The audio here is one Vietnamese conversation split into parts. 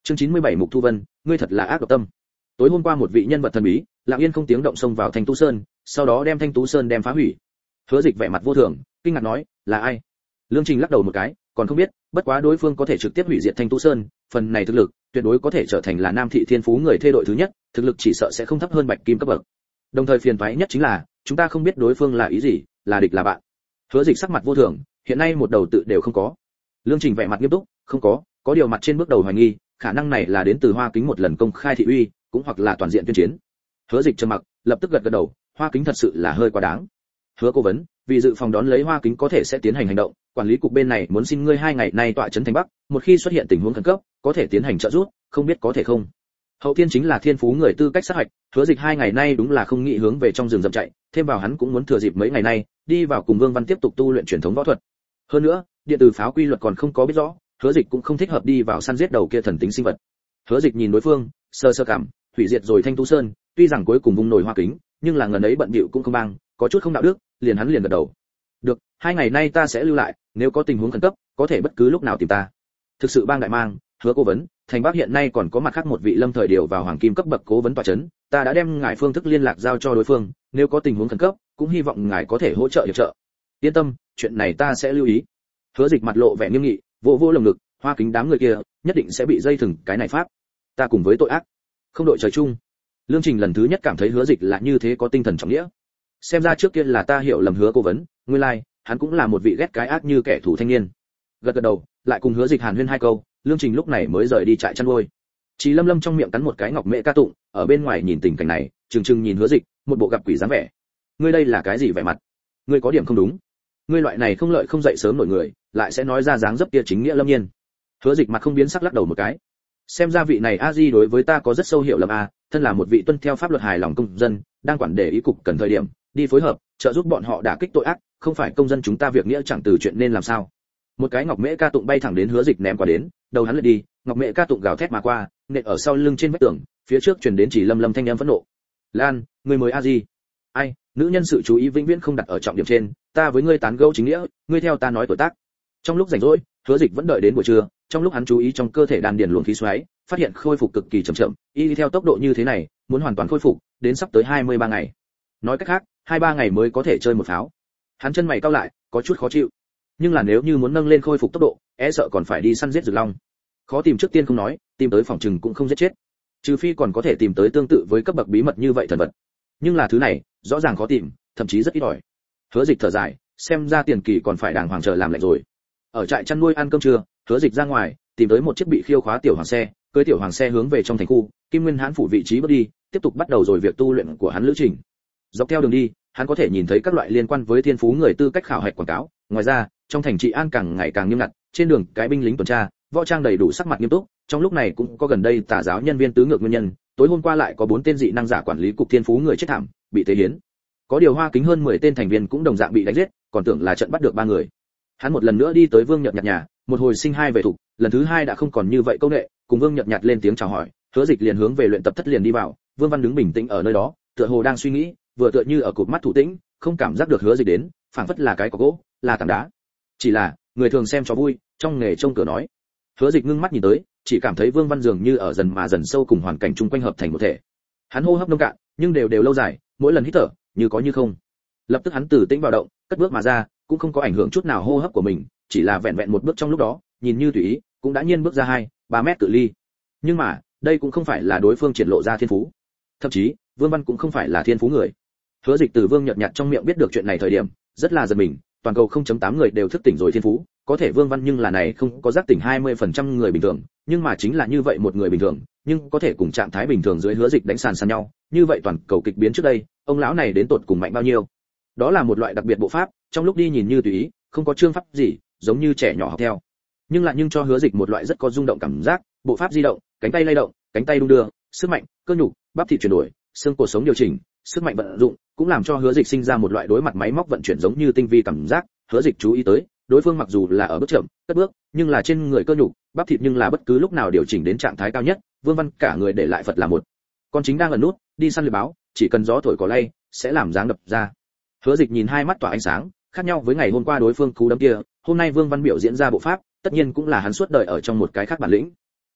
Chương 97 Mục Thu Vân, ngươi thật là ác độc tâm. Tối hôm qua một vị nhân vật thần bí, lặng yên không tiếng động xông vào Thanh Tú Sơn, sau đó đem Thanh Tú Sơn đem phá hủy. Hứa Dịch vẻ mặt vô thường, kinh ngạc nói, là ai? Lương Trình lắc đầu một cái, còn không biết, bất quá đối phương có thể trực tiếp hủy diệt Thanh Tú Sơn, phần này thực lực, tuyệt đối có thể trở thành là Nam thị thiên phú người thê đội thứ nhất, thực lực chỉ sợ sẽ không thấp hơn Bạch Kim cấp bậc. Đồng thời phiền toái nhất chính là, chúng ta không biết đối phương là ý gì, là địch là bạn. Hứa Dịch sắc mặt vô thường, hiện nay một đầu tự đều không có. Lương Trình vẻ mặt nghiêm túc, không có điều mặt trên bước đầu hoài nghi, khả năng này là đến từ Hoa Kính một lần công khai thị uy, cũng hoặc là toàn diện tuyên chiến. Hứa Dịch trầm mặc, lập tức gật gật đầu, Hoa Kính thật sự là hơi quá đáng. Hứa cố vấn, vì dự phòng đón lấy Hoa Kính có thể sẽ tiến hành hành động, quản lý cục bên này muốn xin ngươi 2 ngày nay tọa trấn thành Bắc, một khi xuất hiện tình huống khẩn cấp, có thể tiến hành trợ giúp, không biết có thể không. Hậu thiên chính là thiên phú người tư cách sát hạch, Hứa Dịch 2 ngày nay đúng là không nghĩ hướng về trong rừng rậm chạy, thêm vào hắn cũng muốn thừa dịp mấy ngày nay, đi vào cùng Vương Văn tiếp tục tu luyện truyền thống võ thuật. Hơn nữa, điện tử pháo quy luật còn không có biết rõ, Hứa Dịch cũng không thích hợp đi vào săn giết đầu kia thần tính sinh vật. Hứa Dịch nhìn đối phương, sơ cảm, hủy diệt rồi Thanh Tú Sơn, tuy rằng cuối cùng vung nổi Hoa Kính, nhưng là ngần ấy bận bịu cũng không bằng, có chút không đạo đức, hắn liền gật đầu. Được, 2 ngày nay ta sẽ lưu lại, nếu có tình huống khẩn cấp, có thể bất cứ lúc nào tìm ta. Thực sự bang đại mang, Hứa cố vấn, thành Bắc hiện nay còn có mặt khác một vị lâm thời điều vào hoàng kim cấp bậc cố vấn tọa trấn, ta đã đem ngài phương thức liên lạc giao cho đối phương, nếu có tình huống khẩn cấp, cũng hy vọng ngài có thể hỗ trợ hiệp trợ. Yên tâm, chuyện này ta sẽ lưu ý. Hứa Dịch mặt lộ vẻ nghiêm nghị, vỗ lồng ngực, Hoa Kính đám người kia, nhất định sẽ bị dây thừng cái này pháp. Ta cùng với tội ác, không đội trời chung. Lương Trình lần thứ nhất cảm thấy Hứa Dịch là như thế có tinh thần trọng nghĩa. Xem ra trước kia là ta hiểu lầm Hứa cố vấn, nguyên lai, hắn cũng là một vị ghét cái ác như kẻ thù thanh niên. Gật đầu, lại cùng Hứa Dịch hàn huyên 2 câu, Lương Trình lúc này mới rời đi trại chăn nuôi. Chí Lâm trong miệng cắn một cái ngọc mễ ca tụng, ở bên ngoài nhìn tình cảnh này, trừng nhìn Hứa Dịch, một bộ gặp quỷ dáng vẻ. Ngươi đây là cái gì vẻ mặt? Ngươi có điểm không đúng. Ngươi loại này không lợi không dậy sớm nổi người, lại sẽ nói ra dáng dấp kia chính nghĩa lâm nhiên. Hứa Dịch mặt không biến sắc lắc đầu một cái. Xem ra vị này a di đối với ta có rất sâu hiểu lầm a, thân là một vị tuân theo pháp luật hài lòng công dân, đang quản để ý cục cần thời điểm, đi phối hợp, trợ giúp bọn họ đả kích tội ác, không phải công dân chúng ta việc nghĩa chẳng từ chuyện nên làm sao. Một cái ngọc mễ ca tụng bay thẳng đến Hứa Dịch ném qua đến, đầu hắn lật đi, ngọc mễ ca tụng gào thét mà qua, nện ở sau lưng trên vách tường, phía trước truyền đến Chỉ Lâm thanh âm phẫn nộ. Lan, người mới a di. Ai, nữ nhân sự chú ý vĩnh viễn không đặt ở trọng điểm trên, ta với ngươi tán gẫu chính nghĩa, ngươi theo ta nói tuổi tác. Trong lúc rảnh rỗi, Hứa Dịch vẫn đợi đến buổi trưa, trong lúc hắn chú ý trong cơ thể đan điền luồng khí xoáy, phát hiện khôi phục cực kỳ chậm, y theo tốc độ như thế này, muốn hoàn toàn khôi phục, đến sắp tới 23 ngày. Nói cách khác, 2-3 ngày mới có thể chơi một pháo. Hắn chân mày cau lại, có chút khó chịu. Nhưng là nếu như muốn nâng lên khôi phục tốc độ, e sợ còn phải đi săn giết rực long. Khó tìm trước tiên không nói, tìm tới phòng trừng cũng không giết chết. Trừ phi còn có thể tìm tới tương tự với cấp bậc bí mật như vậy thần vật. Nhưng là thứ này, rõ ràng khó tìm, thậm chí rất ít ỏi. Hứa Dịch thở dài, xem ra tiền kỳ còn phải đàng hoàng chờ làm lạnh rồi. Ở trại chăn nuôi ăn cơm trưa, Hứa Dịch ra ngoài, tìm tới một chiếc bị khiêu khóa tiểu hoàng xe, cưỡi tiểu hoàng xe hướng về trong thành khu, Kim Nguyên Hán phủ vị trí bước đi, tiếp tục bắt đầu rồi việc tu luyện của hắn lữ trình. Dọc theo đường đi, hắn có thể nhìn thấy các loại liên quan với thiên phú người tư cách khảo hạch quảng cáo, ngoài ra, trong thành trị an càng ngày càng nghiêm ngặt, trên đường cái binh lính tuần tra, võ trang đầy đủ sắc mặt nghiêm túc, trong lúc này cũng có gần đây tà giáo nhân viên tứ ngược nguyên nhân, tối hôm qua lại có 4 tên dị năng giả quản lý cục thiên phú người chết thảm, bị tế hiến. Có điều Hoa Kính hơn 10 tên thành viên cũng đồng dạng bị đánh giết, còn tưởng là trận bắt được 3 người. Hắn một lần nữa đi tới Vương Nhật Nhạt nhà, một hồi sinh hai về thủ, lần thứ 2 đã không còn như vậy câu nệ, cùng Vương Nhật Nhạt lên tiếng chào hỏi, Hứa Dịch liền hướng về luyện tập thất liền đi vào, Vương Văn đứng bình tĩnh ở nơi đó, tựa hồ đang suy nghĩ, vừa tựa như ở cụp mắt thủ tĩnh, không cảm giác được Hứa Dịch đến, phảng phất là cái cọc gỗ, là tảng đá. Chỉ là, người thường xem cho vui, trong nghề trông cửa nói. Hứa Dịch ngưng mắt nhìn tới, chỉ cảm thấy Vương Văn dường như ở dần sâu cùng hoàn cảnh chung quanh hợp thành một thể. Hắn hô hấp nông cạn, nhưng đều lâu dài, mỗi lần hít thở, như có như không. Lập tức hắn từ tĩnh vào động, cất bước mà ra, cũng không có ảnh hưởng chút nào hô hấp của mình, chỉ là vẹn một bước trong lúc đó, nhìn như tùy ý, cũng đã nhiên bước ra 2-3 mét cự ly. Nhưng mà, đây cũng không phải là đối phương triển lộ ra thiên phú. Thậm chí, Vương Văn cũng không phải là thiên phú người. Hứa Dịch từ Vương Nhật Nhạt trong miệng biết được chuyện này thời điểm, rất là giật mình, toàn cầu 0.8 người đều thức tỉnh rồi thiên phú, có thể Vương Văn nhưng là này không có giác tỉnh 20% người bình thường, nhưng mà chính là như vậy một người bình thường, nhưng có thể cùng trạng thái bình thường dưới Hứa Dịch đánh sàn nhau, như vậy toàn cầu kịch biến trước đây, ông lão này đến tột cùng mạnh bao nhiêu? Đó là một loại đặc biệt bộ pháp, trong lúc đi nhìn như tùy ý, không có chương pháp gì, giống như trẻ nhỏ học theo. Nhưng cho Hứa Dịch một loại rất có rung động cảm giác, bộ pháp di động, cánh tay lay động, cánh tay đung đưa, sức mạnh, cơ nhục, bắp thịt chuyển đổi, xương cốt sống điều chỉnh, sức mạnh vận dụng, cũng làm cho Hứa Dịch sinh ra một loại đối mặt máy móc vận chuyển giống như tinh vi cảm giác. Hứa Dịch chú ý tới, đối phương mặc dù là ở bước chậm, cất bước, nhưng là trên người cơ nhục, bắp thịt nhưng là bất cứ lúc nào điều chỉnh đến trạng thái cao nhất, Vương Văn cả người để lại Phật là một. Con chính đang ẩn nút, đi săn lưới báo, chỉ cần gió thổi cỏ lay, sẽ làm dáng đập ra. Hứa Dịch nhìn hai mắt tỏa ánh sáng, khác nhau với ngày hôm qua đối phương cú đấm kia, hôm nay Vương Văn biểu diễn ra bộ pháp, tất nhiên cũng là hắn suốt đời ở trong một cái khác bản lĩnh.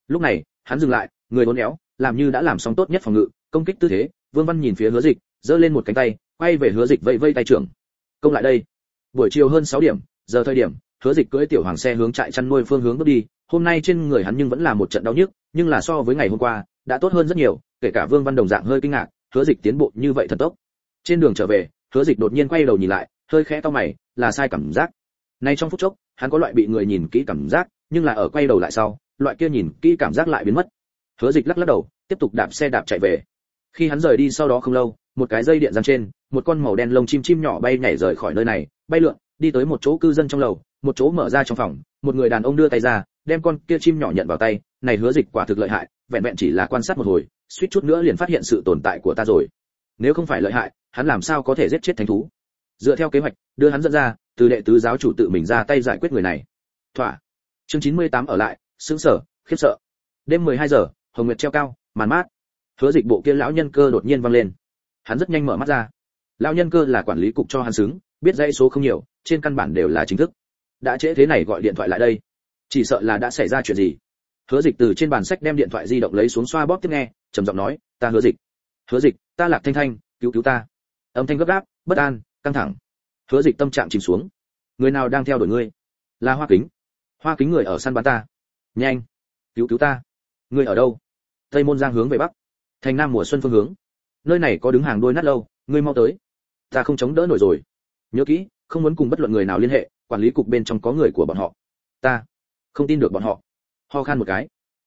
Lúc này hắn dừng lại, người uốn éo, làm như đã làm xong tốt nhất phòng ngự công kích tư thế. Vương Văn nhìn phía Hứa Dịch, giơ lên một cánh tay, quay về Hứa Dịch vẫy vẫy tay trưởng. Công lại đây. Buổi chiều hơn 6 điểm, giờ thời điểm, Hứa Dịch cưỡi tiểu hoàng xe hướng trại chăn nuôi phương hướng bước đi. Hôm nay trên người hắn nhưng vẫn là một trận đau nhức, nhưng là so với ngày hôm qua đã tốt hơn rất nhiều. Kể cả Vương Văn đồng dạng hơi kinh ngạc, Hứa Dịch tiến bộ như vậy thần tốc. Trên đường trở về, Hứa Dịch đột nhiên quay đầu nhìn lại, hơi khẽ cau mày, là sai cảm giác. Nay trong phút chốc, hắn có loại bị người nhìn kỹ cảm giác, nhưng là ở quay đầu lại sau, loại kia nhìn kỹ cảm giác lại biến mất. Hứa Dịch lắc lắc đầu, tiếp tục đạp xe đạp chạy về. Khi hắn rời đi sau đó không lâu, một cái dây điện giăng trên, một con màu đen lông chim chim nhỏ bay nhảy rời khỏi nơi này, bay lượn, đi tới một chỗ cư dân trong lầu, một chỗ mở ra trong phòng, một người đàn ông đưa tay ra, đem con kia chim nhỏ nhận vào tay. Này Hứa Dịch quả thực lợi hại, vẹn vẹn chỉ là quan sát một hồi, suýt chút nữa liền phát hiện sự tồn tại của ta rồi. Nếu không phải lợi hại, hắn làm sao có thể giết chết thánh thú? Dựa theo kế hoạch, đưa hắn dẫn ra, từ đệ tứ giáo chủ tự mình ra tay giải quyết người này. Thỏa. Chương 98 ở lại, sững sờ, khiếp sợ. Đêm 12 giờ, hồng nguyệt treo cao, màn mát. Hứa Dịch bộ kia lão nhân cơ đột nhiên vang lên. Hắn rất nhanh mở mắt ra. Lão nhân cơ là quản lý cục cho hắn xứng, biết dãy số không nhiều, trên căn bản đều là chính thức. Đã trễ thế này gọi điện thoại lại đây, chỉ sợ là đã xảy ra chuyện gì. Hứa Dịch từ trên bàn sách đem điện thoại di động lấy xuống xoa bóp tiếp nghe, trầm giọng nói, ta Hứa Dịch. Hứa Dịch, ta Lạc Thanh Thanh, cứu cứu ta. Âm thanh gấp gáp, bất an, căng thẳng. Hứa Dịch tâm trạng chìm xuống. Người nào đang theo đuổi ngươi? Là Hoa Kính. Hoa Kính người ở săn bắn ta. Nhanh, cứu cứu ta. Ngươi ở đâu? Tây Môn Giang hướng về bắc, thành Nam mùa xuân phương hướng. Nơi này có đứng hàng đôi nát lâu, ngươi mau tới. Ta không chống đỡ nổi rồi. Nhớ kỹ, không muốn cùng bất luận người nào liên hệ, quản lý cục bên trong có người của bọn họ. Ta không tin được bọn họ. Ho khan một cái.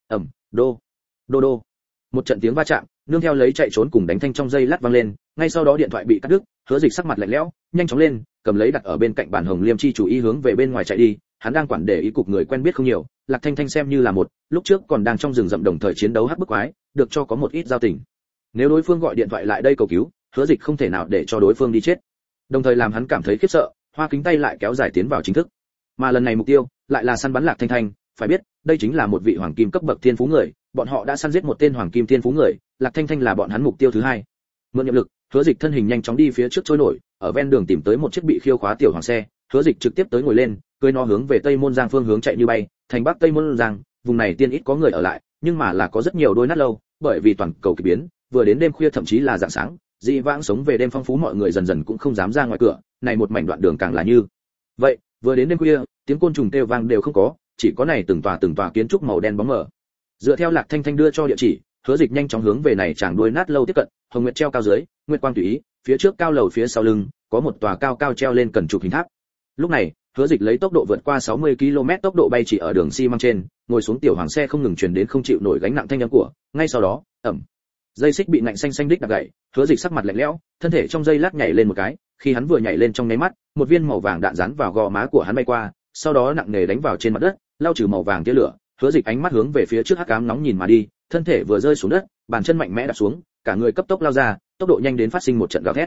Đô, đô đô. Một trận tiếng va chạm, nương theo lấy chạy trốn cùng đánh thanh trong dây lát vang lên, ngay sau đó điện thoại bị cắt đứt. Hứa Dịch sắc mặt lạnh lẽo, nhanh chóng lên, cầm lấy đặt ở bên cạnh bàn Hồng Liêm chi chủ ý hướng về bên ngoài chạy đi. Hắn đang quản để ý cục người quen biết không nhiều, Lạc Thanh Thanh xem như là một, lúc trước còn đang trong rừng rậm đồng thời chiến đấu hắc bức quái, được cho có một ít giao tình. Nếu đối phương gọi điện thoại lại đây cầu cứu, Hứa Dịch không thể nào để cho đối phương đi chết. Đồng thời làm hắn cảm thấy khiếp sợ, Hoa Kính tay lại kéo dài tiến vào chính thức. Mà lần này mục tiêu lại là săn bắn Lạc Thanh Thanh, phải biết, đây chính là một vị hoàng kim cấp bậc thiên phú người, bọn họ đã săn giết một tên hoàng kim thiên phú người, Lạc Thanh Thanh là bọn hắn mục tiêu thứ hai. Mượn niệm lực, Hứa Dịch thân hình nhanh chóng đi phía trước trôi nổi, ở ven đường tìm tới một chiếc bị khiêu khóa tiểu hoàng xe, Hứa Dịch trực tiếp tới ngồi lên, cưỡi nó hướng về Tây Môn Giang phương hướng chạy như bay, thành Bắc Tây Môn Giang, vùng này tiên ít có người ở lại, nhưng mà là có rất nhiều đôi nát lâu, bởi vì toàn cầu kỳ biến, vừa đến đêm khuya thậm chí là rạng sáng, dị vãng sống về đêm phong phú mọi người dần dần cũng không dám ra ngoài cửa, này một mảnh đoạn đường càng là như vậy, vừa đến đêm khuya, tiếng côn trùng kêu vang đều không có, chỉ có này từng tòa kiến trúc màu đen bóng mờ. Dựa theo Lạc Thanh Thanh đưa cho địa chỉ, Hứa Dịch nhanh chóng hướng về này chàng đuôi nát lâu tiếp cận, hồng nguyệt treo cao dưới, nguyệt quang tùy ý, phía trước cao lầu phía sau lưng có một tòa cao cao treo lên cần trục hình tháp. Lúc này, Hứa Dịch lấy tốc độ vượt qua 60 km tốc độ bay chỉ ở đường xi măng trên, ngồi xuống tiểu hoàng xe không ngừng truyền đến không chịu nổi gánh nặng thanh âm của, ngay sau đó, dây xích bị nạnh xanh xanh đích đạp gãy, Hứa Dịch sắc mặt lạnh lẽo, thân thể trong dây lát nhảy lên một cái, khi hắn vừa nhảy lên trong nháy mắt, một viên màu vàng đạn rắn vào gò má của hắn bay qua, sau đó nặng nề đánh vào trên mặt đất, lau trừ màu vàng tia lửa. Hứa Dịch ánh mắt hướng về phía trước hắc ám nóng nhìn mà đi, thân thể vừa rơi xuống đất, bàn chân mạnh mẽ đạp xuống, cả người cấp tốc lao ra, tốc độ nhanh đến phát sinh một trận gào thét.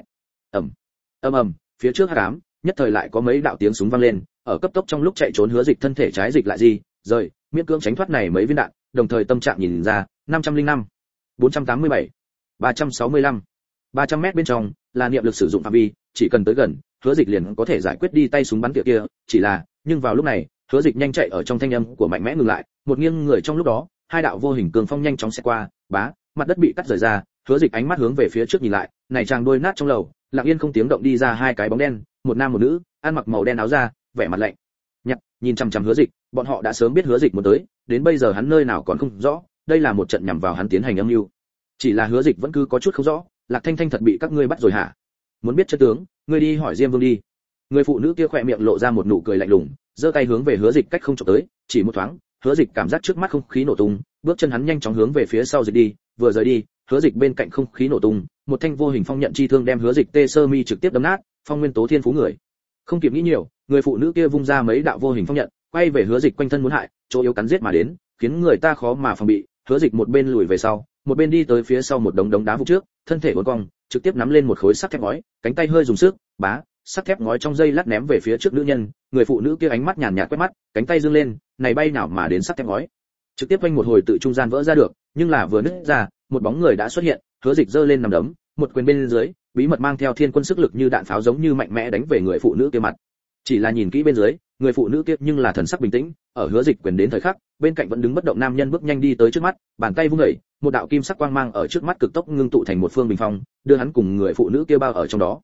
Phía trước hắc ám, nhất thời lại có mấy đạo tiếng súng vang lên, ở cấp tốc trong lúc chạy trốn Hứa Dịch thân thể trái dịch lại gì, rời, miễn cưỡng tránh thoát này mấy viên đạn, đồng thời tâm trạng nhìn ra, 505, 487, 365, 300 mét bên trong là niệm lực sử dụng phạm vi, chỉ cần tới gần, Hứa Dịch liền có thể giải quyết đi tay súng bắn kia, chỉ là, nhưng vào lúc này, Hứa Dịch nhanh chạy ở trong thanh âm của mạnh mẽ ngừng lại, một nghiêng người trong lúc đó, hai đạo vô hình cường phong nhanh chóng xẹt qua, mặt đất bị cắt rời ra, Hứa Dịch ánh mắt hướng về phía trước nhìn lại, này chàng đôi nát trong lầu, lặng yên không tiếng động đi ra hai cái bóng đen, một nam một nữ, ăn mặc màu đen áo da, vẻ mặt lạnh nhạt, nhìn chằm chằm Hứa Dịch, bọn họ đã sớm biết Hứa Dịch muốn tới, đến bây giờ hắn nơi nào còn không rõ, đây là một trận nhằm vào hắn tiến hành âm mưu. Chỉ là Hứa Dịch vẫn cứ có chút không rõ, Lạc Thanh Thanh thật bị các ngươi bắt rồi hả? Muốn biết chân tướng, ngươi đi hỏi Diêm Vương đi. Người phụ nữ kia khỏe miệng lộ ra một nụ cười lạnh lùng, giơ tay hướng về Hứa Dịch cách không chụp tới, chỉ một thoáng, Hứa Dịch cảm giác trước mắt không khí nổ tung, bước chân hắn nhanh chóng hướng về phía sau dịch đi, vừa rời đi, Hứa Dịch bên cạnh không khí nổ tung, một thanh vô hình phong nhận chi thương đem Hứa Dịch tê sơ mi trực tiếp đâm nát, phong nguyên tố thiên phú người. Không kịp nghĩ nhiều, người phụ nữ kia vung ra mấy đạo vô hình phong nhận, quay về Hứa Dịch quanh thân muốn hại, chỗ yếu cắn giết mà đến, khiến người ta khó mà phòng bị. Hứa Dịch một bên lùi về sau, một bên đi tới phía sau một đống đá vụn trước, thân thể uốn cong, trực tiếp nắm lên một khối sắt thép ngói, cánh tay hơi dùng sức, sắt thép ngói trong dây lát ném về phía trước nữ nhân, người phụ nữ kia ánh mắt nhàn nhạt quét mắt, cánh tay dương lên, này bay nào mà đến sắt thép ngói, trực tiếp vênh một hồi tự trung gian vỡ ra được, nhưng là vừa nứt ra, một bóng người đã xuất hiện, Hứa Dịch giơ lên nằm đấm, một quyền bên dưới, bí mật mang theo thiên quân sức lực như đạn pháo giống như mạnh mẽ đánh về người phụ nữ kia mặt. Chỉ là nhìn kỹ bên dưới, người phụ nữ kia nhưng là thần sắc bình tĩnh, ở Hứa Dịch quyền đến thời khắc, bên cạnh vẫn đứng bất động nam nhân bước nhanh đi tới trước mắt, bàn tay vung dậy, một đạo kim sắc quang mang ở trước mắt cực tốc ngưng tụ thành một phương bình phong, đưa hắn cùng người phụ nữ kia bao ở trong đó.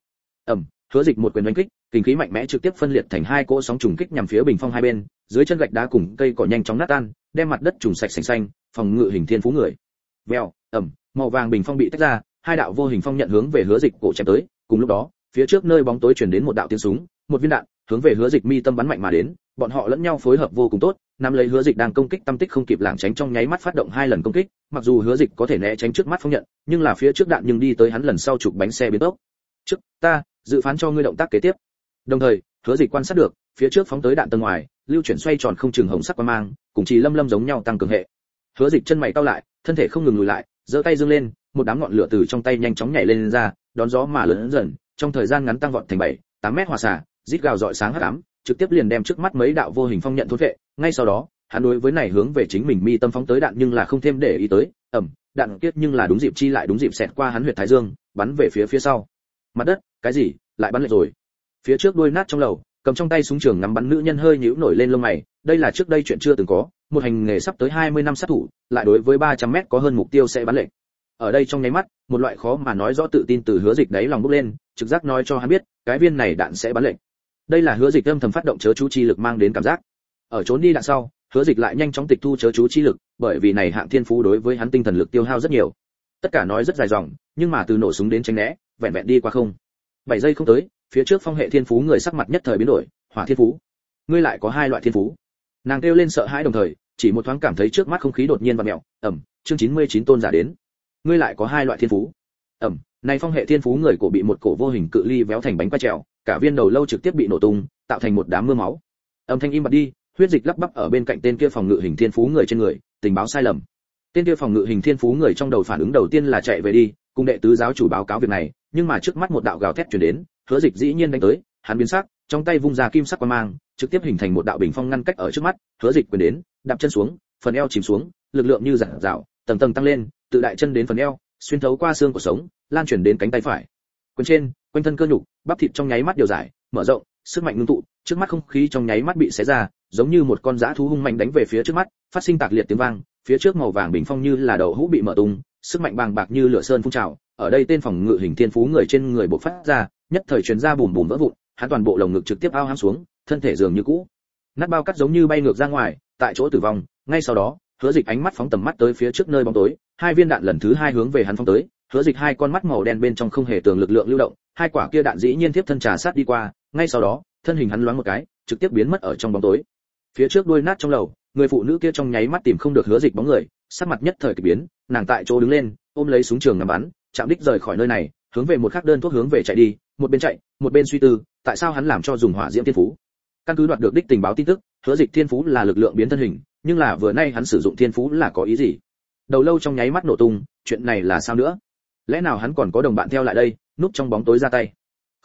Hứa Dịch một quyền đánh kích, kinh khí mạnh mẽ trực tiếp phân liệt thành hai cỗ sóng trùng kích nhằm phía bình phong hai bên, dưới chân gạch đá cùng cây cỏ nhanh chóng nát tan, đem mặt đất trùng sạch sành xanh, phòng ngự hình thiên phú người. Vèo, màu vàng bình phong bị tách ra, hai đạo vô hình phong nhận hướng về Hứa Dịch cổ chém tới, cùng lúc đó, phía trước nơi bóng tối truyền đến một đạo tiếng súng, một viên đạn hướng về Hứa Dịch mi tâm bắn mạnh mà đến, bọn họ lẫn nhau phối hợp vô cùng tốt, nắm lấy Hứa Dịch đang công kích tâm tích không kịp lảng tránh trong nháy mắt phát động hai lần công kích, mặc dù Hứa Dịch có thể né tránh trước mắt phong nhận, nhưng là phía trước đạn nhưng đi tới hắn lần sau chụp bánh xe biến tốc. Trước, ta dự phán cho ngươi động tác kế tiếp. Đồng thời, Hứa Dịch quan sát được, phía trước phóng tới đạn tầng ngoài, lưu chuyển xoay tròn không chừng hồng sắc quang mang, cùng Chỉ Lâm Lâm giống nhau tăng cường hệ. Hứa Dịch chân mày cau lại, thân thể không ngừng lùi lại, giơ tay giương lên, một đám ngọn lửa từ trong tay nhanh chóng nhảy lên ra, đón gió mà lớn dần, trong thời gian ngắn tăng vọt thành 7-8 mét hỏa xạ, rít gào rọi sáng hắc ám, trực tiếp liền đem trước mắt mấy đạo vô hình phong nhận thôn vệ. Ngay sau đó, hắn đối với này hướng về chính mình mi tâm phóng tới đạn nhưng là không thêm để ý tới, đạn kiết nhưng là đúng dịp chi lại đúng dịp xẹt qua hắn huyệt thái dương, bắn về phía sau. Mặt đất, cái gì? Lại bắn lại rồi. Phía trước đuôi nát trong lầu, cầm trong tay súng trường ngắm bắn nữ nhân hơi nhíu nổi lên lông mày, đây là trước đây chuyện chưa từng có, một hành nghề sắp tới 20 năm sát thủ, lại đối với 300 mét có hơn mục tiêu sẽ bắn lệnh. Ở đây trong nháy mắt, một loại khó mà nói rõ tự tin từ Hứa Dịch đáy lòng bốc lên, trực giác nói cho hắn biết, cái viên này đạn sẽ bắn lệnh. Đây là Hứa Dịch âm thầm phát động chớ chú chi lực mang đến cảm giác. Ở trốn đi đạn sau, Hứa Dịch lại nhanh chóng tịch thu chớ chú chi lực, bởi vì này hạng thiên phú đối với hắn tinh thần lực tiêu hao rất nhiều. Tất cả nói rất dài dòng, nhưng mà từ nổ súng đến tránh né, vẹn vẹn đi qua không 7 giây không tới, phía trước phong hệ thiên phú người sắc mặt nhất thời biến đổi, hỏa thiên phú. Ngươi lại có hai loại thiên phú. Nàng kêu lên sợ hãi đồng thời, chỉ một thoáng cảm thấy trước mắt không khí đột nhiên vặn mèo, chương 99 tôn giả đến. Ngươi lại có hai loại thiên phú. Này phong hệ thiên phú người cổ bị một cổ vô hình cự ly véo thành bánh quay trèo, cả viên đầu lâu trực tiếp bị nổ tung, tạo thành một đám mưa máu. Âm thanh im bặt đi, huyết dịch lắp bắp ở bên cạnh tên kia phòng ngự hình thiên phú người trên người, tình báo sai lầm. Tên kia phòng ngự hình thiên phú người trong đầu phản ứng đầu tiên là chạy về đi, cùng đệ tứ giáo chủ báo cáo việc này, nhưng mà trước mắt một đạo gào thét truyền đến, Hứa Dịch dĩ nhiên đánh tới, hắn biến sắc, trong tay vung ra kim sắc quang mang, trực tiếp hình thành một đạo bình phong ngăn cách ở trước mắt, Hứa Dịch quyền đến, đạp chân xuống, phần eo chìm xuống, lực lượng như giản dạo, tầng tầng tăng lên, từ đại chân đến phần eo, xuyên thấu qua xương của sống, lan truyền đến cánh tay phải. Quyền trên, quanh thân cơ nhục, bắp thịt trong nháy mắt điều giải, mở rộng, sức mạnh ngưng tụ, trước mắt không khí trong nháy mắt bị xé ra, giống như một con dã thú hung mạnh đánh về phía trước mắt, phát sinh tạc liệt tiếng vang, phía trước màu vàng bình phong như là đầu hũ bị mở tung, sức mạnh bàng bạc như lửa sơn phun trào, ở đây tên phòng ngự hình thiên phú người trên người bộc phát ra, nhất thời truyền ra bùm bùm vỡ vụn, hắn toàn bộ lồng ngực trực tiếp ao hãm xuống, thân thể dường như cũ, nát bao cắt giống như bay ngược ra ngoài, tại chỗ tử vong. Ngay sau đó, Hứa Dịch ánh mắt phóng tầm mắt tới phía trước nơi bóng tối, hai viên đạn lần thứ hai hướng về hắn phóng tới, Hứa Dịch hai con mắt màu đen bên trong không hề tường lực lượng lưu động, hai quả kia đạn dĩ nhiên tiếp thân trà sát đi qua, ngay sau đó, thân hình hắn loáng một cái, trực tiếp biến mất ở trong bóng tối. Phía trước đuôi nát trong lầu, người phụ nữ kia trong nháy mắt tìm không được Hứa Dịch bóng người, sắc mặt nhất thời kỳ biến, nàng tại chỗ đứng lên, ôm lấy súng trường ngắm bắn, chạm đích rời khỏi nơi này, hướng về một khắc đơn thuốc hướng về chạy đi, một bên chạy, một bên suy tư, tại sao hắn làm cho dùng hỏa diễm thiên phú. Căn cứ đoạt được đích tình báo tin tức, Hứa Dịch thiên phú là lực lượng biến thân hình, nhưng là vừa nay hắn sử dụng thiên phú là có ý gì? Đầu lâu trong nháy mắt nổ tung, chuyện này là sao nữa? Lẽ nào hắn còn có đồng bạn theo lại đây, núp trong bóng tối ra tay?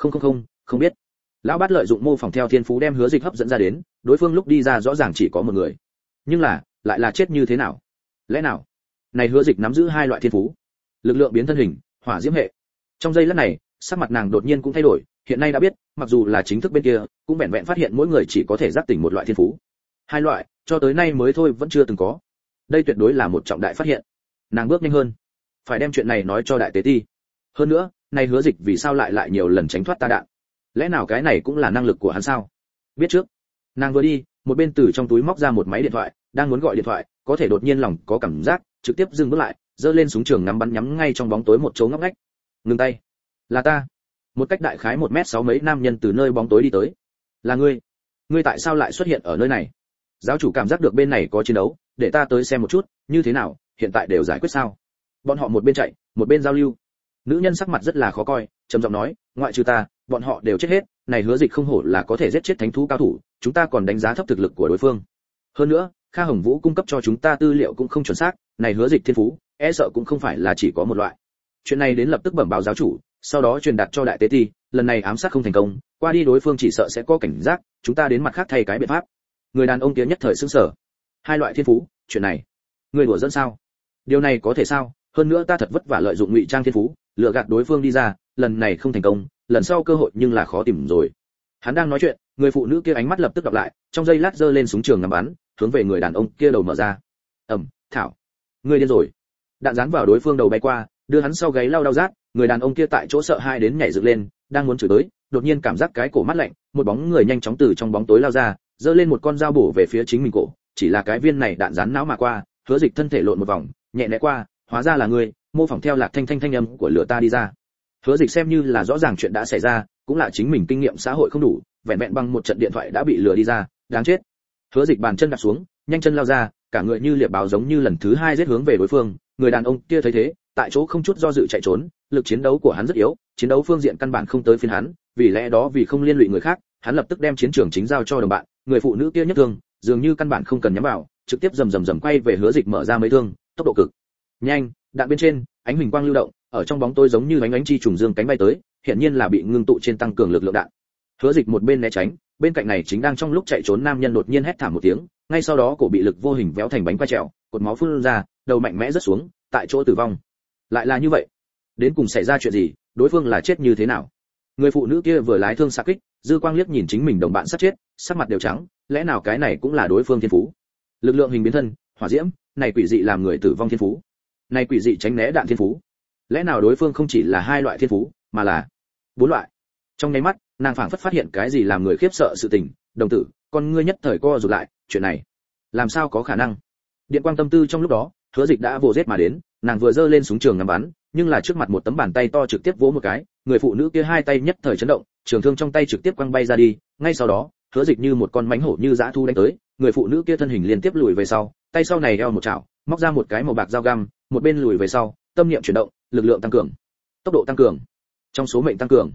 Không biết. Lão Bát lợi dụng mô phỏng theo thiên phú đem Hứa Dịch hấp dẫn ra đến, đối phương lúc đi ra rõ ràng chỉ có một người. Nhưng là, lại là chết như thế nào? Lẽ nào? Này Hứa Dịch nắm giữ hai loại thiên phú, lực lượng biến thân hình, hỏa diễm hệ. Trong giây lát này, sắc mặt nàng đột nhiên cũng thay đổi, hiện nay đã biết, mặc dù là chính thức bên kia, cũng vẹn vẹn phát hiện mỗi người chỉ có thể giác tỉnh một loại thiên phú. Hai loại, cho tới nay mới thôi vẫn chưa từng có. Đây tuyệt đối là một trọng đại phát hiện. Nàng bước nhanh hơn, phải đem chuyện này nói cho đại tế ti. Hơn nữa, này Hứa Dịch vì sao lại nhiều lần tránh thoát ta đạn? Lẽ nào cái này cũng là năng lực của hắn sao? Biết trước. Nàng vừa đi, một bên từ trong túi móc ra một máy điện thoại, đang muốn gọi điện thoại, có thể đột nhiên lòng có cảm giác, trực tiếp dừng bước lại, giơ lên súng trường ngắm bắn nhắm ngay trong bóng tối một chỗ ngóc ngách. Ngừng tay. Là ta. Một cách đại khái 1m6 mấy nam nhân từ nơi bóng tối đi tới. Là ngươi? Ngươi tại sao lại xuất hiện ở nơi này? Giáo chủ cảm giác được bên này có chiến đấu, để ta tới xem một chút, như thế nào, hiện tại đều giải quyết sao? Bọn họ một bên chạy, một bên giao lưu. Nữ nhân sắc mặt rất là khó coi, trầm giọng nói, ngoại trừ ta, bọn họ đều chết hết, này Hứa Dịch không hổ là có thể giết chết thánh thú cao thủ, chúng ta còn đánh giá thấp thực lực của đối phương. Hơn nữa, Kha Hồng Vũ cung cấp cho chúng ta tư liệu cũng không chuẩn xác, này Hứa Dịch thiên phú, e sợ cũng không phải là chỉ có một loại. Chuyện này đến lập tức bẩm báo giáo chủ, sau đó truyền đạt cho đại tế ti, lần này ám sát không thành công, qua đi đối phương chỉ sợ sẽ có cảnh giác, chúng ta đến mặt khác thay cái biện pháp. Người đàn ông kia nhất thời sửng sở. Hai loại thiên phú, chuyện này, người đùa dẫn sao? Điều này có thể sao? Hơn nữa ta thật vất vả lợi dụng ngụy trang thiên phú, lừa gạt đối phương đi ra, lần này không thành công, lần sau cơ hội nhưng là khó tìm rồi. Hắn đang nói chuyện, người phụ nữ kia ánh mắt lập tức đọc lại, trong giây lát giơ lên súng trường ngắm bắn, hướng về người đàn ông kia đầu mở ra. Thảo, ngươi điên rồi. Đạn dán vào đối phương đầu bay qua, đưa hắn sau gáy lao đau rát, người đàn ông kia tại chỗ sợ hai đến nhảy dựng lên, đang muốn chửi tới, đột nhiên cảm giác cái cổ mát lạnh, một bóng người nhanh chóng từ trong bóng tối lao ra, giơ lên một con dao bổ về phía chính mình cổ, chỉ là cái viên này đạn dán não mà qua, Hứa Dịch thân thể lộn một vòng, nhẹ né qua, hóa ra là ngươi, mô phỏng theo Lạc Thanh thanh thanh âm của lửa ta đi ra. Hứa Dịch xem như là rõ ràng chuyện đã xảy ra, cũng là chính mình kinh nghiệm xã hội không đủ, vẹn vẹn bằng một trận điện thoại đã bị lừa đi ra, đáng chết. Hứa Dịch bàn chân đặt xuống, nhanh chân lao ra, cả người như liệp báo giống như lần thứ hai giết hướng về đối phương, người đàn ông kia thấy thế, tại chỗ không chút do dự chạy trốn, lực chiến đấu của hắn rất yếu, chiến đấu phương diện căn bản không tới phiên hắn, vì lẽ đó vì không liên lụy người khác, hắn lập tức đem chiến trường chính giao cho đồng bạn, người phụ nữ kia nhất thương, dường như căn bản không cần nhắm vào, trực tiếp rầm quay về Hứa Dịch mở ra mấy thương, tốc độ cực nhanh, đạn bên trên, ánh huỳnh quang lưu động, ở trong bóng tối giống như ánh chi trùng dương cánh bay tới, hiện nhiên là bị ngưng tụ trên tăng cường lực lượng đạn. Hứa Dịch một bên né tránh, bên cạnh này chính đang trong lúc chạy trốn nam nhân đột nhiên hét thảm một tiếng, ngay sau đó cổ bị lực vô hình véo thành bánh quay trèo, cột máu phun ra, đầu mạnh mẽ rớt xuống, tại chỗ tử vong. Lại là như vậy, đến cùng xảy ra chuyện gì, đối phương là chết như thế nào? Người phụ nữ kia vừa lái thương xạ kích, dư quang liếc nhìn chính mình đồng bạn sắp chết, sắc mặt đều trắng, lẽ nào cái này cũng là đối phương thiên phú? Lực lượng hình biến thân, hỏa diễm, này quỷ dị làm người tử vong thiên phú, này quỷ dị tránh né đạn thiên phú, lẽ nào đối phương không chỉ là hai loại thiên phú, mà là bốn loại? Trong nháy mắt, nàng phảng phất phát hiện cái gì làm người khiếp sợ sự tình, đồng tử, con ngươi nhất thời co rụt lại, chuyện này, làm sao có khả năng? Điện quang tâm tư trong lúc đó, Hứa Dịch đã vồ giết mà đến, nàng vừa giơ lên súng trường ngắm bắn, nhưng là trước mặt một tấm bàn tay to trực tiếp vỗ một cái, người phụ nữ kia hai tay nhất thời chấn động, trường thương trong tay trực tiếp quăng bay ra đi, ngay sau đó, Hứa Dịch như một con mãnh hổ như dã thu đánh tới, người phụ nữ kia thân hình liên tiếp lùi về sau, tay sau này eo một chảo, móc ra một cái màu bạc dao găm, một bên lùi về sau, tâm niệm chuyển động, lực lượng tăng cường, tốc độ tăng cường, trong số mệnh tăng cường.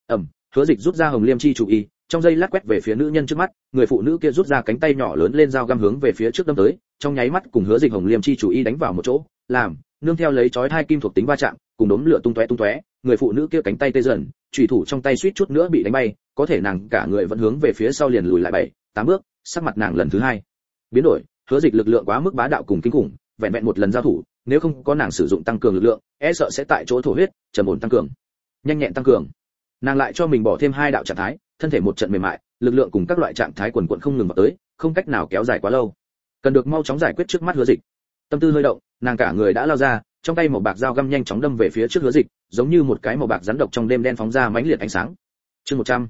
Hứa Dịch rút ra Hồng Liêm chi chủ y, trong giây lát quét về phía nữ nhân trước mắt, người phụ nữ kia rút ra cánh tay nhỏ lớn lên dao găm hướng về phía trước đâm tới, trong nháy mắt cùng Hứa Dịch Hồng Liêm chi chủ y đánh vào một chỗ, làm nương theo lấy chói hai kim thuộc tính va chạm, cùng đốm lửa tung tóe, người phụ nữ kia cánh tay tê dần, chủy thủ trong tay suýt chút nữa bị đánh bay, có thể nàng cả người vẫn hướng về phía sau liền lùi lại 7-8 bước, sắc mặt nàng lần thứ hai biến đổi. Hứa Dịch lực lượng quá mức bá đạo cùng kinh khủng, vẹn vẹn một lần giao thủ, nếu không có nàng sử dụng tăng cường lực lượng, e sợ sẽ tại chỗ thổ huyết, trầm ổn tăng cường, nhanh nhẹn tăng cường. Nàng lại cho mình bỏ thêm hai đạo trạng thái, thân thể một trận mềm mại, lực lượng cùng các loại trạng thái quần quật không ngừng vào tới, không cách nào kéo dài quá lâu, cần được mau chóng giải quyết trước mắt Hứa Dịch. Tâm tư hơi động, nàng cả người đã lao ra, trong tay màu bạc dao găm nhanh chóng đâm về phía trước Hứa Dịch, giống như một cái màu bạc rắn độc trong đêm đen phóng ra mãnh liệt ánh sáng. Chương 100.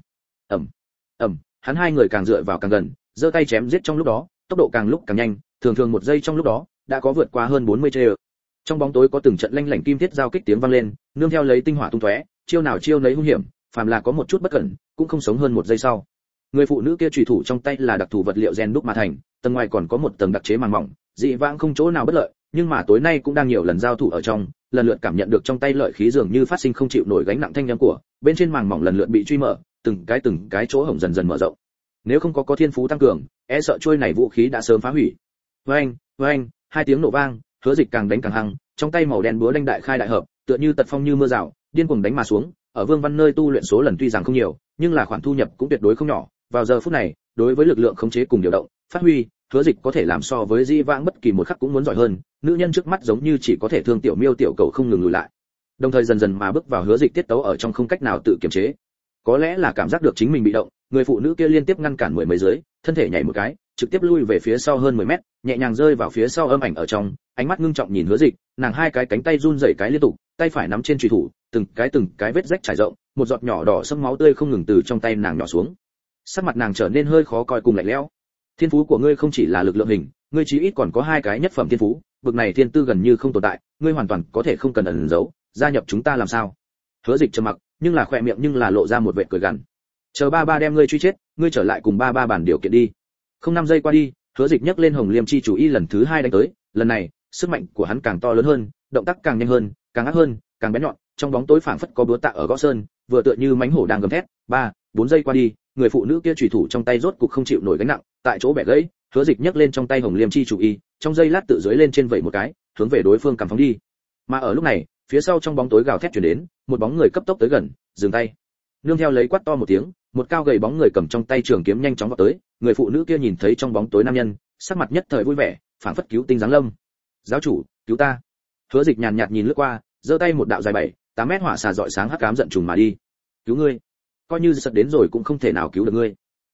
Hắn hai người càng dựa vào càng gần, giơ tay chém giết trong lúc đó, tốc độ càng lúc càng nhanh, thường một giây trong lúc đó đã có vượt qua hơn 40 trê. Trong bóng tối có từng trận lanh lảnh kim thiết giao kích tiếng vang lên, nương theo lấy tinh hỏa tung tóe, chiêu nào chiêu nấy hung hiểm, phàm là có một chút bất cẩn, cũng không sống hơn một giây sau. Người phụ nữ kia chủy thủ trong tay là đặc thù vật liệu rèn đúc mà thành, tầng ngoài còn có một tầng đặc chế màng mỏng, dị vãng không chỗ nào bất lợi, nhưng mà tối nay cũng đang nhiều lần giao thủ ở trong, lần lượt cảm nhận được trong tay lợi khí dường như phát sinh không chịu nổi gánh nặng thanh âm của, bên trên màng mỏng lần lượt bị truy mở, từng cái chỗ hổng dần mở rộng. Nếu không có thiên phú tăng cường, e sợ trôi này vũ khí đã sớm phá hủy. Oeng, hai tiếng nổ vang, Hứa Dịch càng đánh càng hăng, trong tay màu đen búa đanh đại khai đại hợp, tựa như tật phong như mưa rào, điên cuồng đánh mà xuống. Ở Vương Văn nơi tu luyện số lần tuy rằng không nhiều, nhưng là khoản thu nhập cũng tuyệt đối không nhỏ. Vào giờ phút này, đối với lực lượng khống chế cùng điều động, phát huy, Hứa Dịch có thể làm so với Di Vãng bất kỳ một khắc cũng muốn giỏi hơn. Nữ nhân trước mắt giống như chỉ có thể thương tiểu miêu tiểu cầu không ngừng lùi lại, đồng thời dần mà bước vào Hứa Dịch tiết tấu ở trong không cách nào tự kiềm chế. Có lẽ là cảm giác được chính mình bị động, người phụ nữ kia liên tiếp ngăn cản mười mấy dưới, thân thể nhảy một cái, trực tiếp lui về phía sau hơn 10 mét, nhẹ nhàng rơi vào phía sau âm ảnh ở trong, ánh mắt ngưng trọng nhìn Hứa Dịch, nàng hai cái cánh tay run rẩy cái liên tục, tay phải nắm trên chùy thủ, từng cái vết rách trải rộng, một giọt nhỏ đỏ sẫm máu tươi không ngừng từ trong tay nàng nhỏ xuống. Sắc mặt nàng trở nên hơi khó coi cùng lạnh lẽo. Thiên phú của ngươi không chỉ là lực lượng hình, ngươi chí ít còn có hai cái nhất phẩm thiên phú, bực này thiên tư gần như không tồn tại, ngươi hoàn toàn có thể không cần ẩn giấu, gia nhập chúng ta làm sao? Hứa Dịch trầm mặc, nhưng là khỏe miệng nhưng là lộ ra một vệt cười gằn. Chờ ba đem ngươi truy chết, ngươi trở lại cùng ba bàn điều kiện đi. Không 5 giây qua đi, Hứa Dịch nhấc lên Hồng Liêm chi chủ y lần thứ hai đánh tới, lần này, sức mạnh của hắn càng to lớn hơn, động tác càng nhanh hơn, càng ác hơn, càng bén nhọn, trong bóng tối phảng phất có búa tạ ở gõ sơn, vừa tựa như mãnh hổ đang gầm thét. 4 giây qua đi, người phụ nữ kia chủy thủ trong tay rốt cục không chịu nổi gánh nặng, tại chỗ bẻ gãy. Hứa Dịch nhấc lên trong tay Hồng Liêm chi chủ y, trong giây lát tự dưới lên trên vẩy một cái, hướng về đối phương cầm phóng đi. Mà ở lúc này, phía sau trong bóng tối gào thét truyền đến, một bóng người cấp tốc tới gần, dừng tay. Nương theo lấy quát to một tiếng, một cao gầy bóng người cầm trong tay trường kiếm nhanh chóng vọt tới, người phụ nữ kia nhìn thấy trong bóng tối nam nhân, sắc mặt nhất thời vui vẻ, phảng phất cứu tinh giáng lâm. "Giáo chủ, cứu ta!" Hứa Dịch nhàn nhạt nhìn lướt qua, giơ tay một đạo dài 7-8 mét hỏa xà rọi sáng hắc ám giận trùng mà đi. "Cứu ngươi? Coi như giật đến rồi cũng không thể nào cứu được ngươi."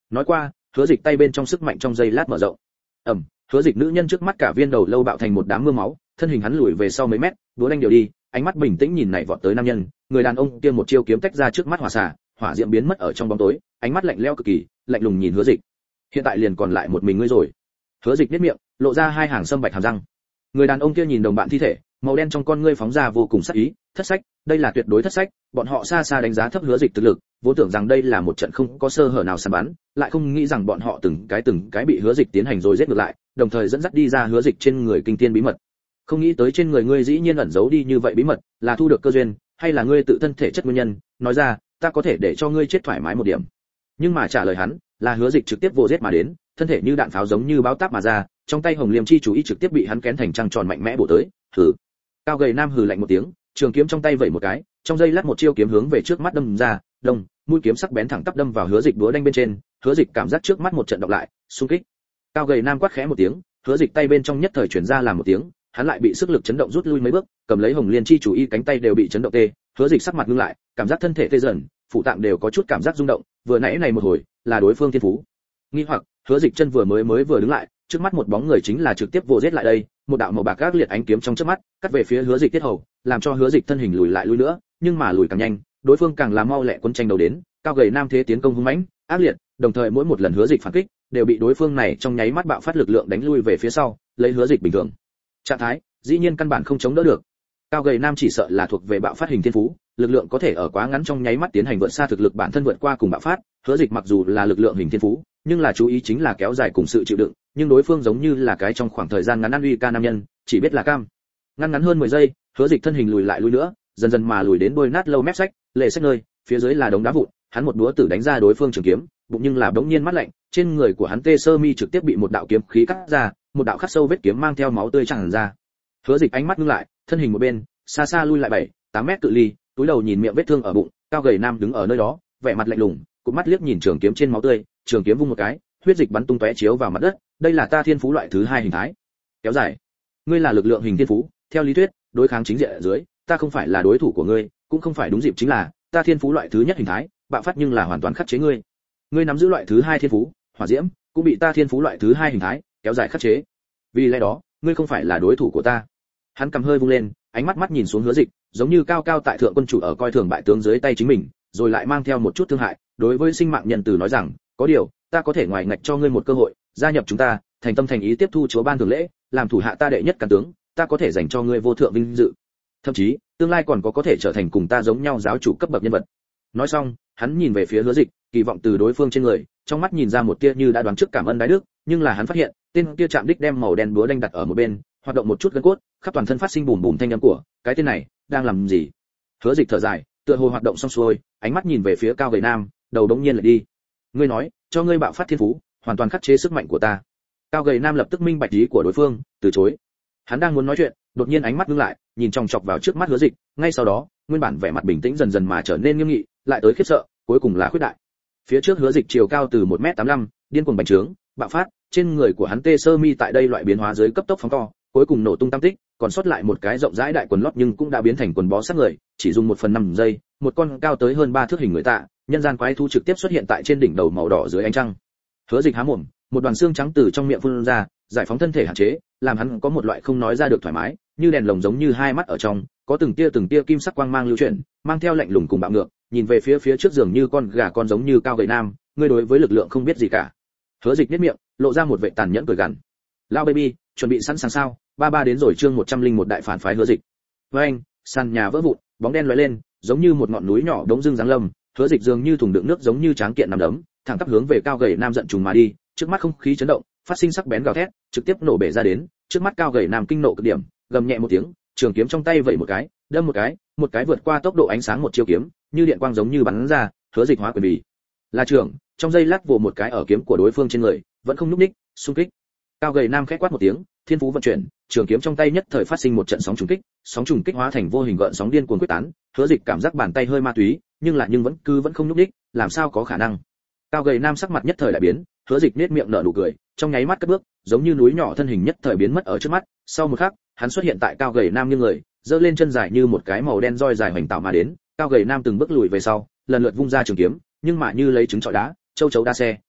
Nói qua, Hứa Dịch tay bên trong sức mạnh trong giây lát mở rộng. Hứa Dịch nữ nhân trước mắt cả viên đầu lâu bạo thành một đám mưa máu, thân hình hắn lùi về sau mấy mét, đũa đanh điều đi, ánh mắt bình tĩnh nhìn nảy vọt tới nam nhân, người đàn ông kia một chiêu kiếm tách ra trước mắt hỏa xả, hỏa diễm biến mất ở trong bóng tối, ánh mắt lạnh lẽo cực kỳ, lạnh lùng nhìn Hứa Dịch. Hiện tại liền còn lại một mình ngươi rồi. Hứa Dịch nhếch miệng, lộ ra hai hàng sâm bạch hàm răng. Người đàn ông kia nhìn đồng bạn thi thể, màu đen trong con ngươi phóng ra vô cùng sắc ý, thất sách, đây là tuyệt đối thất sách, bọn họ xa xa đánh giá thấp Hứa Dịch thực lực, vốn tưởng rằng đây là một trận không có sơ hở nào săn bắn, lại không nghĩ rằng bọn họ từng cái bị Hứa Dịch tiến hành rồi giết ngược lại, đồng thời dẫn dắt đi ra Hứa Dịch trên người kinh thiên bí mật. Không nghĩ tới trên người ngươi dĩ nhiên ẩn giấu đi như vậy bí mật, là thu được cơ duyên, hay là ngươi tự thân thể chất nguyên nhân, nói ra, ta có thể để cho ngươi chết thoải mái một điểm. Nhưng mà trả lời hắn, là Hứa Dịch trực tiếp vô giết mà đến, thân thể như đạn pháo giống như báo táp mà ra, trong tay Hồng Liêm chi chủ ý trực tiếp bị hắn kén thành trăng tròn mạnh mẽ bổ tới. Hừ. Cao gầy nam hừ lạnh một tiếng, trường kiếm trong tay vẩy một cái, trong giây lát một chiêu kiếm hướng về trước mắt đâm ra, đông, mũi kiếm sắc bén thẳng tắp đâm vào Hứa Dịch đũa đanh bên trên, Hứa Dịch cảm giác trước mắt một trận động lại, xung kích. Cao gầy nam quát khẽ một tiếng, Hứa Dịch tay bên trong nhất thời chuyển ra làm một tiếng, hắn lại bị sức lực chấn động rút lui mấy bước, cầm lấy Hồng Liên chi chủ y cánh tay đều bị chấn động tê, Hứa Dịch sắc mặt ngưng lại, cảm giác thân thể tê dần, phụ tạng đều có chút cảm giác rung động, vừa nãy này một hồi, là đối phương thiên phú. Nghi hoặc, Hứa Dịch chân vừa vừa đứng lại, trước mắt một bóng người chính là trực tiếp vồ giết lại đây, một đạo màu bạc gác liệt ánh kiếm trong chớp mắt, cắt về phía Hứa Dịch tiết hầu, làm cho Hứa Dịch thân hình lùi lại lùi nữa, nhưng mà lùi càng nhanh, đối phương càng làm mau lẹ quấn tranh đầu đến, cao gầy nam thế tiến công hung mãnh, ác liệt, đồng thời mỗi một lần Hứa Dịch phản kích, đều bị đối phương này trong nháy mắt bạo phát lực lượng đánh lui về phía sau, lấy Hứa Dịch bình thường trạng thái, dĩ nhiên căn bản không chống đỡ được. Cao gầy nam chỉ sợ là thuộc về bạo phát hình thiên phú, lực lượng có thể ở quá ngắn trong nháy mắt tiến hành vượt xa thực lực bản thân vượt qua cùng bạo phát, Hứa Dịch mặc dù là lực lượng hình thiên phú, nhưng là chú ý chính là kéo dài cùng sự chịu đựng, nhưng đối phương giống như là cái trong khoảng thời gian ngắn ăn uy ca nam nhân, chỉ biết là cam. Ngắn hơn 10 giây, Hứa Dịch thân hình lùi lại lùi nữa, dần dần mà lùi đến đôi nát lâu mép sách, lệ sách nơi, phía dưới là đống đá vụn, hắn một đũa tử đánh ra đối phương trường kiếm, bụng nhưng là đống nhiên mắt lạnh, trên người của hắn tê sơ mi trực tiếp bị một đạo kiếm khí cắt ra, một đạo khắc sâu vết kiếm mang theo máu tươi tràn ra. Hứa Dịch ánh mắt ngưng lại, thân hình một bên, xa xa lui lại 7-8 mét cự ly, túi đầu nhìn miệng vết thương ở bụng, cao gầy nam đứng ở nơi đó, vẻ mặt lạnh lùng, cụp mắt liếc nhìn trường kiếm trên máu tươi, trường kiếm vung một cái, huyết dịch bắn tung tóe chiếu vào mặt đất, đây là ta thiên phú loại thứ 2 hình thái. Kéo dài. Ngươi là lực lượng hình thiên phú, theo lý thuyết, đối kháng chính diện ở dưới, ta không phải là đối thủ của ngươi, cũng không phải đúng dịp chính là, ta thiên phú loại thứ nhất hình thái, bạo phát nhưng là hoàn toàn khắc chế ngươi. Ngươi nắm giữ loại thứ 2 thiên phú, hỏa diễm, cũng bị ta thiên phú loại thứ 2 hình thái, kéo dài khắc chế. Vì lẽ đó, ngươi không phải là đối thủ của ta. Hắn cầm hơi vung lên, ánh mắt nhìn xuống Hứa Dịch, giống như cao cao tại thượng quân chủ ở coi thường bại tướng dưới tay chính mình, rồi lại mang theo một chút thương hại, đối với sinh mạng nhân từ nói rằng, có điều, ta có thể ngoài ngạch cho ngươi một cơ hội, gia nhập chúng ta, thành tâm thành ý tiếp thu chúa ban thường lễ, làm thủ hạ ta đệ nhất càn tướng, ta có thể dành cho ngươi vô thượng vinh dự. Thậm chí, tương lai còn có thể trở thành cùng ta giống nhau giáo chủ cấp bậc nhân vật. Nói xong, hắn nhìn về phía Hứa Dịch, kỳ vọng từ đối phương trên người, trong mắt nhìn ra một tia như đã đoán trước cảm ơn đái đức, nhưng là hắn phát hiện, tên kia chạm đích đem màu đen búa đanh đặt ở một bên, hoạt động một chút gân cốt, khắp toàn thân phát sinh bùm bùm thanh âm của, cái tên này đang làm gì? Hứa Dịch thở dài, tựa hồ hoạt động xong xuôi, ánh mắt nhìn về phía cao gầy nam, đầu đống nhiên lại đi. Ngươi nói, cho ngươi bạo phát thiên phú, hoàn toàn khắc chế sức mạnh của ta. Cao gầy nam lập tức minh bạch ý của đối phương, từ chối. Hắn đang muốn nói chuyện, đột nhiên ánh mắt ngưng lại, nhìn chòng chọc vào trước mắt Hứa Dịch, ngay sau đó, nguyên bản vẻ mặt bình tĩnh dần dần mà trở nên nghiêm nghị, lại tới khiếp sợ, cuối cùng là khuyết đại. Phía trước Hứa Dịch chiều cao từ 1m85, điên cuồng bành trướng, bạo phát, trên người của hắn tê sơ mi tại đây loại biến hóa dưới cấp tốc phóng to, cuối cùng nổ tung tam tích, còn sót lại một cái rộng rãi đại quần lót nhưng cũng đã biến thành quần bó sát người, chỉ dùng 1/5 giây, một con cao tới hơn 3 thước hình người tạ, nhân gian quái thú trực tiếp xuất hiện tại trên đỉnh đầu màu đỏ dưới ánh trăng. Hứa Dịch há mồm, một đoàn xương trắng từ trong miệng phun ra, giải phóng thân thể hạn chế, làm hắn có một loại không nói ra được thoải mái, như đèn lồng giống như hai mắt ở trong, có từng tia kim sắc quang mang lưu chuyển, mang theo lạnh lùng cùng bạo ngược, nhìn về phía trước giường như con gà con giống như cao gầy nam, ngươi đối với lực lượng không biết gì cả. Hứa Dịch nhếch miệng, lộ ra một vẻ tàn nhẫn cười gằn. Lao baby, chuẩn bị sẵn sàng sao? Ba đến rồi, chương 101 đại phản phái Hứa Dịch. Với anh, sàn nhà vỡ vụn, bóng đen lóe lên, giống như một ngọn núi nhỏ đống dưng giáng lâm, Hứa Dịch dường như thùng đựng nước giống như tráng kiện nằm đấm, thẳng tắp hướng về cao gầy nam giận trùng mà đi, trước mắt không khí chấn động, phát sinh sắc bén gào thét, trực tiếp nổ bể ra đến, trước mắt cao gầy nam kinh nộ cực điểm, gầm nhẹ một tiếng, trường kiếm trong tay vẩy một cái, đâm một cái vượt qua tốc độ ánh sáng một chiêu kiếm, như điện quang giống như bắn ra, Hứa Dịch hóa quyền bì. Là trưởng, trong giây lát vồ một cái ở kiếm của đối phương trên người, vẫn không nhúc nhích, xung kích. Cao gầy nam khẽ quát một tiếng, thiên phú vận chuyển, trường kiếm trong tay nhất thời phát sinh một trận sóng trùng kích hóa thành vô hình gợn sóng điên cuồng quyết tán, Hứa Dịch cảm giác bàn tay hơi ma túy, nhưng vẫn không nhúc nhích, làm sao có khả năng? Cao gầy nam sắc mặt nhất thời đại biến, Hứa Dịch nhếch miệng nở nụ cười, trong nháy mắt cất bước, giống như núi nhỏ thân hình nhất thời biến mất ở trước mắt, sau một khắc, hắn xuất hiện tại cao gầy nam như người, giơ lên chân dài như một cái màu đen roi dài hoành tạo mà đến, cao gầy nam từng bước lùi về sau, lần lượt vung ra trường kiếm, nhưng mà như lấy trứng trọi đá, châu chấu đa xe,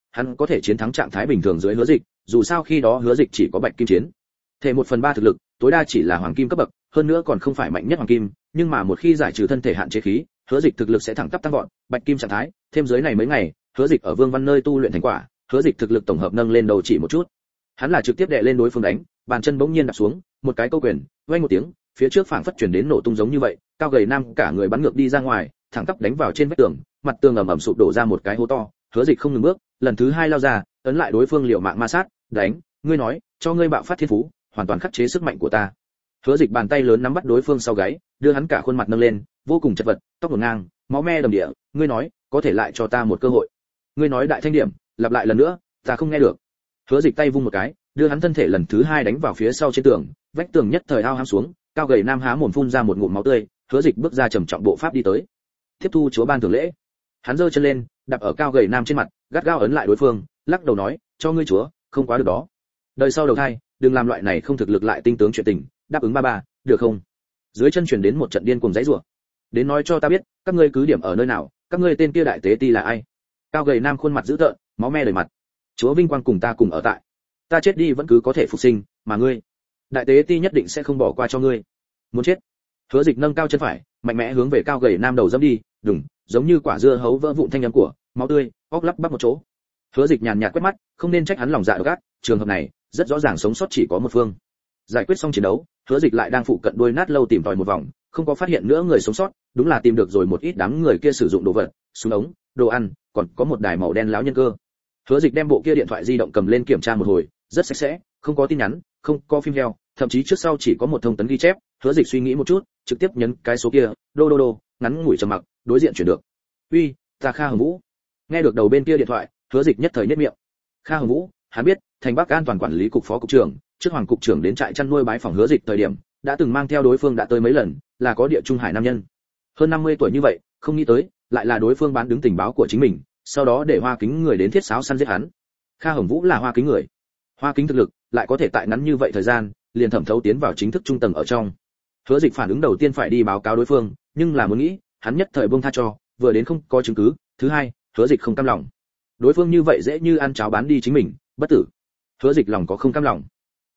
hắn có thể chiến thắng trạng thái bình thường dưới Hứa Dịch, dù sao khi đó Hứa Dịch chỉ có bạch kim chiến. Thể 1/3 thực lực, tối đa chỉ là hoàng kim cấp bậc, hơn nữa còn không phải mạnh nhất hoàng kim, nhưng mà một khi giải trừ thân thể hạn chế khí, Hứa Dịch thực lực sẽ thẳng tắp tăng vọt, bạch kim trạng thái, thêm dưới này mấy ngày, Hứa Dịch ở Vương Văn nơi tu luyện thành quả, Hứa Dịch thực lực tổng hợp nâng lên đầu chỉ một chút. Hắn là trực tiếp đè lên đối phương đánh, bàn chân bỗng nhiên đạp xuống, một cái câu quyền, vang một tiếng, phía trước phảng phất truyền đến nổ tung giống như vậy, cao gầy nam cả người bắn ngược đi ra ngoài, thẳng tắp đánh vào trên vách tường, mặt tường ầm ầm sụp đổ ra một cái hố to. Hứa Dịch không ngừng bước, lần thứ hai lao ra, ấn lại đối phương liều mạng ma sát, đánh, ngươi nói, cho ngươi bạo phát thiên phú, hoàn toàn khắc chế sức mạnh của ta. Hứa Dịch bàn tay lớn nắm bắt đối phương sau gáy, đưa hắn cả khuôn mặt nâng lên, vô cùng chật vật, tóc hỗn ngang, máu me đầm địa, ngươi nói, có thể lại cho ta một cơ hội. Ngươi nói đại thanh điểm, lặp lại lần nữa, ta không nghe được. Hứa Dịch tay vung một cái, đưa hắn thân thể lần thứ hai đánh vào phía sau trên tường, vách tường nhất thời ao hám xuống, cao gầy nam há mồm phun ra một ngụm máu tươi. Hứa Dịch bước ra trầm trọng bộ pháp đi tới, tiếp thu chúa ban thưởng lễ. Hắn giơ chân lên, đạp ở cao gầy nam trên mặt, gắt gao ấn lại đối phương, lắc đầu nói, cho ngươi chúa, không quá được đó. Đời sau đầu thai, đừng làm loại này không thực lực lại tinh tướng chuyện tình, đáp ứng ba, được không? Dưới chân truyền đến một trận điên cuồng giãy giụa. Đến nói cho ta biết, các ngươi cứ điểm ở nơi nào, các ngươi tên kia đại tế ti là ai? Cao gầy nam khuôn mặt dữ tợn, máu me đầy mặt. Chúa vinh quang cùng ta cùng ở tại. Ta chết đi vẫn cứ có thể phục sinh, mà ngươi, đại tế ti nhất định sẽ không bỏ qua cho ngươi. Muốn chết? Hứa Dịch nâng cao chân phải, mạnh mẽ hướng về cao gầy nam đầu dẫm đi, đùng, giống như quả dưa hấu vỡ vụn thanh âm của máu tươi, óc lắp bắp một chỗ. Hứa Dịch nhàn nhạt quét mắt, không nên trách hắn lòng dạ độc ác, trường hợp này, rất rõ ràng sống sót chỉ có một phương. Giải quyết xong chiến đấu, Hứa Dịch lại đang phụ cận đuôi nát lâu tìm tòi một vòng, không có phát hiện nữa người sống sót, đúng là tìm được rồi một ít đám người kia sử dụng đồ vật, súng ống, đồ ăn, còn có một đài màu đen láo nhân cơ. Hứa Dịch đem bộ kia điện thoại di động cầm lên kiểm tra một hồi, rất sạch sẽ, không có tin nhắn, không có phim heo, thậm chí trước sau chỉ có một thông tấn ghi chép. Hứa Dịch suy nghĩ một chút, trực tiếp nhấn cái số kia, đô, ngắn ngủi trầm mặc, đối diện chuyển được. "Uy, ta Kha Hồng Vũ." Nghe được đầu bên kia điện thoại, Hứa Dịch nhất thời nhếch miệng. Kha Hồng Vũ, hắn biết, thành Bắc An toàn quản lý cục phó cục trưởng, trước hoàng cục trưởng đến trại chăn nuôi bái phỏng Hứa Dịch thời điểm, đã từng mang theo đối phương đã tới mấy lần, là có địa trung hải nam nhân. Hơn 50 tuổi như vậy, không nghĩ tới, lại là đối phương bán đứng tình báo của chính mình, sau đó để Hoa Kính người đến thiết sáo săn giết hắn. Kha Hồng Vũ là Hoa Kính người. Hoa Kính thực lực, lại có thể tại ngắn như vậy thời gian, liền thẩm thấu tiến vào chính thức trung tầng ở trong. Hứa Dịch phản ứng đầu tiên phải đi báo cáo đối phương, nhưng là muốn nghĩ, hắn nhất thời buông tha cho, vừa đến không có chứng cứ, thứ hai, Hứa Dịch không cam lòng. Đối phương như vậy dễ như ăn cháo bán đi chính mình, bất tử. Hứa Dịch lòng có không cam lòng.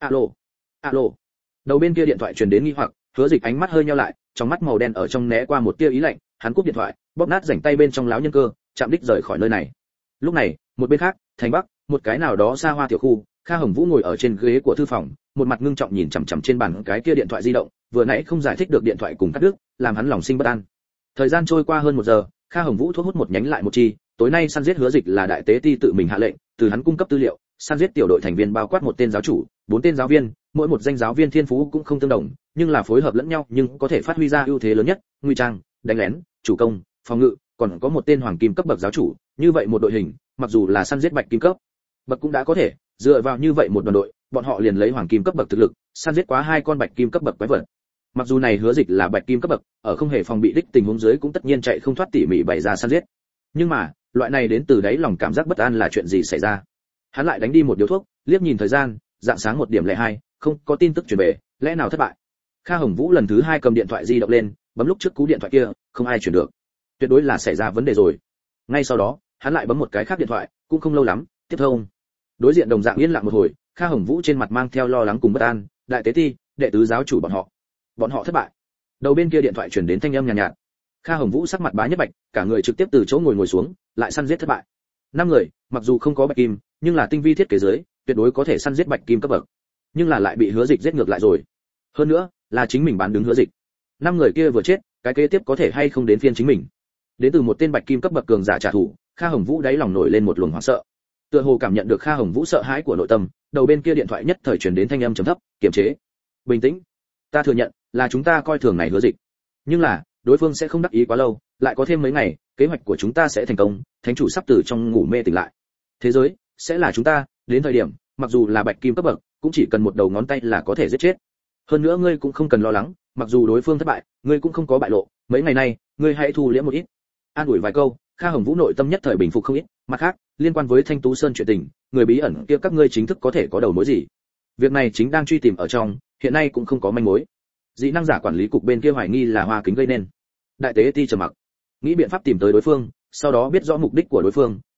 Alo. Đầu bên kia điện thoại truyền đến nghi hoặc, Hứa Dịch ánh mắt hơi nheo lại, trong mắt màu đen ở trong né qua một tia ý lạnh, hắn cúp điện thoại, bóp nát rảnh tay bên trong láo nhân cơ, chạm đích rời khỏi nơi này. Lúc này, một bên khác, thành Bắc, một cái nào đó xa hoa tiểu khu, Kha Hồng Vũ ngồi ở trên ghế của thư phòng, một mặt ngưng trọng nhìn chằm chằm trên bàn cái kia điện thoại di động, vừa nãy không giải thích được điện thoại cùng cắt đứt, làm hắn lòng sinh bất an. Thời gian trôi qua hơn 1 giờ, Kha Hồng Vũ thuốc hút một nhánh lại một chi, tối nay săn giết Hứa Dịch là đại tế ti tự mình hạ lệnh, từ hắn cung cấp tư liệu, săn giết tiểu đội thành viên bao quát một tên giáo chủ, 4 tên giáo viên, mỗi một danh giáo viên thiên phú cũng không tương đồng, nhưng là phối hợp lẫn nhau, nhưng có thể phát huy ra ưu thế lớn nhất, nguy trang, đánh lén, chủ công, phòng ngự, còn có một tên hoàng kim cấp bậc giáo chủ, như vậy một đội hình, mặc dù là săn giết bạch kim cấp bậc cũng đã có thể, dựa vào như vậy một đoàn đội, bọn họ liền lấy hoàng kim cấp bậc thực lực, săn giết quá 2 con bạch kim cấp bậc quái vật. Mặc dù này Hứa Dịch là bạch kim cấp bậc, ở không hề phòng bị đích tình huống dưới cũng tất nhiên chạy không thoát tỉ mỉ bày ra săn giết. Nhưng mà, loại này đến từ đáy lòng cảm giác bất an là chuyện gì xảy ra? Hắn lại đánh đi một điếu thuốc, liếc nhìn thời gian, dạng sáng 1:02, không có tin tức truyền về, lẽ nào thất bại? Kha Hồng Vũ lần thứ 2 cầm điện thoại di động lên, bấm lúc trước cú điện thoại kia, không ai chuyển được. Tuyệt đối là xảy ra vấn đề rồi. Ngay sau đó, hắn lại bấm một cái khác điện thoại, cũng không lâu lắm, tiếp thông. Đối diện đồng dạng yên lặng một hồi, Kha Hồng Vũ trên mặt mang theo lo lắng cùng bất an, đại tế ti, đệ tứ giáo chủ bọn họ thất bại. Đầu bên kia điện thoại truyền đến thanh âm nhàn nhạt. Kha Hồng Vũ sắc mặt bá nhất bạch, cả người trực tiếp từ chỗ ngồi xuống, lại săn giết thất bại. 5 người, mặc dù không có bạch kim, nhưng là tinh vi thiết kế dưới, tuyệt đối có thể săn giết bạch kim cấp bậc. Nhưng là lại bị Hứa Dịch giết ngược lại rồi. Hơn nữa, là chính mình bán đứng Hứa Dịch. 5 người kia vừa chết, cái kế tiếp có thể hay không đến phiên chính mình. Đến từ một tên bạch kim cấp bậc cường giả trả thù, Kha Hồng Vũ đáy lòng nổi lên một luồng hoảng sợ. Tựa hồ cảm nhận được Kha Hồng Vũ sợ hãi của nội tâm, đầu bên kia điện thoại nhất thời truyền đến thanh âm trầm thấp, kiềm chế, bình tĩnh. Ta thừa nhận, là chúng ta coi thường này Hứa Dịch. Nhưng là, đối phương sẽ không đắc ý quá lâu, lại có thêm mấy ngày, kế hoạch của chúng ta sẽ thành công, thánh chủ sắp từ trong ngủ mê tỉnh lại. Thế giới sẽ là chúng ta, đến thời điểm, mặc dù là bạch kim cấp bậc, cũng chỉ cần một đầu ngón tay là có thể giết chết. Hơn nữa ngươi cũng không cần lo lắng, mặc dù đối phương thất bại, ngươi cũng không có bại lộ, mấy ngày nay, ngươi hãy thu liễm một ít. An ủi vài câu, Kha Hồng Vũ nội tâm nhất thời bình phục không ít, mặt khác, liên quan với Thanh Tú Sơn chuyện tình, người bí ẩn kia các ngươi chính thức có thể có đầu mối gì? Việc này chính đang truy tìm ở trong, hiện nay cũng không có manh mối. Dị năng giả quản lý cục bên kia hoài nghi là Hoa Kính gây nên. Đại tế ti trầm mặc, nghĩ biện pháp tìm tới đối phương, sau đó biết rõ mục đích của đối phương,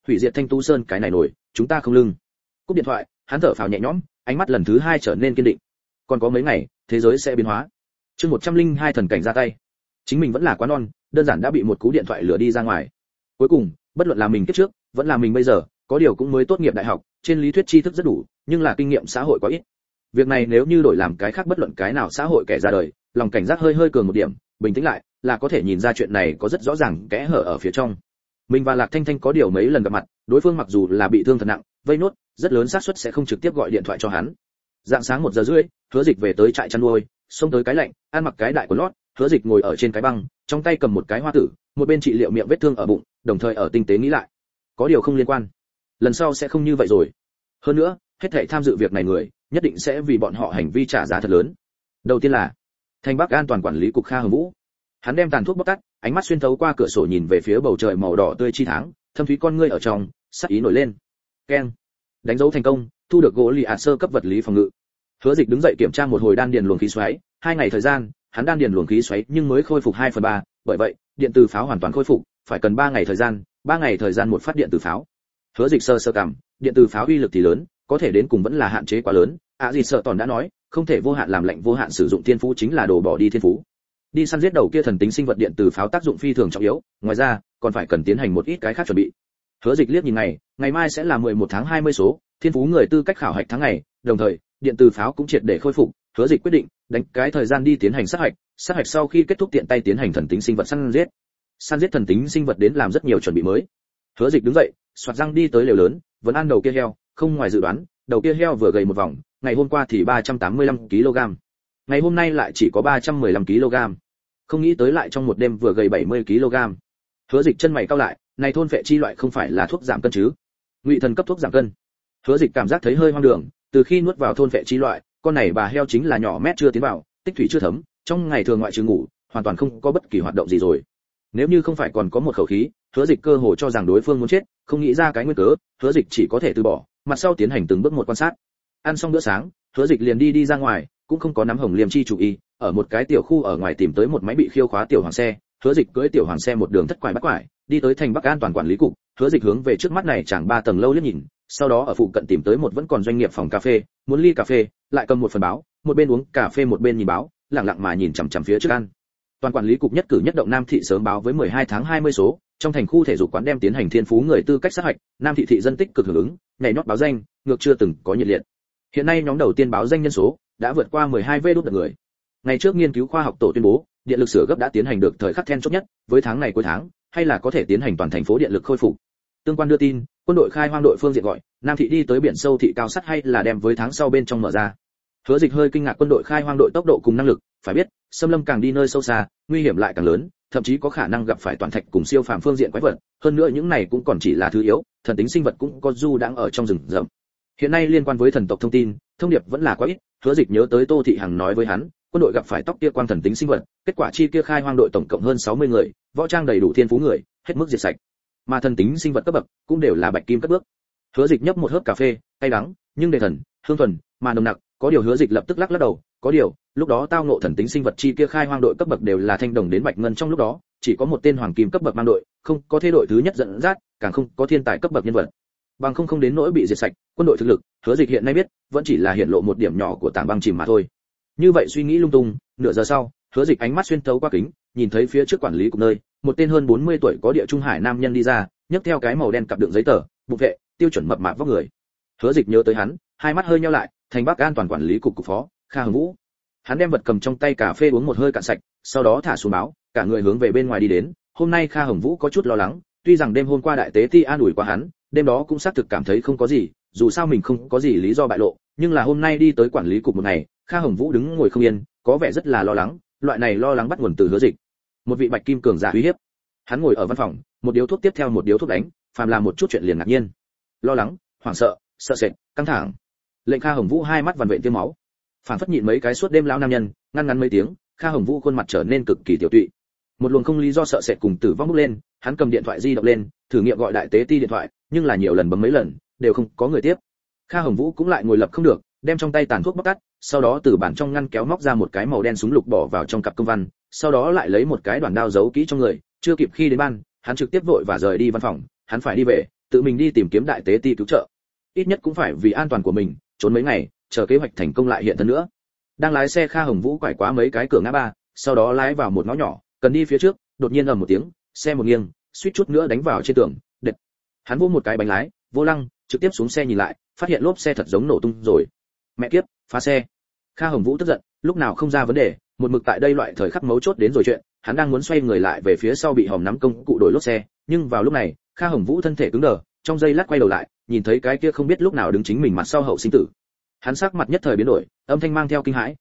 hủy diệt Thanh Tu Sơn cái này nổi, chúng ta không lưng. Cúp điện thoại, hắn thở phào nhẹ nhõm, ánh mắt lần thứ hai trở nên kiên định. Còn có mấy ngày, thế giới sẽ biến hóa. Chương 102 thần cảnh ra tay. Chính mình vẫn là quá non, đơn giản đã bị một cú điện thoại lừa đi ra ngoài. Cuối cùng, bất luận là mình kiếp trước, vẫn là mình bây giờ, có điều cũng mới tốt nghiệp đại học, trên lý thuyết tri thức rất đủ, nhưng là kinh nghiệm xã hội quá ít. Việc này nếu như đổi làm cái khác bất luận cái nào xã hội kẻ ra đời, lòng cảnh giác hơi cường một điểm, bình tĩnh lại, là có thể nhìn ra chuyện này có rất rõ ràng kẽ hở ở phía trong. Mình và Lạc Thanh Thanh có điều mấy lần gặp mặt, đối phương mặc dù là bị thương thật nặng, vây nốt, rất lớn xác suất sẽ không trực tiếp gọi điện thoại cho hắn. Dạng sáng 1 giờ rưỡi, Hứa Dịch về tới trại chăn nuôi, xông tới cái lạnh, ăn mặc cái đại quần lót, Hứa Dịch ngồi ở trên cái băng, trong tay cầm một cái hoa tử, một bên trị liệu miệng vết thương ở bụng, đồng thời ở tinh tế nghĩ lại. Có điều không liên quan, lần sau sẽ không như vậy rồi. Hơn nữa, hết thảy tham dự việc này người, nhất định sẽ vì bọn họ hành vi trả giá thật lớn. Đầu tiên là Thanh Bắc An toàn quản lý cục Kha Hồng Vũ. Hắn đem tàn thuốc bóc tắt, ánh mắt xuyên thấu qua cửa sổ nhìn về phía bầu trời màu đỏ tươi chi tháng, thâm thúy con ngươi ở trong, sắc ý nổi lên. Keng. Đánh dấu thành công, thu được gỗ lì sơ cấp vật lý phòng ngự. Hứa Dịch đứng dậy kiểm tra một hồi đan điền luồng khí xoáy, 2 ngày thời gian, hắn đan điền luồng khí xoáy nhưng mới khôi phục 2/3, bởi vậy, điện từ pháo hoàn toàn khôi phục, phải cần 3 ngày thời gian, 3 ngày thời gian một phát điện từ pháo. Hứa Dịch sơ cảm, điện từ pháo uy lực thì lớn, có thể đến cùng vẫn là hạn chế quá lớn. Gì sợ tòn đã nói, không thể vô hạn làm lệnh vô hạn sử dụng thiên phú chính là đồ bỏ đi thiên phú. Đi săn giết đầu kia thần tính sinh vật điện từ pháo tác dụng phi thường trọng yếu, ngoài ra, còn phải cần tiến hành một ít cái khác chuẩn bị. Hứa Dịch liếc nhìn ngày mai sẽ là 11 tháng 20 số, thiên phú người tư cách khảo hạch tháng ngày, đồng thời, điện từ pháo cũng triệt để khôi phục, Hứa Dịch quyết định đánh cái thời gian đi tiến hành sát hạch sau khi kết thúc tiện tay tiến hành thần tính sinh vật săn giết thần tính sinh vật đến làm rất nhiều chuẩn bị mới. Hứa Dịch đứng dậy, xoạt răng đi tới lều lớn, vẫn ăn đầu kia heo, không ngoài dự đoán, đầu kia heo vừa gầy một vòng, ngày hôm qua thì 385 kg. Ngày hôm nay lại chỉ có 315 kg. Không nghĩ tới lại trong một đêm vừa gầy 70 kg. Hứa Dịch chân mày cau lại, này thôn phệ chi loại không phải là thuốc giảm cân chứ? Ngụy thần cấp thuốc giảm cân. Hứa Dịch cảm giác thấy hơi hoang đường, từ khi nuốt vào thôn phệ chi loại, con này bà heo chính là nhỏ mét chưa tiến vào, tích thủy chưa thấm, trong ngày thường ngoại trừ ngủ, hoàn toàn không có bất kỳ hoạt động gì rồi. Nếu như không phải còn có một khẩu khí, Hứa Dịch cơ hồ cho rằng đối phương muốn chết, không nghĩ ra cái nguyên cớ, Hứa Dịch chỉ có thể từ bỏ, mặt sau tiến hành từng bước một quan sát. Ăn xong bữa sáng, Hứa Dịch liền đi ra ngoài, cũng không có nắm Hồng Liêm chi chủ ý, ở một cái tiểu khu ở ngoài tìm tới một máy bị khiêu khóa tiểu hoàng xe, Hứa Dịch cưỡi tiểu hoàng xe một đường thất quải bắt quải, đi tới thành Bắc An toàn quản lý cục, Hứa Dịch hướng về trước mắt này chẳng 3 tầng lâu liếc nhìn, sau đó ở phụ cận tìm tới một vẫn còn doanh nghiệp phòng cà phê, muốn ly cà phê, lại cầm một phần báo, một bên uống cà phê một bên nhìn báo, lặng lặng mà nhìn chằm chằm phía trước ăn. Toàn quản lý cục nhất cử nhất động Nam thị sớm báo với 12 tháng 20 số, trong thành khu thể dục quán đem tiến hành thiên phú người tư cách sát hạch, Nam thị thị dân tích cực hưởng ứng, nhảy nhót báo danh, ngược chưa từng có nhiệt liệt. Hiện nay nhóm đầu tiên báo danh nhân số đã vượt qua 12 vê đút người. Ngày trước nghiên cứu khoa học tổ tuyên bố, điện lực sửa gấp đã tiến hành được thời khắc then chốt nhất, với tháng này cuối tháng, hay là có thể tiến hành toàn thành phố điện lực khôi phục. Tương quan đưa tin, quân đội khai hoang đội phương diện gọi, Nam thị đi tới biển sâu thị cao sắt hay là đem với tháng sau bên trong mở ra. Hứa Dịch hơi kinh ngạc quân đội khai hoang đội tốc độ cùng năng lực, phải biết, xâm lâm càng đi nơi sâu xa, nguy hiểm lại càng lớn, thậm chí có khả năng gặp phải toàn thạch cùng siêu phàm phương diện quái vật, hơn nữa những này cũng còn chỉ là thứ yếu, thần tính sinh vật cũng có du đang ở trong rừng rậm. Hiện nay liên quan với thần tộc thông tin, thông điệp vẫn là quá ít, Hứa Dịch nhớ tới Tô Thị Hằng nói với hắn, quân đội gặp phải tóc kia quang thần tính sinh vật, kết quả chi kia khai hoang đội tổng cộng hơn 60 người, võ trang đầy đủ thiên phú người, hết mức diệt sạch. Mà thần tính sinh vật cấp bậc cũng đều là bạch kim cất bước. Hứa Dịch nhấp một hớp cà phê, cay đắng, nhưng đề thần, hương thuần, mà nồng nặc, có điều Hứa Dịch lập tức lắc đầu, có điều, lúc đó tao ngộ thần tính sinh vật chi kia khai hoang đội cấp bậc đều là thanh đồng đến bạch ngân trong lúc đó, chỉ có một tên hoàng kim cấp bậc mang đội, không có thế đội thứ nhất dẫn dắt, càng không có thiên tài cấp bậc nhân vật. Bằng không đến nỗi bị diệt sạch, quân đội thực lực, Hứa Dịch hiện nay biết, vẫn chỉ là hiện lộ một điểm nhỏ của tảng băng chìm mà thôi. Như vậy suy nghĩ lung tung, nửa giờ sau, Hứa Dịch ánh mắt xuyên thấu qua kính, nhìn thấy phía trước quản lý cục nơi, một tên hơn 40 tuổi có địa trung hải nam nhân đi ra, nhấc theo cái màu đen cặp đựng giấy tờ, bục vệ, tiêu chuẩn mập mạp vóc người. Hứa Dịch nhớ tới hắn, hai mắt hơi nheo lại, thành Bắc An toàn quản lý cục cục phó, Kha Hồng Vũ. Hắn đem vật cầm trong tay cà phê uống một hơi cạn sạch, sau đó thả xuống báo, cả người hướng về bên ngoài đi đến. Hôm nay Kha Hồng Vũ có chút lo lắng, tuy rằng đêm hôm qua đại tế ti an ủi qua hắn, đêm đó cũng xác thực cảm thấy không có gì, dù sao mình không có gì lý do bại lộ, nhưng là hôm nay đi tới quản lý cục một ngày, Kha Hồng Vũ đứng ngồi không yên, có vẻ rất là lo lắng, loại này lo lắng bắt nguồn từ Hứa Dịch. Một vị bạch kim cường giả uy hiếp. Hắn ngồi ở văn phòng, một điếu thuốc tiếp theo một điếu thuốc đánh, phàm làm một chút chuyện liền ngạc nhiên, lo lắng, hoảng sợ, sợ sệt, căng thẳng. Lệnh Kha Hồng Vũ hai mắt vằn vện tiêm máu, phản phất nhịn mấy cái suốt đêm lão nam nhân, ngăn mấy tiếng, Kha Hồng Vũ khuôn mặt trở nên cực kỳ tiểu tụy. Một luồng không lý do sợ sệt cùng tử vong bốc lên, hắn cầm điện thoại di động lên, thử nghiệm gọi đại tế ti điện thoại, nhưng là nhiều lần bấm mấy lần, đều không có người tiếp. Kha Hồng Vũ cũng lại ngồi lập không được, đem trong tay tàn thuốc bóc tắt, sau đó từ bản trong ngăn kéo móc ra một cái màu đen súng lục bỏ vào trong cặp công văn, sau đó lại lấy một cái đoàn đao giấu kỹ trong người, chưa kịp khi đến ban, hắn trực tiếp vội và rời đi văn phòng, hắn phải đi về, tự mình đi tìm kiếm đại tế ti cứu trợ. Ít nhất cũng phải vì an toàn của mình, trốn mấy ngày, chờ kế hoạch thành công lại hiện thân nữa. Đang lái xe, Kha Hồng Vũ quải quá mấy cái cửa ngã ba, sau đó lái vào một ngõ nhỏ, cần đi phía trước, đột nhiên ầm một tiếng, xe một nghiêng, suýt chút nữa đánh vào trên tường. Đệt. Hắn vỗ một cái bánh lái, vô lăng, trực tiếp xuống xe nhìn lại, phát hiện lốp xe thật giống nổ tung rồi. Mẹ kiếp, phá xe. Kha Hồng Vũ tức giận, lúc nào không ra vấn đề, một mực tại đây loại thời khắc mấu chốt đến rồi chuyện, hắn đang muốn xoay người lại về phía sau bị hòm nắm công cụ đổi lốp xe, nhưng vào lúc này, Kha Hồng Vũ thân thể cứng đờ, trong giây lát quay đầu lại, nhìn thấy cái kia không biết lúc nào đứng chính mình mặt sau hậu sinh tử. Hắn sắc mặt nhất thời biến đổi, âm thanh mang theo kinh hãi,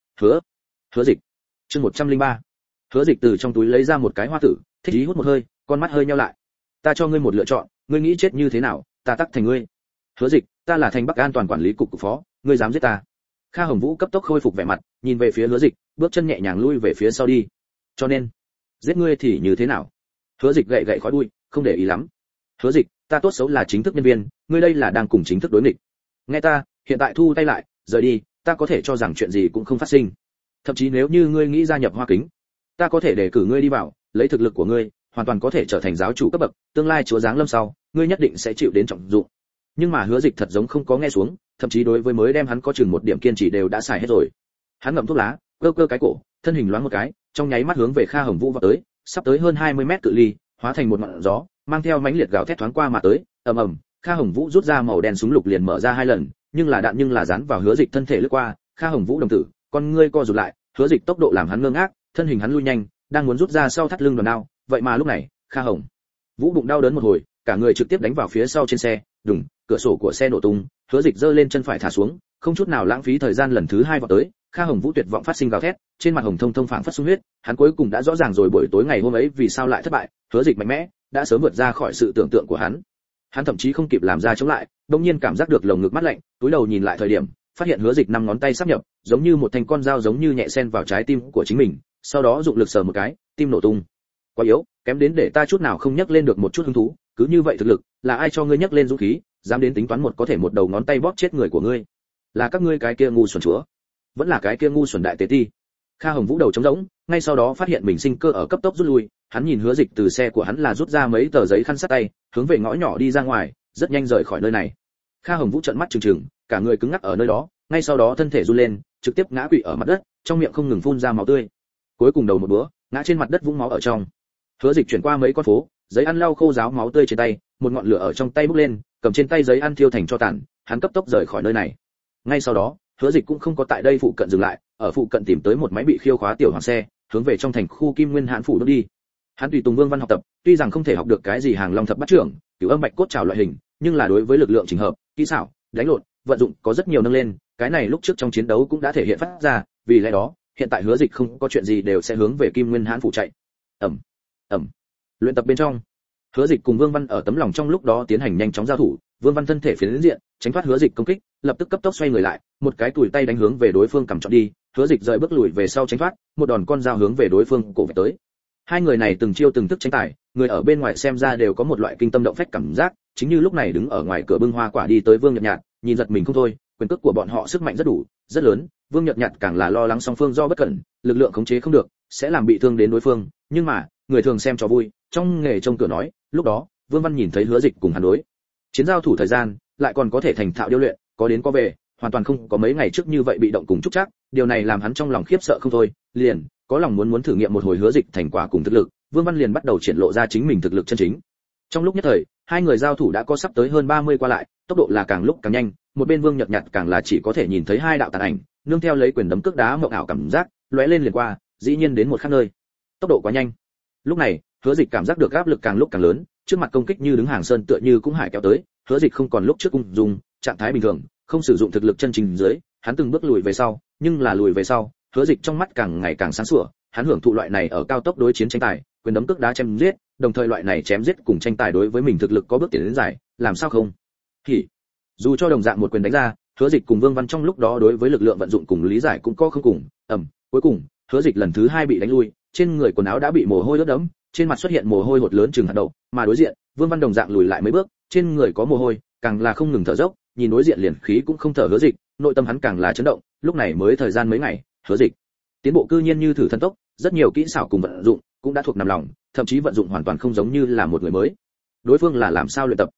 Hứa Dịch. Chương 103. Hứa Dịch từ trong túi lấy ra một cái hoa tử, thích ý hút một hơi, con mắt hơi nheo lại. Ta cho ngươi một lựa chọn, ngươi nghĩ chết như thế nào, ta tắc thành ngươi. Hứa Dịch, ta là thành Bắc An toàn quản lý cục phó, ngươi dám giết ta? Kha Hồng Vũ cấp tốc khôi phục vẻ mặt, nhìn về phía Hứa Dịch, bước chân nhẹ nhàng lui về phía sau đi. Cho nên, giết ngươi thì như thế nào? Hứa Dịch gậy gậy khói bụi, không để ý lắm. Hứa Dịch, ta tốt xấu là chính thức nhân viên, ngươi đây là đang cùng chính thức đối nghịch. Nghe ta, hiện tại thu tay lại, rời đi, ta có thể cho rằng chuyện gì cũng không phát sinh. Thậm chí nếu như ngươi nghĩ gia nhập Hoa Kính, ta có thể đề cử ngươi đi vào, lấy thực lực của ngươi, hoàn toàn có thể trở thành giáo chủ cấp bậc, tương lai chúa giáng lâm sau, ngươi nhất định sẽ chịu đến trọng dụng. Nhưng mà Hứa Dịch thật giống không có nghe xuống, thậm chí đối với mới đem hắn có chừng một điểm kiên trì đều đã xài hết rồi. Hắn ngậm thuốc lá, cơ cơ cái cổ, thân hình loáng một cái, trong nháy mắt hướng về Kha Hồng Vũ vọt tới, sắp tới hơn 20 mét cự ly, hóa thành một ngọn gió, mang theo mãnh liệt gào thét thoáng qua mà tới, ầm ầm, Kha Hồng Vũ rút ra màu đen súng lục liền mở ra 2 lần, nhưng là đạn dán vào Hứa Dịch thân thể lướt qua, Kha Hồng Vũ đồng tử, con ngươi co rụt lại, Hứa Dịch tốc độ làm hắn ngơ ngác, thân hình hắn lui nhanh, đang muốn rút ra sau thắt lưng đòn đao, vậy mà lúc này, Kha Hồng Vũ bụng đau đớn một hồi, cả người trực tiếp đánh vào phía sau trên xe, đùng, cửa sổ của xe nổ tung, Hứa Dịch giơ lên chân phải thả xuống, không chút nào lãng phí thời gian lần thứ 2 vọt tới, Kha Hồng Vũ tuyệt vọng phát sinh gào thét, trên mặt hồng thông thông phảng phất sung huyết, hắn cuối cùng đã rõ ràng rồi buổi tối ngày hôm ấy vì sao lại thất bại, Hứa Dịch mạnh mẽ, đã sớm vượt ra khỏi sự tưởng tượng của hắn. Hắn thậm chí không kịp làm ra chống lại, đột nhiên cảm giác được lồng ngực mát lạnh, túi đầu nhìn lại thời điểm, phát hiện Hứa Dịch 5 ngón tay sắp nhập, giống như một thanh con dao giống như nhẹ xen vào trái tim của chính mình, sau đó dụng lực sờ một cái, tim nổ tung. Quá yếu, kém đến để ta chút nào không nhấc lên được một chút hứng thú, cứ như vậy thực lực, là ai cho ngươi nhấc lên dũng khí, dám đến tính toán một có thể một đầu ngón tay bóp chết người của ngươi? Là các ngươi cái kia ngu xuẩn chúa, vẫn là cái kia ngu xuẩn đại tế ti? Kha Hồng Vũ đầu trống rỗng, ngay sau đó phát hiện mình sinh cơ ở cấp tốc rút lui, hắn nhìn Hứa Dịch từ xe của hắn là rút ra mấy tờ giấy khăn sát tay, hướng về ngõ nhỏ đi ra ngoài, rất nhanh rời khỏi nơi này. Kha Hồng Vũ trợn mắt trừng trừng, cả người cứng ngắc ở nơi đó, ngay sau đó thân thể run lên, trực tiếp ngã quỵ ở mặt đất, trong miệng không ngừng phun ra máu tươi. Cuối cùng đầu một bữa, ngã trên mặt đất vũng máu ở trong. Hứa Dịch chuyển qua mấy con phố, giấy ăn lau khô ráo máu tươi trên tay, một ngọn lửa ở trong tay bốc lên, cầm trên tay giấy ăn thiêu thành tro tàn, hắn cấp tốc rời khỏi nơi này. Ngay sau đó, Hứa Dịch cũng không có tại đây phụ cận dừng lại, ở phụ cận tìm tới một máy bị khiêu khóa tiểu hoàng xe, hướng về trong thành khu Kim Nguyên Hãn phủ đốt đi. Hắn tùy tùng Vương Văn học tập, tuy rằng không thể học được cái gì hàng long thập bát trưởng, cửu âm bạch cốt trảo loại hình, nhưng là đối với lực lượng chỉnh hợp, kỹ xảo, đánh lộn, vận dụng có rất nhiều nâng lên, cái này lúc trước trong chiến đấu cũng đã thể hiện phát ra, vì lẽ đó, hiện tại Hứa Dịch không có chuyện gì đều sẽ hướng về Kim Nguyên Hãn phủ chạy. Ầm, ầm. Luyện tập bên trong, Hứa Dịch cùng Vương Văn ở tấm lòng trong lúc đó tiến hành nhanh chóng giao thủ, Vương Văn thân thể phiến diện, tránh thoát Hứa Dịch công kích, lập tức cấp tốc xoay người lại, một cái tùi tay đánh hướng về đối phương cầm chọn đi, Hứa Dịch rời bước lùi về sau tránh thoát, một đòn con dao hướng về đối phương cổ về tới. Hai người này từng chiêu từng thức tranh tài, người ở bên ngoài xem ra đều có một loại kinh tâm động phách cảm giác, chính như lúc này đứng ở ngoài cửa bưng hoa quả đi tới Vương Nhật Nhạt, nhìn giật mình không thôi, quyền cước của bọn họ sức mạnh rất đủ, rất lớn, Vương Nhật Nhạt càng là lo lắng song phương do bất cẩn, lực lượng khống chế không được, sẽ làm bị thương đến đối phương, nhưng mà, người thường xem cho vui, trong nghề trông cửa nói, lúc đó, Vương Văn nhìn thấy Hứa Dịch cùng hắn đối chiến giao thủ thời gian, lại còn có thể thành thạo điêu luyện, có đến có về, hoàn toàn không có mấy ngày trước như vậy bị động cùng trúc chắc, điều này làm hắn trong lòng khiếp sợ không thôi, liền có lòng muốn thử nghiệm một hồi Hứa Dịch thành quả cùng thực lực, Vương Văn liền bắt đầu triển lộ ra chính mình thực lực chân chính. Trong lúc nhất thời, hai người giao thủ đã có sắp tới hơn 30 qua lại, tốc độ là càng lúc càng nhanh, một bên Vương Nhật Nhạt càng là chỉ có thể nhìn thấy hai đạo tàn ảnh, nương theo lấy quyền đấm cước đá mộng ảo cảm giác, lóe lên liền qua, dĩ nhiên đến một khác nơi. Tốc độ quá nhanh. Lúc này, Hứa Dịch cảm giác được áp lực càng lúc càng lớn, trước mặt công kích như đứng hàng sơn tựa như cũng hải kéo tới, Hứa Dịch không còn lúc trước ung dung, trạng thái bình thường, không sử dụng thực lực chân chính dưới, hắn từng bước lùi về sau, nhưng là lùi về sau, Hứa Dịch trong mắt càng ngày càng sáng sủa, hắn hưởng thụ loại này ở cao tốc đối chiến tranh tài, quyền đấm cước đá chém giết, đồng thời loại này chém giết cùng tranh tài đối với mình thực lực có bước tiến đến giải, làm sao không? Thì dù cho đồng dạng một quyền đánh ra, Hứa Dịch cùng Vương Văn trong lúc đó đối với lực lượng vận dụng cùng lý giải cũng có không cùng, cuối cùng, Hứa Dịch lần thứ 2 bị đánh lui, trên người quần áo đã bị mồ hôi ướt đẫm, trên mặt xuất hiện mồ hôi hột lớn chừng hạt đậu, mà đối diện, Vương Văn đồng dạng lùi lại mấy bước, trên người có mồ hôi, càng là không ngừng thở dốc, nhìn đối diện liền khí cũng không thở Hứa Dịch, nội tâm hắn càng là chấn động, lúc này mới thời gian mấy ngày, Hứa Dịch tiến bộ cư nhiên như thử thần tốc, rất nhiều kỹ xảo cùng vận dụng cũng đã thuộc nằm lòng, thậm chí vận dụng hoàn toàn không giống như là một người mới. Đối phương là làm sao luyện tập?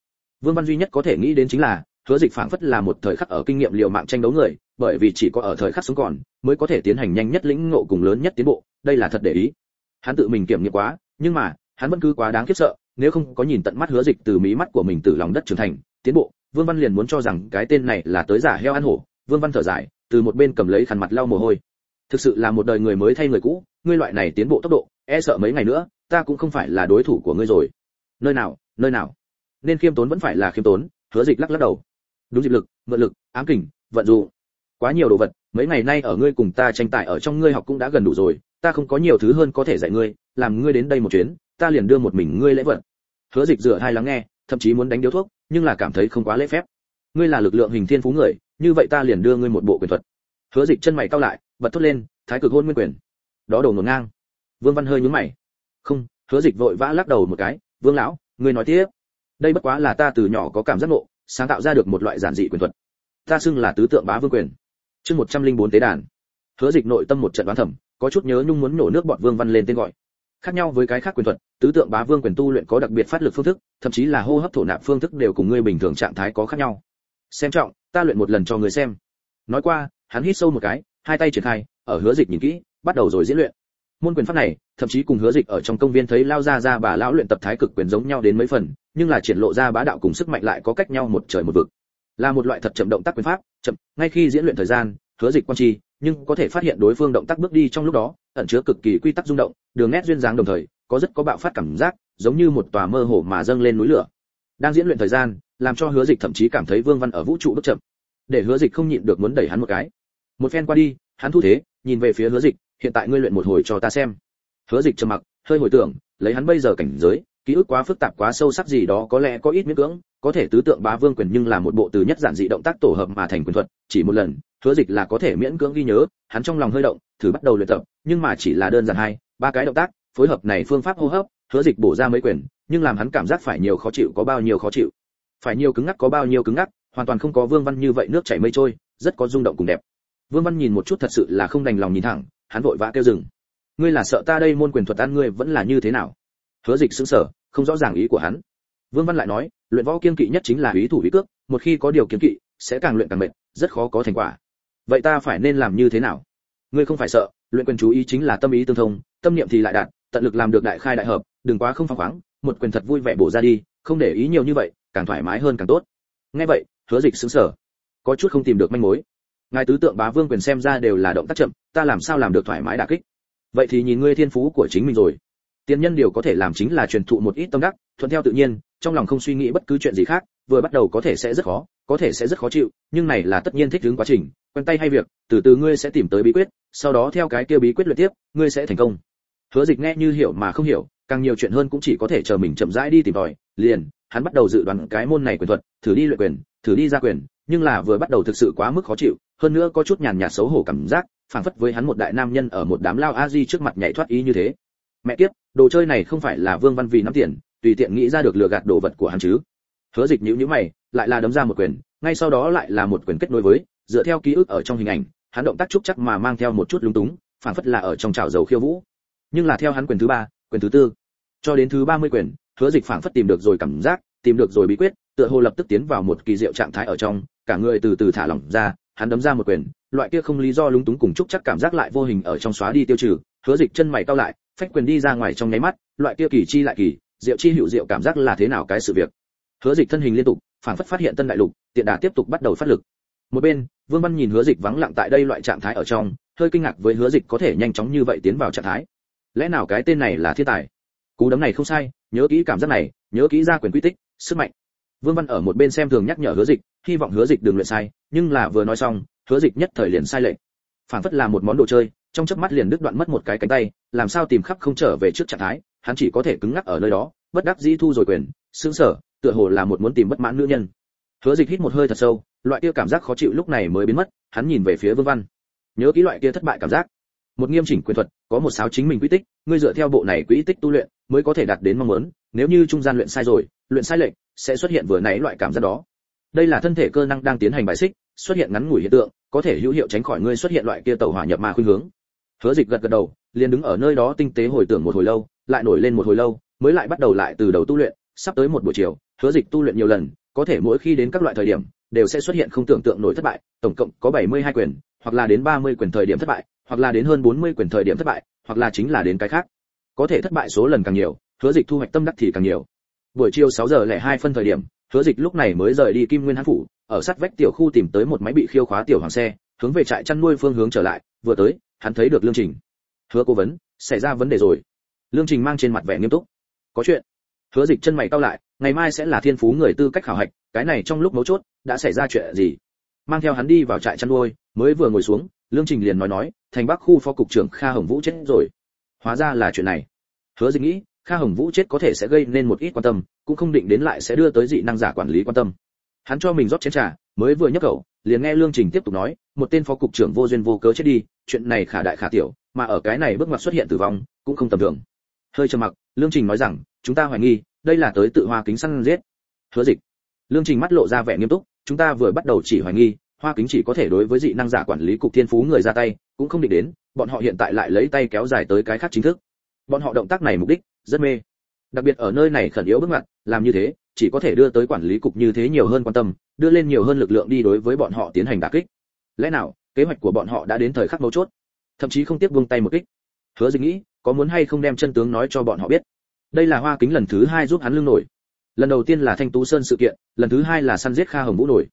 Vương Văn duy nhất có thể nghĩ đến chính là, Hứa Dịch phảng phất là một thời khắc ở kinh nghiệm liều mạng tranh đấu người, bởi vì chỉ có ở thời khắc sống còn, mới có thể tiến hành nhanh nhất lĩnh ngộ cùng lớn nhất tiến bộ, đây là thật để ý. Hắn tự mình kiểm nghiệm quá, nhưng mà, hắn vẫn cứ quá đáng khiếp sợ, nếu không có nhìn tận mắt Hứa Dịch từ mí mắt của mình từ lòng đất trưởng thành, tiến bộ, Vương Văn liền muốn cho rằng cái tên này là tới giả heo ăn hổ. Vương Văn thở dài, từ một bên cầm lấy khăn mặt lau mồ hôi. Thực sự là một đời người mới thay người cũ, ngươi loại này tiến bộ tốc độ, e sợ mấy ngày nữa, ta cũng không phải là đối thủ của ngươi rồi. Nơi nào? Nên khiêm tốn vẫn phải là khiêm tốn, Hứa Dịch lắc lắc đầu. Đúng dịp lực, mượn lực, ám kình, vận dụng. Quá nhiều đồ vật, mấy ngày nay ở ngươi cùng ta tranh tài ở trong ngươi học cũng đã gần đủ rồi, ta không có nhiều thứ hơn có thể dạy ngươi, làm ngươi đến đây một chuyến, ta liền đưa một mình ngươi lễ vật. Hứa Dịch rửa hai lắng nghe, thậm chí muốn đánh điếu thuốc, nhưng là cảm thấy không quá lễ phép. Ngươi là lực lượng hình thiên phú người, như vậy ta liền đưa ngươi một bộ quyền thuật. Hứa Dịch chân mày cau lại, bật thốt lên, Thái Cực Hôn Nguyên Quyền. Đó đồ ngổn ngang. Vương Văn hơi nhướng mày. Không, Hứa Dịch vội vã lắc đầu một cái, Vương lão, ngươi nói tiếp. Đây bất quá là ta từ nhỏ có cảm giác ngộ, sáng tạo ra được một loại giản dị quyền thuật. Ta xưng là tứ tượng bá vương quyền. Chương 104 tế đàn. Hứa Dịch nội tâm một trận đoán thầm, có chút nhớ nhung muốn nổ nước bọt Vương Văn lên tên gọi. Khác nhau với cái khác quyền thuật, tứ tượng bá vương quyền tu luyện có đặc biệt phát lực phương thức, thậm chí là hô hấp thổ nạp phương thức đều cùng ngươi bình thường trạng thái có khác nhau. Xem trọng, ta luyện một lần cho ngươi xem. Nói qua, hắn hít sâu một cái, hai tay triển khai, ở Hứa Dịch nhìn kỹ, bắt đầu rồi diễn luyện. Môn quyền pháp này, thậm chí cùng Hứa Dịch ở trong công viên thấy lao ra bà lão luyện tập thái cực quyền giống nhau đến mấy phần, nhưng là triển lộ ra bá đạo cùng sức mạnh lại có cách nhau một trời một vực. Là một loại thật chậm động tác quyền pháp, chậm, ngay khi diễn luyện thời gian, Hứa Dịch quan chi, nhưng có thể phát hiện đối phương động tác bước đi trong lúc đó, ẩn chứa cực kỳ quy tắc rung động, đường nét duyên dáng đồng thời, có rất có bạo phát cảm giác, giống như một tòa mơ hồ mà dâng lên núi lửa. Đang diễn luyện thời gian, làm cho Hứa Dịch thậm chí cảm thấy Vương Văn ở vũ trụ bước chậm, để Hứa Dịch không nhịn được muốn đẩy hắn một cái. Một phen qua đi, hắn thu thế, nhìn về phía Hứa Dịch, hiện tại ngươi luyện một hồi cho ta xem. Hứa Dịch trầm mặc, hơi hồi tưởng, lấy hắn bây giờ cảnh giới, ký ức quá phức tạp quá sâu sắc gì đó có lẽ có ít miễn cưỡng, có thể tứ tượng bá vương quyền nhưng là một bộ từ nhất giản dị động tác tổ hợp mà thành quyền thuật, chỉ một lần, Hứa Dịch là có thể miễn cưỡng ghi nhớ, hắn trong lòng hơi động, thử bắt đầu luyện tập, nhưng mà chỉ là đơn giản hai, ba cái động tác, phối hợp này phương pháp hô hấp, Hứa Dịch bổ ra mấy quyền, nhưng làm hắn cảm giác phải nhiều khó chịu có bao nhiêu khó chịu, phải nhiều cứng ngắc có bao nhiêu cứng ngắc, hoàn toàn không có Vương Văn như vậy nước chảy mây trôi, rất có rung động cùng đẹp. Vương Văn nhìn một chút thật sự là không đành lòng nhìn thẳng, hắn vội vã kêu dừng. Ngươi là sợ ta đây môn quyền thuật ăn ngươi vẫn là như thế nào? Hứa Dịch sững sờ, không rõ ràng ý của hắn. Vương Văn lại nói, luyện võ kiên kỵ nhất chính là ý thủ ý cước, một khi có điều kiên kỵ, sẽ càng luyện càng mệt, rất khó có thành quả. Vậy ta phải nên làm như thế nào? Ngươi không phải sợ, luyện quyền chú ý chính là tâm ý tương thông, tâm niệm thì lại đạt, tận lực làm được đại khai đại hợp, đừng quá không phăng khoáng, một quyền thật vui vẻ bổ ra đi, không để ý nhiều như vậy, càng thoải mái hơn càng tốt. Nghe vậy, Hứa Dịch sững sờ, có chút không tìm được manh mối. Ngài tứ tượng bá vương quyền xem ra đều là động tác chậm, ta làm sao làm được thoải mái đả kích? Vậy thì nhìn ngươi thiên phú của chính mình rồi. Tiên nhân điều có thể làm chính là truyền thụ một ít tâm đắc, thuận theo tự nhiên, trong lòng không suy nghĩ bất cứ chuyện gì khác, vừa bắt đầu có thể sẽ rất khó, có thể sẽ rất khó chịu, nhưng này là tất nhiên thích ứng quá trình, quen tay hay việc, từ từ ngươi sẽ tìm tới bí quyết, sau đó theo cái kia bí quyết luyện tiếp, ngươi sẽ thành công. Hứa Dịch nghe như hiểu mà không hiểu, càng nhiều chuyện hơn cũng chỉ có thể chờ mình chậm rãi đi tìm tòi, liền, hắn bắt đầu dự đoán cái môn này quyền thuật, thử đi luyện quyền, thử đi ra quyền, nhưng là vừa bắt đầu thực sự quá mức khó chịu, hơn nữa có chút nhàn nhạt xấu hổ cảm giác, phảng phất với hắn một đại nam nhân ở một đám lao a di trước mặt nhảy thoát ý như thế. Mẹ kiếp, đồ chơi này không phải là Vương Văn vì nắm tiền, tùy tiện nghĩ ra được lừa gạt đồ vật của hắn chứ? Hứa Dịch nhíu nhíu mày, lại là đấm ra một quyền, ngay sau đó lại là một quyền kết nối với, dựa theo ký ức ở trong hình ảnh, hắn động tác trúc chắc mà mang theo một chút lúng túng, phảng phất là ở trong chảo dầu khiêu vũ. Nhưng là theo hắn quyền thứ ba, quyền thứ tư, cho đến thứ 30 quyền, Hứa Dịch phảng phất tìm được rồi cảm giác, tìm được rồi bí quyết, tựa hồ lập tức tiến vào một kỳ diệu trạng thái ở trong, cả người từ từ thả lỏng ra, hắn đấm ra một quyền, loại kia không lý do lúng túng cùng trúc chắc cảm giác lại vô hình ở trong xóa đi tiêu trừ. Hứa Dịch chân mày cau lại, phách quyền đi ra ngoài trong nháy mắt, loại kia kỳ chi lại kỳ, diệu chi hữu diệu cảm giác là thế nào cái sự việc. Hứa Dịch thân hình liên tục, phảng phất phát hiện tân đại lục, tiện đà tiếp tục bắt đầu phát lực. Một bên, Vương Văn nhìn Hứa Dịch vắng lặng tại đây loại trạng thái ở trong, hơi kinh ngạc với Hứa Dịch có thể nhanh chóng như vậy tiến vào trạng thái. Lẽ nào cái tên này là thiên tài? Cú đấm này không sai, nhớ kỹ cảm giác này, nhớ kỹ ra quyền quy tích, sức mạnh. Vương Văn ở một bên xem thường nhắc nhở Hứa Dịch, hy vọng Hứa Dịch đừng luyện sai, nhưng là vừa nói xong, Hứa Dịch nhất thời liền sai lệch. Phảng phất là một món đồ chơi, trong chớp mắt liền đứt đoạn mất một cái cánh tay, làm sao tìm khắp không trở về trước trạng thái, hắn chỉ có thể cứng ngắc ở nơi đó, bất đắc dĩ thu rồi quyền, sững sờ, tựa hồ là một muốn tìm bất mãn nữ nhân. Hứa Dịch hít một hơi thật sâu, loại kia cảm giác khó chịu lúc này mới biến mất, hắn nhìn về phía Vương Văn. Nhớ kỹ loại kia thất bại cảm giác. Một nghiêm chỉnh quyền thuật, có một sáo chính mình quy tích, ngươi dựa theo bộ này quỹ tích tu luyện, mới có thể đạt đến mong muốn, nếu như trung gian luyện sai rồi, luyện sai lệch, sẽ xuất hiện vừa nãy loại cảm giác đó. Đây là thân thể cơ năng đang tiến hành bài xích, xuất hiện ngắn ngủi hiện tượng, có thể hữu hiệu tránh khỏi ngươi xuất hiện loại kia tẩu hỏa nhập ma khuynh hướng. Hứa Dịch gật gật đầu, liền đứng ở nơi đó tinh tế hồi tưởng một hồi lâu, lại nổi lên một hồi lâu, mới lại bắt đầu lại từ đầu tu luyện, sắp tới một buổi chiều, Hứa Dịch tu luyện nhiều lần, có thể mỗi khi đến các loại thời điểm đều sẽ xuất hiện không tưởng tượng nổi thất bại, tổng cộng có 72 quyền, hoặc là đến 30 quyền thời điểm thất bại, hoặc là đến hơn 40 quyền thời điểm thất bại, hoặc là chính là đến cái khác. Có thể thất bại số lần càng nhiều, Hứa Dịch thu hoạch tâm đắc thì càng nhiều. Buổi chiều 6 giờ lẻ 2 phân thời điểm, Hứa Dịch lúc này mới rời đi Kim Nguyên Hán phủ, ở sát vách tiểu khu tìm tới một máy bị khiêu khóa tiểu hoàng xe, hướng về trại chăn nuôi phương hướng trở lại, vừa tới, hắn thấy được Lương Trình. "Hứa cố vấn, xảy ra vấn đề rồi." Lương Trình mang trên mặt vẻ nghiêm túc. "Có chuyện?" Hứa Dịch chân mày cau lại, ngày mai sẽ là thiên phú người tư cách khảo hạch, cái này trong lúc mấu chốt, đã xảy ra chuyện gì? Mang theo hắn đi vào trại chăn nuôi, mới vừa ngồi xuống, Lương Trình liền nói, thành Bắc khu phó cục trưởng Kha Hồng Vũ chết rồi. Hóa ra là chuyện này. Hứa Dịch nghĩ, Kha Hồng Vũ chết có thể sẽ gây nên một ít quan tâm, cũng không định đến lại sẽ đưa tới dị năng giả quản lý quan tâm. Hắn cho mình rót chén trà, mới vừa nhấc khẩu, liền nghe Lương Trình tiếp tục nói, một tên phó cục trưởng vô duyên vô cớ chết đi, chuyện này khả đại khả tiểu, mà ở cái này bước ngoặt xuất hiện tử vong, cũng không tầm thường. Hơi trầm mặc, Lương Trình nói rằng, chúng ta hoài nghi, đây là tới tự Hoa Kính săn giết. Hứa Dịch. Lương Trình mắt lộ ra vẻ nghiêm túc, chúng ta vừa bắt đầu chỉ hoài nghi, Hoa Kính chỉ có thể đối với dị năng giả quản lý cục thiên phú người ra tay, cũng không định đến, bọn họ hiện tại lại lấy tay kéo dài tới cái khác chính thức. Bọn họ động tác này mục đích rất mê. Đặc biệt ở nơi này khẩn yếu bước ngoặt, làm như thế, chỉ có thể đưa tới quản lý cục như thế nhiều hơn quan tâm, đưa lên nhiều hơn lực lượng đi đối với bọn họ tiến hành đả kích. Lẽ nào, kế hoạch của bọn họ đã đến thời khắc mấu chốt, thậm chí không tiếc buông tay một kích. Hứa Dịch nghĩ, có muốn hay không đem chân tướng nói cho bọn họ biết. Đây là Hoa Kính lần thứ 2 giúp hắn lưng nổi. Lần đầu tiên là Thanh Tú Sơn sự kiện, lần thứ 2 là săn giết Kha Hồng Vũ nổi.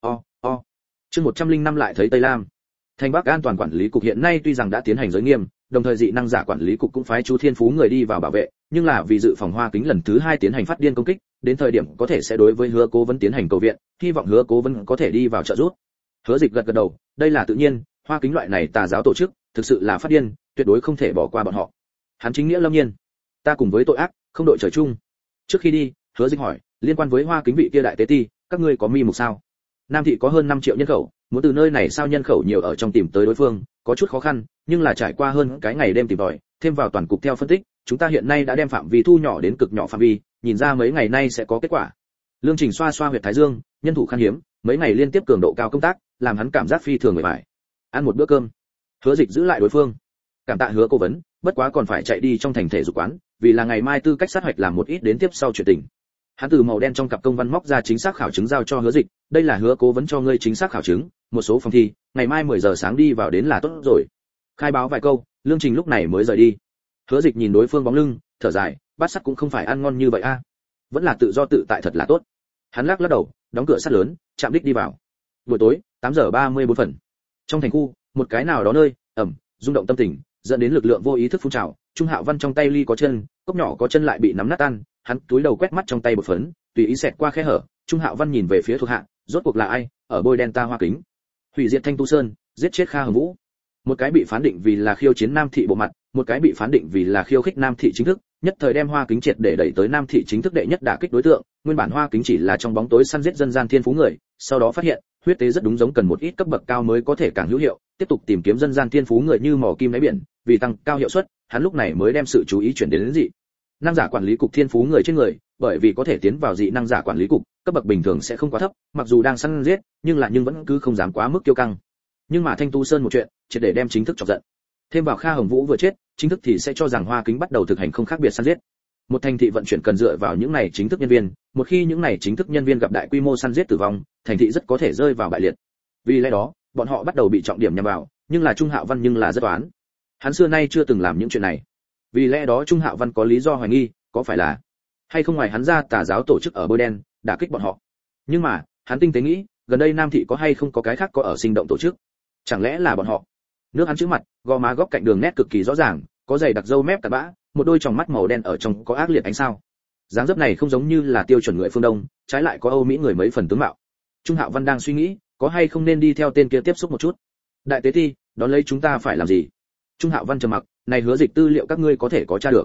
Chương 105 lại thấy Tây Lam. Thành Bắc An toàn quản lý cục hiện nay tuy rằng đã tiến hành giới nghiêm, đồng thời dị năng giả quản lý cục cũng phái chú thiên phú người đi vào bảo vệ, nhưng là vì dự phòng Hoa Kính lần thứ 2 tiến hành phát điên công kích, đến thời điểm có thể sẽ đối với Hứa Cố vấn tiến hành cầu viện, hy vọng Hứa Cố vấn có thể đi vào trợ giúp. Hứa Dịch gật gật đầu, đây là tự nhiên, Hoa Kính loại này tà giáo tổ chức, thực sự là phát điên, tuyệt đối không thể bỏ qua bọn họ. Hắn chính nghĩa lâm nhiên, ta cùng với tội ác, không đội trời chung. Trước khi đi, Hứa Dịch hỏi, liên quan với Hoa Kính vị kia đại tế ti, các ngươi có mi mục sao? Nam thị có hơn 5 triệu nhân khẩu, muốn từ nơi này sao nhân khẩu nhiều ở trong tìm tới đối phương, có chút khó khăn, nhưng là trải qua hơn cái ngày đêm tìm tòi, thêm vào toàn cục theo phân tích, chúng ta hiện nay đã đem phạm vi thu nhỏ đến cực nhỏ phạm vi, nhìn ra mấy ngày nay sẽ có kết quả. Lương Trình xoa xoa huyệt thái dương, nhân thủ khan hiếm, mấy ngày liên tiếp cường độ cao công tác, làm hắn cảm giác phi thường mệt mỏi. Ăn một bữa cơm. Hứa Dịch giữ lại đối phương. Cảm tạ Hứa cố vấn, bất quá còn phải chạy đi trong thành thể dục quán, vì là ngày mai tư cách sát hoạch làm một ít đến tiếp sau chuyện tình. Hắn từ màu đen trong cặp công văn móc ra chính xác khảo chứng giao cho Hứa Dịch, đây là Hứa cố vấn cho ngươi chính xác khảo chứng, một số phòng thi, ngày mai 10 giờ sáng đi vào đến là tốt rồi. Khai báo vài câu, Lương Trình lúc này mới rời đi. Hứa Dịch nhìn đối phương bóng lưng, thở dài, bát sắt cũng không phải ăn ngon như vậy a. Vẫn là tự do tự tại thật là tốt. Hắn lắc lắc đầu, đóng cửa sắt lớn, chạm đích đi vào. Buổi tối, 8 giờ 34 phần. Trong thành khu, một cái nào đó nơi, rung động tâm tình, dẫn đến lực lượng vô ý thức phun trào, Trung Hạo Văn trong tay ly có chân, cốc nhỏ có chân lại bị nắm nát tan, hắn túi đầu quét mắt trong tay bột phấn, tùy ý xẹt qua khe hở, Trung Hạo Văn nhìn về phía thuộc hạ, rốt cuộc là ai, ở bôi đen ta Hoa Kính. Hủy diệt Thanh Tu Sơn, giết chết Kha Hồng Vũ. Một cái bị phán định vì là khiêu chiến Nam thị bộ mặt, một cái bị phán định vì là khiêu khích Nam thị chính thức, nhất thời đem Hoa Kính triệt để đẩy tới Nam thị chính thức đệ nhất đả kích đối tượng, nguyên bản Hoa Kính chỉ là trong bóng tối săn giết dân gian thiên phú người, sau đó phát hiện, huyết tế rất đúng giống cần một ít cấp bậc cao mới có thể càng hữu hiệu, tiếp tục tìm kiếm dân gian thiên phú người như mỏ kim đáy biển, vì tăng cao hiệu suất, hắn lúc này mới đem sự chú ý chuyển đến dị năng giả quản lý cục thiên phú người trên người, bởi vì có thể tiến vào dị năng giả quản lý cục, cấp bậc bình thường sẽ không quá thấp, mặc dù đang săn giết, nhưng vẫn cứ không dám quá mức kiêu căng. Nhưng mà Thanh Tu Sơn một chuyện, triệt để đem chính thức chọc giận. Thêm vào Kha Hồng Vũ vừa chết, chính thức thì sẽ cho rằng Hoa Kính bắt đầu thực hành không khác biệt săn giết. Một thành thị vận chuyển cần dựa vào những này chính thức nhân viên, một khi những này chính thức nhân viên gặp đại quy mô săn giết tử vong, thành thị rất có thể rơi vào bại liệt. Vì lẽ đó, bọn họ bắt đầu bị trọng điểm nhắm vào, nhưng là Trung Hạo Văn nhưng là rất oán. Hắn xưa nay chưa từng làm những chuyện này. Vì lẽ đó Trung Hạo Văn có lý do hoài nghi, có phải là hay không ngoài hắn ra tà giáo tổ chức ở bôi đen, đả kích bọn họ. Nhưng mà, hắn tinh tế nghĩ, gần đây Nam thị có hay không có cái khác có ở sinh động tổ chức? Chẳng lẽ là bọn họ? Nước hắn chữ mặt, gò má góc cạnh đường nét cực kỳ rõ ràng, có dày đặc râu mép cặn bã, một đôi tròng mắt màu đen ở trong có ác liệt ánh sao. Dáng dấp này không giống như là tiêu chuẩn người phương Đông, trái lại có Âu Mỹ người mấy phần tướng mạo. Trung Hạo Văn đang suy nghĩ, có hay không nên đi theo tên kia tiếp xúc một chút. Đại tế ti, đón lấy chúng ta phải làm gì? Trung Hạo Văn trầm mặc, này Hứa Dịch tư liệu các ngươi có thể có tra được.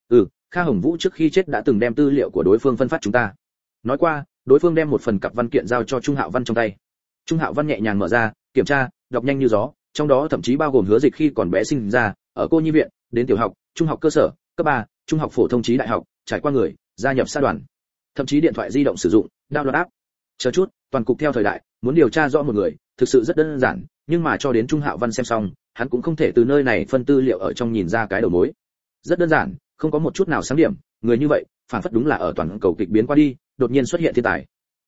Kha Hồng Vũ trước khi chết đã từng đem tư liệu của đối phương phân phát chúng ta. Nói qua, đối phương đem một phần cặp văn kiện giao cho Trung Hạo Văn trong tay. Trung Hạo Văn nhẹ nhàng mở ra, kiểm tra, đọc nhanh như gió, trong đó thậm chí bao gồm Hứa Dịch khi còn bé sinh ra, ở cô nhi viện, đến tiểu học, trung học cơ sở, cấp 3, trung học phổ thông chí đại học, trải qua người, gia nhập xã đoàn. Thậm chí điện thoại di động sử dụng, download app. Chờ chút, toàn cục theo thời đại, muốn điều tra rõ một người, thực sự rất đơn giản, nhưng mà cho đến Trung Hạo Văn xem xong, hắn cũng không thể từ nơi này phân tư liệu ở trong nhìn ra cái đầu mối. Rất đơn giản, không có một chút nào sáng điểm, người như vậy, phản phất đúng là ở toàn cầu kịch biến qua đi, đột nhiên xuất hiện thiên tài.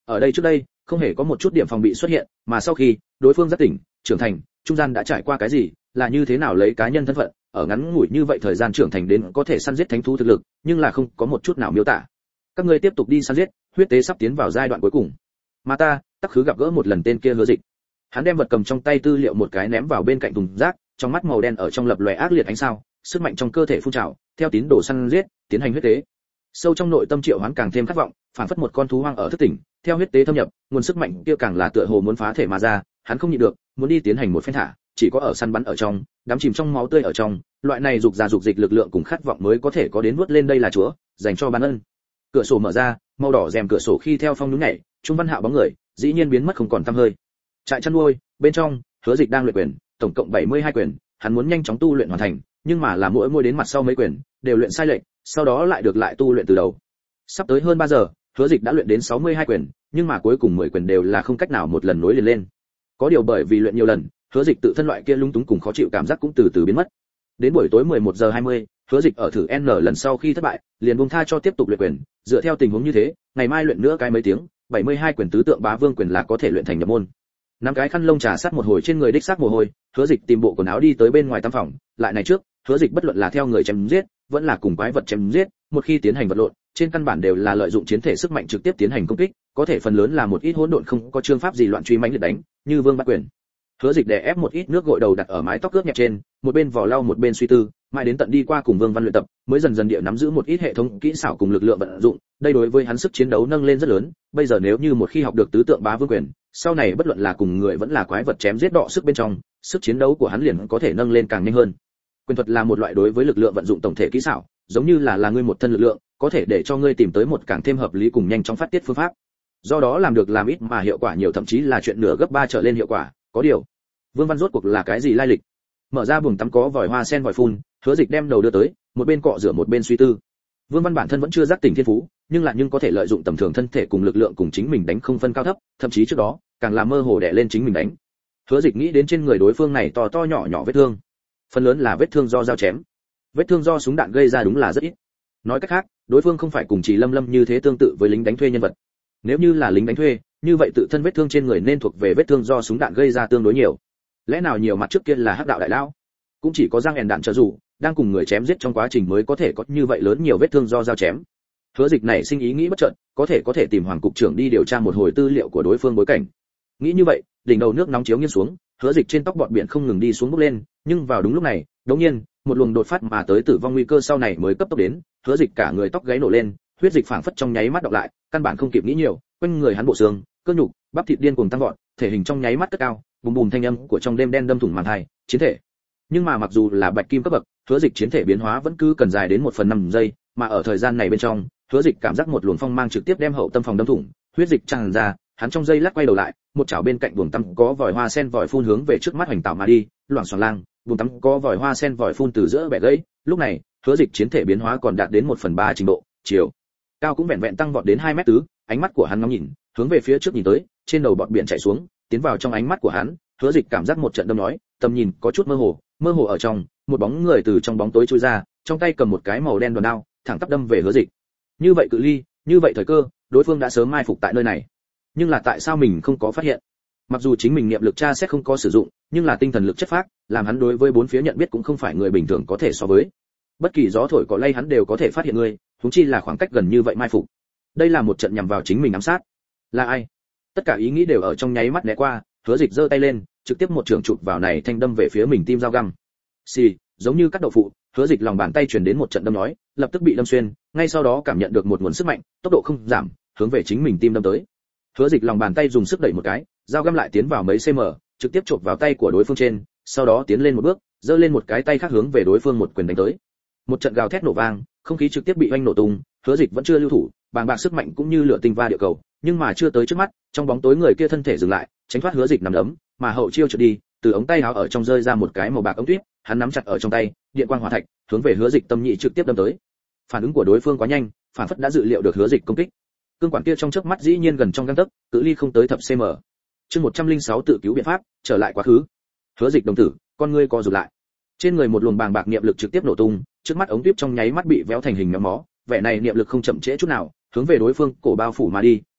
Ở đây trước đây, không hề có một chút điểm phòng bị xuất hiện, mà sau khi đối phương giác tỉnh, trưởng thành, trung gian đã trải qua cái gì, là như thế nào lấy cá nhân thân phận, ở ngắn ngủi như vậy thời gian trưởng thành đến có thể săn giết thánh thú thực lực, nhưng là không có một chút nào miêu tả. Các ngươi tiếp tục đi săn giết, huyết tế sắp tiến vào giai đoạn cuối cùng. Mà ta, tắc khứ gặp gỡ một lần tên kia Hứa Dịch. Hắn đem vật cầm trong tay tư liệu một cái ném vào bên cạnh thùng rác, trong mắt màu đen ở trong lập lòe ác liệt ánh sao, sức mạnh trong cơ thể phun trào, theo tín đồ săn giết, tiến hành huyết tế. Sâu trong nội tâm Triệu Hoán càng thêm khát vọng, phản phất một con thú hoang ở thức tỉnh, theo huyết tế thâm nhập, nguồn sức mạnh kia càng là tựa hồ muốn phá thể mà ra, hắn không nhịn được, muốn đi tiến hành một phen thả, chỉ có ở săn bắn ở trong, đắm chìm trong máu tươi ở trong, loại này dục ra dục dịch lực lượng cùng khát vọng mới có thể có đến vút lên đây là Chúa, dành cho ban ân. Cửa sổ mở ra, màu đỏ rèm cửa sổ khi theo phong nhún nhảy, Trung Văn Hạo bóng người, dĩ nhiên biến mất không còn tăm hơi. Trại chăn nuôi, bên trong, Hứa Dịch đang luyện quyền, tổng cộng 72 quyền, hắn muốn nhanh chóng tu luyện hoàn thành, nhưng mà là mỗi đến mặt sau mấy quyền, đều luyện sai lệch, sau đó lại được lại tu luyện từ đầu. Sắp tới hơn 3 giờ, Hứa Dịch đã luyện đến 62 quyền, nhưng mà cuối cùng 10 quyền đều là không cách nào một lần nối liền lên. Có điều bởi vì luyện nhiều lần, Hứa Dịch tự thân loại kia lung túng cùng khó chịu cảm giác cũng từ từ biến mất. Đến buổi tối 11 giờ 20, Hứa Dịch ở thử N lần sau khi thất bại, liền buông tha cho tiếp tục luyện quyền, dựa theo tình huống như thế, ngày mai luyện nữa cái mấy tiếng, 72 quyền tứ tượng bá vương quyền là có thể luyện thành nhập môn. Năm cái khăn lông trà sát một hồi trên người đích xác mồ hôi, Hứa Dịch tìm bộ quần áo đi tới bên ngoài tắm phòng, lại này trước, Hứa Dịch bất luận là theo người chém giết, vẫn là cùng quái vật chém giết, một khi tiến hành vật lộn, trên căn bản đều là lợi dụng chiến thể sức mạnh trực tiếp tiến hành công kích, có thể phần lớn là một ít hỗn độn không có chương pháp gì loạn truy mãnh liệt đánh, như Vương Bát Quyền. Hứa Dịch đè ép một ít nước gội đầu đặt ở mái tóc ướt nhẹp trên, một bên vò lau một bên suy tư, mãi đến tận đi qua cùng Vương Văn luyện tập, mới dần dần địa nắm giữ một ít hệ thống kỹ xảo cùng lực lượng vận dụng, đây đối với hắn sức chiến đấu nâng lên rất lớn, bây giờ nếu như một khi học được tứ tượng bá vương quyền, sau này bất luận là cùng người vẫn là quái vật chém giết đọ sức bên trong, sức chiến đấu của hắn liền có thể nâng lên càng nhanh hơn. Quyền thuật là một loại đối với lực lượng vận dụng tổng thể kỹ xảo, giống như là ngươi một thân lực lượng, có thể để cho ngươi tìm tới một càng thêm hợp lý cùng nhanh chóng phát tiết phương pháp. Do đó làm được làm ít mà hiệu quả nhiều, thậm chí là chuyện nửa gấp 3 trở lên hiệu quả, có điều. Vương Văn rốt cuộc là cái gì lai lịch? Mở ra buồng tắm có vòi hoa sen vòi phun, Hứa Dịch đem đầu đưa tới, một bên cọ rửa một bên suy tư. Vương Văn bản thân vẫn chưa giác tỉnh thiên phú, nhưng có thể lợi dụng tầm thường thân thể cùng lực lượng cùng chính mình đánh không phân cao thấp, thậm chí trước đó, càng là mơ hồ đè lên chính mình đánh. Hứa Dịch nghĩ đến trên người đối phương này to nhỏ vết thương, phần lớn là vết thương do dao chém, vết thương do súng đạn gây ra đúng là rất ít. Nói cách khác, đối phương không phải cùng Chỉ Lâm như thế tương tự với lính đánh thuê nhân vật. Nếu như là lính đánh thuê, như vậy tự thân vết thương trên người nên thuộc về vết thương do súng đạn gây ra tương đối nhiều. Lẽ nào nhiều mặt trước kia là hắc đạo đại lão? Cũng chỉ có Giang ẻn đạn trợ dù, đang cùng người chém giết trong quá trình mới có thể có như vậy lớn nhiều vết thương do dao chém. Hứa Dịch này sinh ý nghĩ bất chợt, có thể tìm Hoàng cục trưởng đi điều tra một hồi tư liệu của đối phương bối cảnh. Nghĩ như vậy, đỉnh đầu nước nóng chiếu nghiêng xuống, Hứa Dịch trên tóc bọt biển không ngừng đi xuống bốc lên, nhưng vào đúng lúc này, đột nhiên, một luồng đột phát mà tới tử vong nguy cơ sau này mới cấp tốc đến, Hứa Dịch cả người tóc gáy nổ lên, huyết dịch phảng phất trong nháy mắt đọc lại, căn bản không kịp nghĩ nhiều, quanh người hắn bộ xương, cơ nhục, bắp thịt điên cuồng tăng vọt, thể hình trong nháy mắt cất cao, bùm bùm thanh âm của trong đêm đen đâm thủng màn hai, chiến thể. Nhưng mà mặc dù là bạch kim cấp bậc, Hứa Dịch chiến thể biến hóa vẫn cứ cần dài đến 1/5 giây, mà ở thời gian này bên trong, Hứa Dịch cảm giác một luồng phong mang trực tiếp đem hậu tâm phòng đâm thủng, huyết dịch tràn ra, hắn trong giây lát quay đầu lại, một chảo bên cạnh buồng tắm có vòi hoa sen vòi phun hướng về trước mắt hoành tạo mà đi, loảng xoảng lang, buồng tắm có vòi hoa sen vòi phun từ giữa bẻ gãy, lúc này, Hứa Dịch chiến thể biến hóa còn đạt đến 1/3 trình độ, chiều cao cũng vẹn vẹn tăng vọt đến 2 mét tứ, ánh mắt của hắn ngóng nhìn, hướng về phía trước nhìn tới, trên đầu bọt biển chảy xuống, tiến vào trong ánh mắt của hắn, Hứa Dịch cảm giác một trận đâm nói, tầm nhìn có chút mơ hồ ở trong, một bóng người từ trong bóng tối chui ra, trong tay cầm một cái màu đen đoàn đao, thẳng tắp đâm về Hứa Dịch. Như vậy cự ly, như vậy thời cơ, đối phương đã sớm mai phục tại nơi này. Nhưng là tại sao mình không có phát hiện? Mặc dù chính mình niệm lực tra xét không có sử dụng, nhưng là tinh thần lực chất phác, làm hắn đối với bốn phía nhận biết cũng không phải người bình thường có thể so với. Bất kỳ gió thổi cỏ lay hắn đều có thể phát hiện người, huống chi là khoảng cách gần như vậy mai phục. Đây là một trận nhằm vào chính mình ám sát. Là ai? Tất cả ý nghĩ đều ở trong nháy mắt né qua, Hứa Dịch giơ tay lên, trực tiếp một trường chụp vào này thanh đâm về phía mình tim dao găm. Xì, giống như cắt đậu phụ, Hứa Dịch lòng bàn tay truyền đến một trận đâm nói, lập tức bị đâm xuyên, ngay sau đó cảm nhận được một nguồn sức mạnh, tốc độ không giảm, hướng về chính mình tim đâm tới. Hứa Dịch lòng bàn tay dùng sức đẩy một cái, dao găm lại tiến vào mấy cm, trực tiếp chộp vào tay của đối phương trên, sau đó tiến lên một bước, giơ lên một cái tay khác hướng về đối phương một quyền đánh tới. Một trận gào thét nổ vang, không khí trực tiếp bị oanh nổ tung, Hứa Dịch vẫn chưa lưu thủ, bàng bạc sức mạnh cũng như lửa tinh va địa cầu, nhưng mà chưa tới trước mắt, trong bóng tối người kia thân thể dừng lại, tránh thoát Hứa Dịch nằm đấm, mà hậu chiêu trượt đi, từ ống tay áo ở trong rơi ra một cái màu bạc ống tuyết, hắn nắm chặt ở trong tay, điện quang hỏa thạch, hướng về Hứa Dịch tâm nhị trực tiếp đâm tới. Phản ứng của đối phương quá nhanh, phản phất đã dự liệu được Hứa Dịch công kích. Cương quản kia trong chớp mắt dĩ nhiên gần trong gang tấc, cự ly không tới thập cm. Chương 106 tự cứu biện pháp, trở lại quá khứ. Hứa Dịch đồng tử, con ngươi co rụt lại. Trên người một luồng bàng bạc niệm lực trực tiếp nổ tung, trước mắt ống tuyết trong nháy mắt bị véo thành hình méo mó, vẻ này niệm lực không chậm trễ chút nào, hướng về đối phương cổ bao phủ mà đi,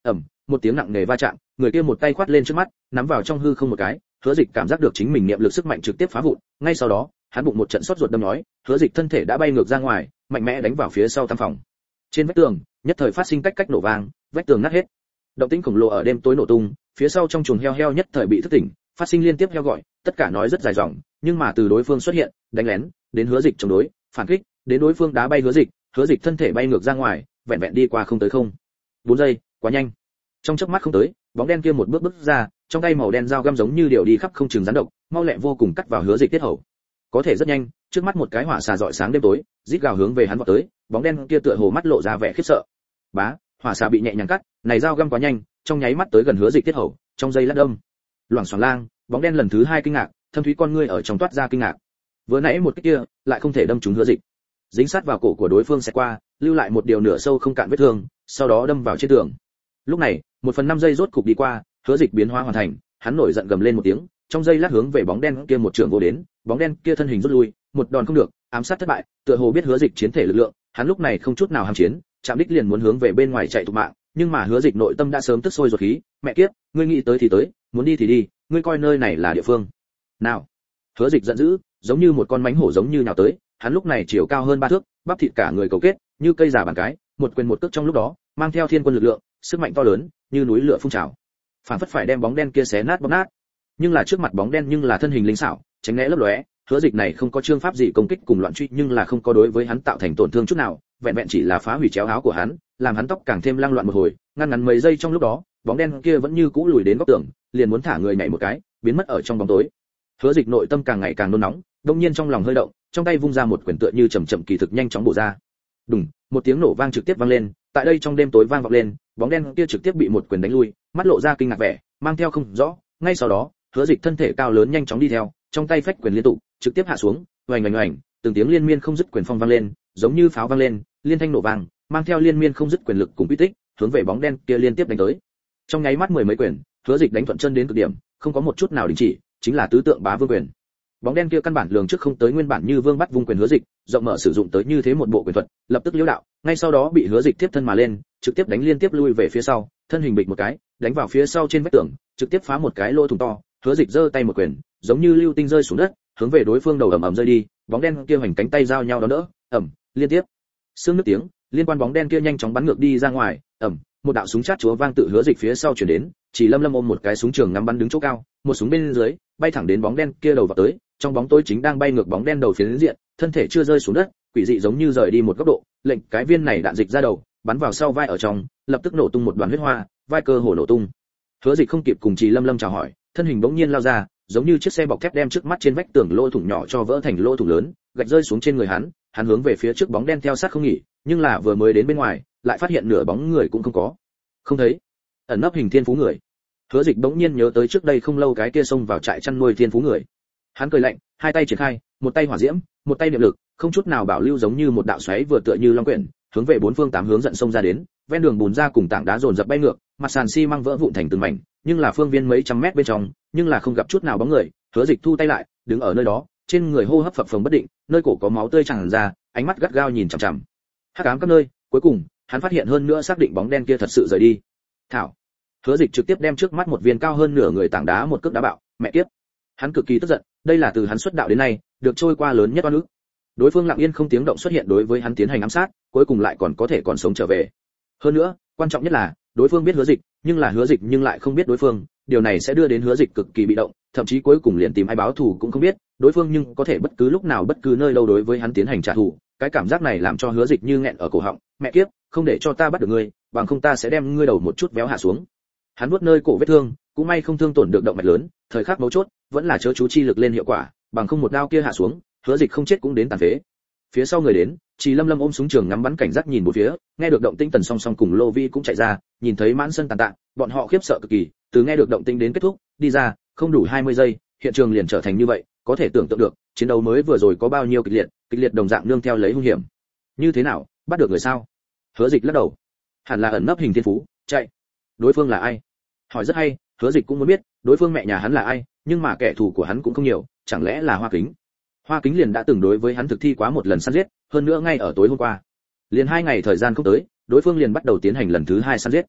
một tiếng nặng nề va chạm, người kia một tay khoát lên trước mắt, nắm vào trong hư không một cái, Hứa Dịch cảm giác được chính mình niệm lực sức mạnh trực tiếp phá vụn, ngay sau đó, hắn bụng một trận sốt ruột đâm nhói, Hứa Dịch thân thể đã bay ngược ra ngoài, mạnh mẽ đánh vào phía sau tam phòng. Trên vách tường, nhất thời phát sinh cách nổ vang, vách tường nát hết. Động tĩnh khổng lồ ở đêm tối nổ tung, phía sau trong chuồng heo nhất thời bị thức tỉnh, phát sinh liên tiếp heo gọi, tất cả nói rất dài dòng, nhưng mà từ đối phương xuất hiện, đánh lén, đến Hứa Dịch chống đối, phản kích, đến đối phương đá bay Hứa Dịch thân thể bay ngược ra ngoài, vẹn vẹn đi qua không tới 4 giây, quá nhanh. Trong chớp mắt không tới, bóng đen kia một bước ra, trong tay màu đen dao găm giống như điều đi khắp không chừng rắn độc, mau lẹ vô cùng cắt vào Hứa Dịch tiết hầu. Có thể rất nhanh, trước mắt một cái hỏa xà rọi sáng đêm tối, rít gào hướng về hắn vọt tới, bóng đen kia tựa hồ mắt lộ ra vẻ khiếp sợ. Bá, hỏa xà bị nhẹ nhàng cắt, này dao găm quá nhanh, trong nháy mắt tới gần Hứa Dịch tiết hầu, trong giây lát đâm. Loảng xoảng lang, bóng đen lần thứ 2 kinh ngạc, thâm thúy con ngươi ở trong toát ra kinh ngạc. Vừa nãy một cái kia, lại không thể đâm trúng Hứa Dịch. Dính sát vào cổ của đối phương sẽ qua, lưu lại một điều nửa sâu không cạn vết thương, sau đó đâm vào trên tường. Lúc này, 1/5 giây rốt cục đi qua, Hứa Dịch biến hóa hoàn thành, hắn nổi giận gầm lên một tiếng, trong giây lát hướng về bóng đen kia một trường vô đến, bóng đen kia thân hình rút lui, một đòn không được, ám sát thất bại, tựa hồ biết Hứa Dịch chiến thể lực lượng, hắn lúc này không chút nào ham chiến, chạm đích liền muốn hướng về bên ngoài chạy thục mạng, nhưng mà Hứa Dịch nội tâm đã sớm tức sôi ruột khí, mẹ kiếp, ngươi nghĩ tới thì tới, muốn đi thì đi, ngươi coi nơi này là địa phương nào? Hứa Dịch giận dữ, giống như một con mãnh hổ giống như nhào tới, hắn lúc này chiều cao hơn 3 thước, bắp thịt cả người cấu kết, như cây già bàn cái, một quyền một cước trong lúc đó, mang theo thiên quân lực lượng, sức mạnh to lớn, như núi lửa phun trào. Phản phất phải đem bóng đen kia xé nát bóp nát. Nhưng là trước mặt bóng đen nhưng là thân hình linh xảo, tránh né lấp lóe, Hứa Dịch này không có chương pháp gì công kích cùng loạn truy, nhưng là không có đối với hắn tạo thành tổn thương chút nào, vẹn vẹn chỉ là phá hủy chéo áo của hắn, làm hắn tóc càng thêm lang loạn một hồi, ngắn mấy giây trong lúc đó, bóng đen kia vẫn như cũ lùi đến góc tường, liền muốn thả người nhảy một cái, biến mất ở trong bóng tối. Hứa Dịch nội tâm càng ngày càng nôn nóng, đột nhiên trong lòng hơi động, trong tay vung ra một quyền tựa như chậm kỳ thực nhanh chóng bổ ra. Đùng, một tiếng nổ vang trực tiếp vang lên, tại đây trong đêm tối vang vọng lên, bóng đen kia trực tiếp bị một quyền đánh lui, mắt lộ ra kinh ngạc vẻ, mang theo không rõ, ngay sau đó, Hứa Dịch thân thể cao lớn nhanh chóng đi theo, trong tay phách quyền liên tục, trực tiếp hạ xuống, oành oành oành, từng tiếng liên miên không dứt quyền phong vang lên, giống như pháo vang lên, liên thanh nổ vang, mang theo liên miên không dứt quyền lực cùng uy tích, hướng về bóng đen kia liên tiếp đánh tới. Trong nháy mắt mười mấy quyền, Hứa Dịch đánh thuận chân đến cực điểm, không có một chút nào đình chỉ, chính là tứ tượng bá vương quyền. Bóng đen kia căn bản lường trước không tới nguyên bản như vương bắt vung quyền Hứa Dịch, rộng mở sử dụng tới như thế một bộ quyền thuật, lập tức liễu đạo, ngay sau đó bị Hứa Dịch tiếp thân mà lên, trực tiếp đánh liên tiếp lui về phía sau, thân hình bịch một cái, đánh vào phía sau trên vách tường, trực tiếp phá một cái lỗ thủng to. Hứa Dịch giơ tay một quyền, giống như lưu tinh rơi xuống đất, hướng về đối phương đầu ầm ầm rơi đi, bóng đen kia hoành cánh tay giao nhau đón đỡ, ầm, liên tiếp. Xương nước tiếng, liên quan bóng đen kia nhanh chóng bắn ngược đi ra ngoài, ầm, một đạo súng chát chúa vang tự Hứa Dịch phía sau truyền đến, chỉ Lâm ôm một cái súng trường ngắm bắn đứng chỗ cao, một súng bên dưới, bay thẳng đến bóng đen kia đầu vào tới, trong bóng tối chính đang bay ngược bóng đen đầu phiến diện, thân thể chưa rơi xuống đất, quỷ dị giống như rời đi một góc độ, lệnh cái viên này đạn dịch ra đầu, bắn vào sau vai ở trong, lập tức nổ tung một đoàn huyết hoa, vai cơ hồ nổ tung. Hứa Dịch không kịp cùng Trì Lâm chào hỏi, thân hình bỗng nhiên lao ra, giống như chiếc xe bọc thép đem trước mắt trên vách tường lỗ thủng nhỏ cho vỡ thành lỗ thủng lớn, gạch rơi xuống trên người hắn, hắn hướng về phía trước bóng đen theo sát không nghỉ, nhưng là vừa mới đến bên ngoài, lại phát hiện nửa bóng người cũng không có. Không thấy. Ẩn nấp hình thiên phú người. Hứa Dịch bỗng nhiên nhớ tới trước đây không lâu cái kia xông vào trại chăn nuôi thiên phú người. Hắn cười lạnh, hai tay triển khai, một tay hỏa diễm, một tay niệm lực, không chút nào bảo lưu giống như một đạo xoáy vừa tựa như long quyển, hướng về bốn phương tám hướng giận xông ra đến, ven đường bùn ra cùng tảng đá dồn dập bay ngược, mặt sàn xi măng vỡ vụn thành từng mảnh, nhưng là phương viên mấy trăm mét bên trong, nhưng là không gặp chút nào bóng người. Hứa Dịch thu tay lại, đứng ở nơi đó, trên người hô hấp phập phồng bất định, nơi cổ có máu tươi tràn ra, ánh mắt gắt gao nhìn chằm chằm. Hắc ám các nơi, cuối cùng, hắn phát hiện hơn nữa xác định bóng đen kia thật sự rời đi. Thảo. Hứa Dịch trực tiếp đem trước mắt một viên cao hơn nửa người tảng đá một cước đá bạo, mẹ kiếp. Hắn cực kỳ tức giận, đây là từ hắn xuất đạo đến nay, được trôi qua lớn nhất oan ức. Đối phương lặng yên không tiếng động xuất hiện đối với hắn tiến hành ám sát, cuối cùng lại còn có thể còn sống trở về. Hơn nữa, quan trọng nhất là, đối phương biết Hứa Dịch, nhưng là Hứa Dịch nhưng lại không biết đối phương, điều này sẽ đưa đến Hứa Dịch cực kỳ bị động, thậm chí cuối cùng liền tìm ai báo thù cũng không biết, đối phương nhưng có thể bất cứ lúc nào bất cứ nơi đâu đối với hắn tiến hành trả thù, cái cảm giác này làm cho Hứa Dịch như nghẹn ở cổ họng, mẹ kiếp, không để cho ta bắt được ngươi, bằng không ta sẽ đem ngươi đầu một chút véo hạ xuống. Hắn vuốt nơi cổ vết thương, cũng may không thương tổn được động mạch lớn, thời khắc mấu chốt, vẫn là chớ chú chi lực lên hiệu quả, bằng không một đao kia hạ xuống, Hứa Dịch không chết cũng đến tàn phế. Phía sau người đến, Trì Lâm ôm súng trường ngắm bắn cảnh giác nhìn bốn phía, nghe được động tĩnh Tần Song Song cùng Lô Vi cũng chạy ra, nhìn thấy mãn sân tàn tạ, bọn họ khiếp sợ cực kỳ, từ nghe được động tĩnh đến kết thúc, đi ra, không đủ 20 giây, hiện trường liền trở thành như vậy, có thể tưởng tượng được, chiến đấu mới vừa rồi có bao nhiêu kịch liệt đồng dạng nương theo lấy hung hiểm. Như thế nào, bắt được người sao? Hứa Dịch lắc đầu. Hẳn là ẩn nấp hình thiên phú, chạy. Đối phương là ai? Hỏi rất hay, Hứa Dịch cũng muốn biết, đối phương mẹ nhà hắn là ai, nhưng mà kẻ thù của hắn cũng không nhiều, chẳng lẽ là Hoa Kính? Hoa Kính liền đã từng đối với hắn thực thi quá một lần săn giết, hơn nữa ngay ở tối hôm qua. Liền 2 ngày thời gian không tới, đối phương liền bắt đầu tiến hành lần thứ 2 săn giết.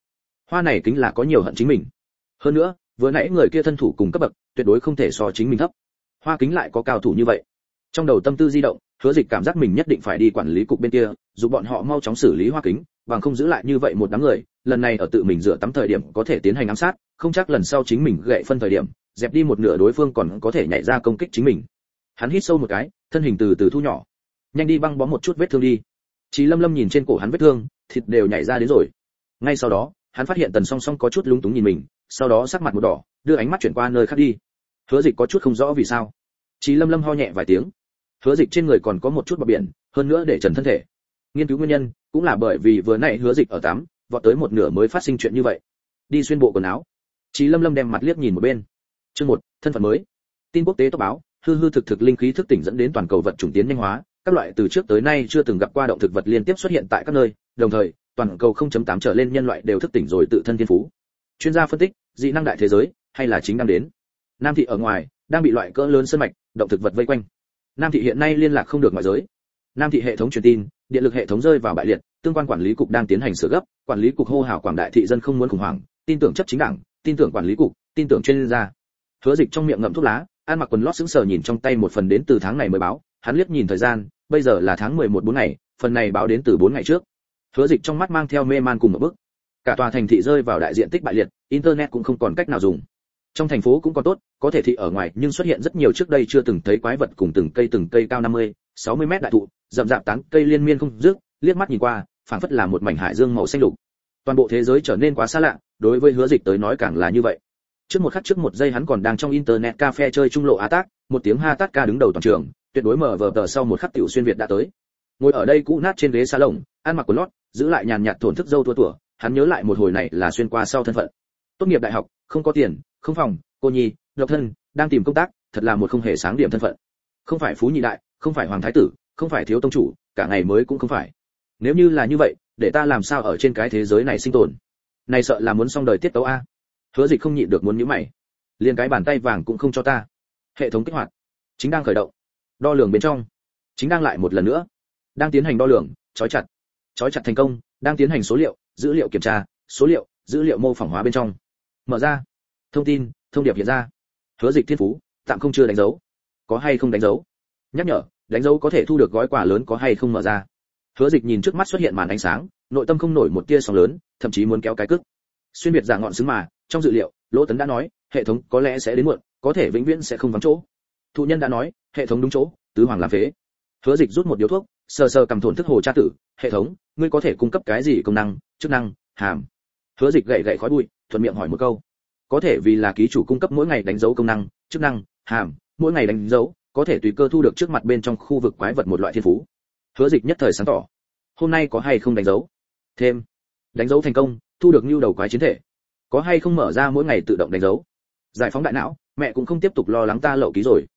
Hoa này kính là có nhiều hận chính mình. Hơn nữa, vừa nãy người kia thân thủ cùng cấp bậc, tuyệt đối không thể so chính mình thấp. Hoa kính lại có cao thủ như vậy. Trong đầu tâm tư di động, Hứa Dịch cảm giác mình nhất định phải đi quản lý cục bên kia, giúp bọn họ mau chóng xử lý Hoa kính, bằng không giữ lại như vậy một đám người, lần này ở tự mình rửa tắm thời điểm có thể tiến hành ám sát, không chắc lần sau chính mình gậy phân thời điểm, dẹp đi một nửa đối phương còn có thể nhảy ra công kích chính mình. Hắn hít sâu một cái, thân hình từ từ thu nhỏ. Nhanh đi băng bó một chút vết thương đi. Chí Lâm Lâm nhìn trên cổ hắn vết thương, thịt đều nhảy ra đến rồi. Ngay sau đó, hắn phát hiện Tần Song Song có chút lúng túng nhìn mình, sau đó sắc mặt một đỏ, đưa ánh mắt chuyển qua nơi khác đi. Hứa Dịch có chút không rõ vì sao. Chí Lâm Lâm ho nhẹ vài tiếng. Hứa Dịch trên người còn có một chút bọt biển, hơn nữa để trần thân thể. Nghiên cứu nguyên nhân, cũng là bởi vì vừa nãy Hứa Dịch ở tắm, vọt tới một nửa mới phát sinh chuyện như vậy. Đi xuyên bộ quần áo. Chí Lâm Lâm đem mặt liếc nhìn một bên. Chương 1, thân phận mới. Tin quốc tế tốc báo, hư hư thực thực linh khí thức tỉnh dẫn đến toàn cầu vật chủng tiến nhanh hóa, các loại từ trước tới nay chưa từng gặp qua động thực vật liên tiếp xuất hiện tại các nơi, đồng thời, toàn cầu 0.8 trở lên nhân loại đều thức tỉnh rồi tự thân thiên phú. Chuyên gia phân tích, dị năng đại thế giới hay là chính đang đến. Nam thị ở ngoài, đang bị loại cỡ lớn sơn mạch, động thực vật vây quanh. Nam thị hiện nay liên lạc không được ngoại giới. Nam thị hệ thống truyền tin, điện lực hệ thống rơi vào bại liệt, tương quan quản lý cục đang tiến hành sửa gấp, quản lý cục hô hào quảng đại thị dân không muốn khủng hoảng, tin tưởng chấp chính đảng, tin tưởng quản lý cục, tin tưởng chuyên gia. Hứa Dịch trong miệng ngậm thuốc lá, ăn mặc quần lót sững sờ nhìn trong tay một phần đến từ tháng này mới báo, hắn liếc nhìn thời gian, bây giờ là tháng 11 4 ngày, phần này báo đến từ 4 ngày trước. Hứa Dịch trong mắt mang theo mê man cùng một bức. Cả tòa thành thị rơi vào đại diện tích bại liệt, internet cũng không còn cách nào dùng. Trong thành phố cũng còn tốt, có thể thị ở ngoài, nhưng xuất hiện rất nhiều trước đây chưa từng thấy quái vật cùng từng cây cao 50, 60 mét đại thụ, rậm rạp tán cây liên miên không dứt, liếc mắt nhìn qua, phảng phất là một mảnh hải dương màu xanh lục. Toàn bộ thế giới trở nên quá xa lạ, đối với Hứa Dịch tới nói càng là như vậy. Trước một khắc trước một giây hắn còn đang trong internet cafe chơi trung lộ Attack, một tiếng ha tát ca đứng đầu toàn trường, tuyệt đối mở vở tờ sau một khắc tiểu xuyên Việt đã tới. Ngồi ở đây cũ nát trên ghế salon, ăn mặc quần lót, giữ lại nhàn nhạt thổn thức dâu tua tủa, hắn nhớ lại một hồi này là xuyên qua sau thân phận. Tốt nghiệp đại học, không có tiền, không phòng, cô nhi, độc thân, đang tìm công tác, thật là một không hề sáng điểm thân phận. Không phải phú nhị đại, không phải hoàng thái tử, không phải thiếu tông chủ, cả ngày mới cũng không phải. Nếu như là như vậy, để ta làm sao ở trên cái thế giới này sinh tồn? Này sợ là muốn xong đời tiết tấu a. Hứa Dịch không nhịn được muốn nhíu mày. Liền cái bàn tay vàng cũng không cho ta. Hệ thống kích hoạt, chính đang khởi động. Đo lường bên trong, chính đang lại một lần nữa. Đang tiến hành đo lường, chói chặt thành công, đang tiến hành số liệu, dữ liệu kiểm tra, số liệu, dữ liệu mô phỏng hóa bên trong. Mở ra. Thông tin, thông điệp hiện ra. Hứa Dịch thiên phú, tạm không chưa đánh dấu. Có hay không đánh dấu? Nhắc nhở, đánh dấu có thể thu được gói quà lớn có hay không mở ra. Hứa Dịch nhìn trước mắt xuất hiện màn ánh sáng, nội tâm không nổi một tia sóng lớn, thậm chí muốn kéo cái cức. Xuyên Việt giả ngọn xứng mà, trong dự liệu, Lỗ Tấn đã nói, hệ thống có lẽ sẽ đến muộn, có thể vĩnh viễn sẽ không vắng chỗ. Thụ nhân đã nói, hệ thống đúng chỗ, tứ hoàng làm phế. Hứa Dịch rút một điếu thuốc, sờ sờ cầm thổn thức hồ tra tử, hệ thống, ngươi có thể cung cấp cái gì công năng, chức năng, hàm. Hứa Dịch gậy gậy khói bụi, thuận miệng hỏi một câu. Có thể vì là ký chủ cung cấp mỗi ngày đánh dấu công năng, chức năng, hàm, mỗi ngày đánh dấu, có thể tùy cơ thu được trước mặt bên trong khu vực quái vật một loại thiên phú. Hứa Dịch nhất thời sáng tỏ. Hôm nay có hay không đánh dấu? Thêm. Đánh dấu thành công, thu được nưu đầu quái chiến thể. Có hay không mở ra mỗi ngày tự động đánh dấu? Giải phóng đại não, mẹ cũng không tiếp tục lo lắng ta lậu ký rồi.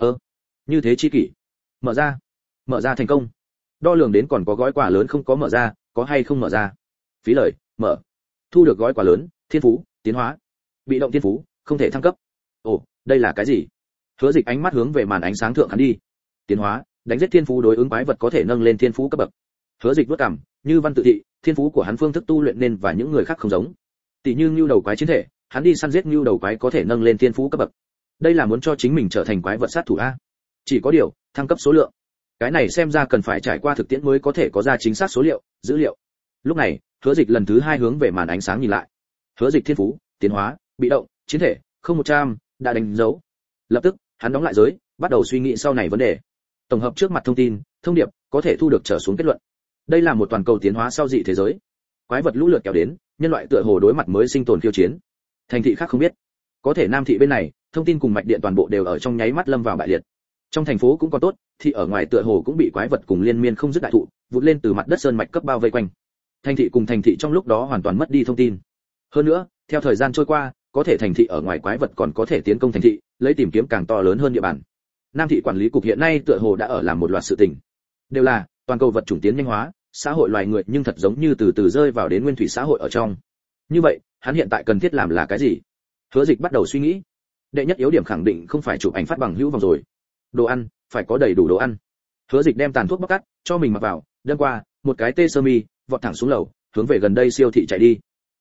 Như thế chi kỷ. Mở ra thành công. Đo lường đến còn có gói quà lớn không có mở ra, có hay không mở ra? Phí lời, mở. Thu được gói quà lớn, thiên phú, tiến hóa. Bị động thiên phú, không thể thăng cấp. Ồ, đây là cái gì? Hứa Dịch ánh mắt hướng về màn ánh sáng thượng hắn đi. Tiến hóa, đánh giết thiên phú đối ứng quái vật có thể nâng lên thiên phú cấp bậc. Hứa Dịch vuốt cằm, như văn tự thị, thiên phú của hắn phương thức tu luyện nên và những người khác không giống. Tỷ như nưu đầu quái chiến thể, hắn đi săn giết nưu đầu quái có thể nâng lên thiên phú cấp bậc. Đây là muốn cho chính mình trở thành quái vật sát thủ a. Chỉ có điều, thăng cấp số lượng. Cái này xem ra cần phải trải qua thực tiễn mới có thể có ra chính xác số liệu, dữ liệu. Lúc này, Hứa Dịch lần thứ 2 hướng về màn ánh sáng nhìn lại. Hứa Dịch thiên phú, tiến hóa, bị động, chiến thể, 0100, đã đánh dấu. Lập tức, hắn đóng lại giới, bắt đầu suy nghĩ sau này vấn đề. Tổng hợp trước mặt thông tin, thông điệp, có thể thu được trở xuống kết luận. Đây là một toàn cầu tiến hóa sau dị thế giới. Quái vật lũ lượt kéo đến, nhân loại tựa hồ đối mặt mới sinh tồn khiêu chiến. Thành thị khác không biết, có thể Nam thị bên này, thông tin cùng mạch điện toàn bộ đều ở trong nháy mắt lâm vào bại liệt. Trong thành phố cũng còn tốt, thì ở ngoài tựa hồ cũng bị quái vật cùng liên miên không dứt đại thụ vụt lên từ mặt đất sơn mạch cấp bao vây quanh. Thành thị cùng thành thị trong lúc đó hoàn toàn mất đi thông tin. Hơn nữa, theo thời gian trôi qua, có thể thành thị ở ngoài quái vật còn có thể tiến công thành thị, lấy tìm kiếm càng to lớn hơn địa bàn. Nam thị quản lý cục hiện nay tựa hồ đã ở làm một loạt sự tình. Đều là toàn cầu vật chủng tiến nhanh hóa, xã hội loài người nhưng thật giống như từ từ rơi vào đến nguyên thủy xã hội ở trong. Như vậy, hắn hiện tại cần thiết làm là cái gì? Hứa Dịch bắt đầu suy nghĩ. Đệ nhất yếu điểm khẳng định không phải chụp ảnh phát bằng hữu vòng rồi. Đồ ăn, phải có đầy đủ đồ ăn. Hứa Dịch đem tàn thuốc bóc cắt, cho mình mặc vào, đâm qua, một cái tê sơ mi, vọt thẳng xuống lầu, hướng về gần đây siêu thị chạy đi.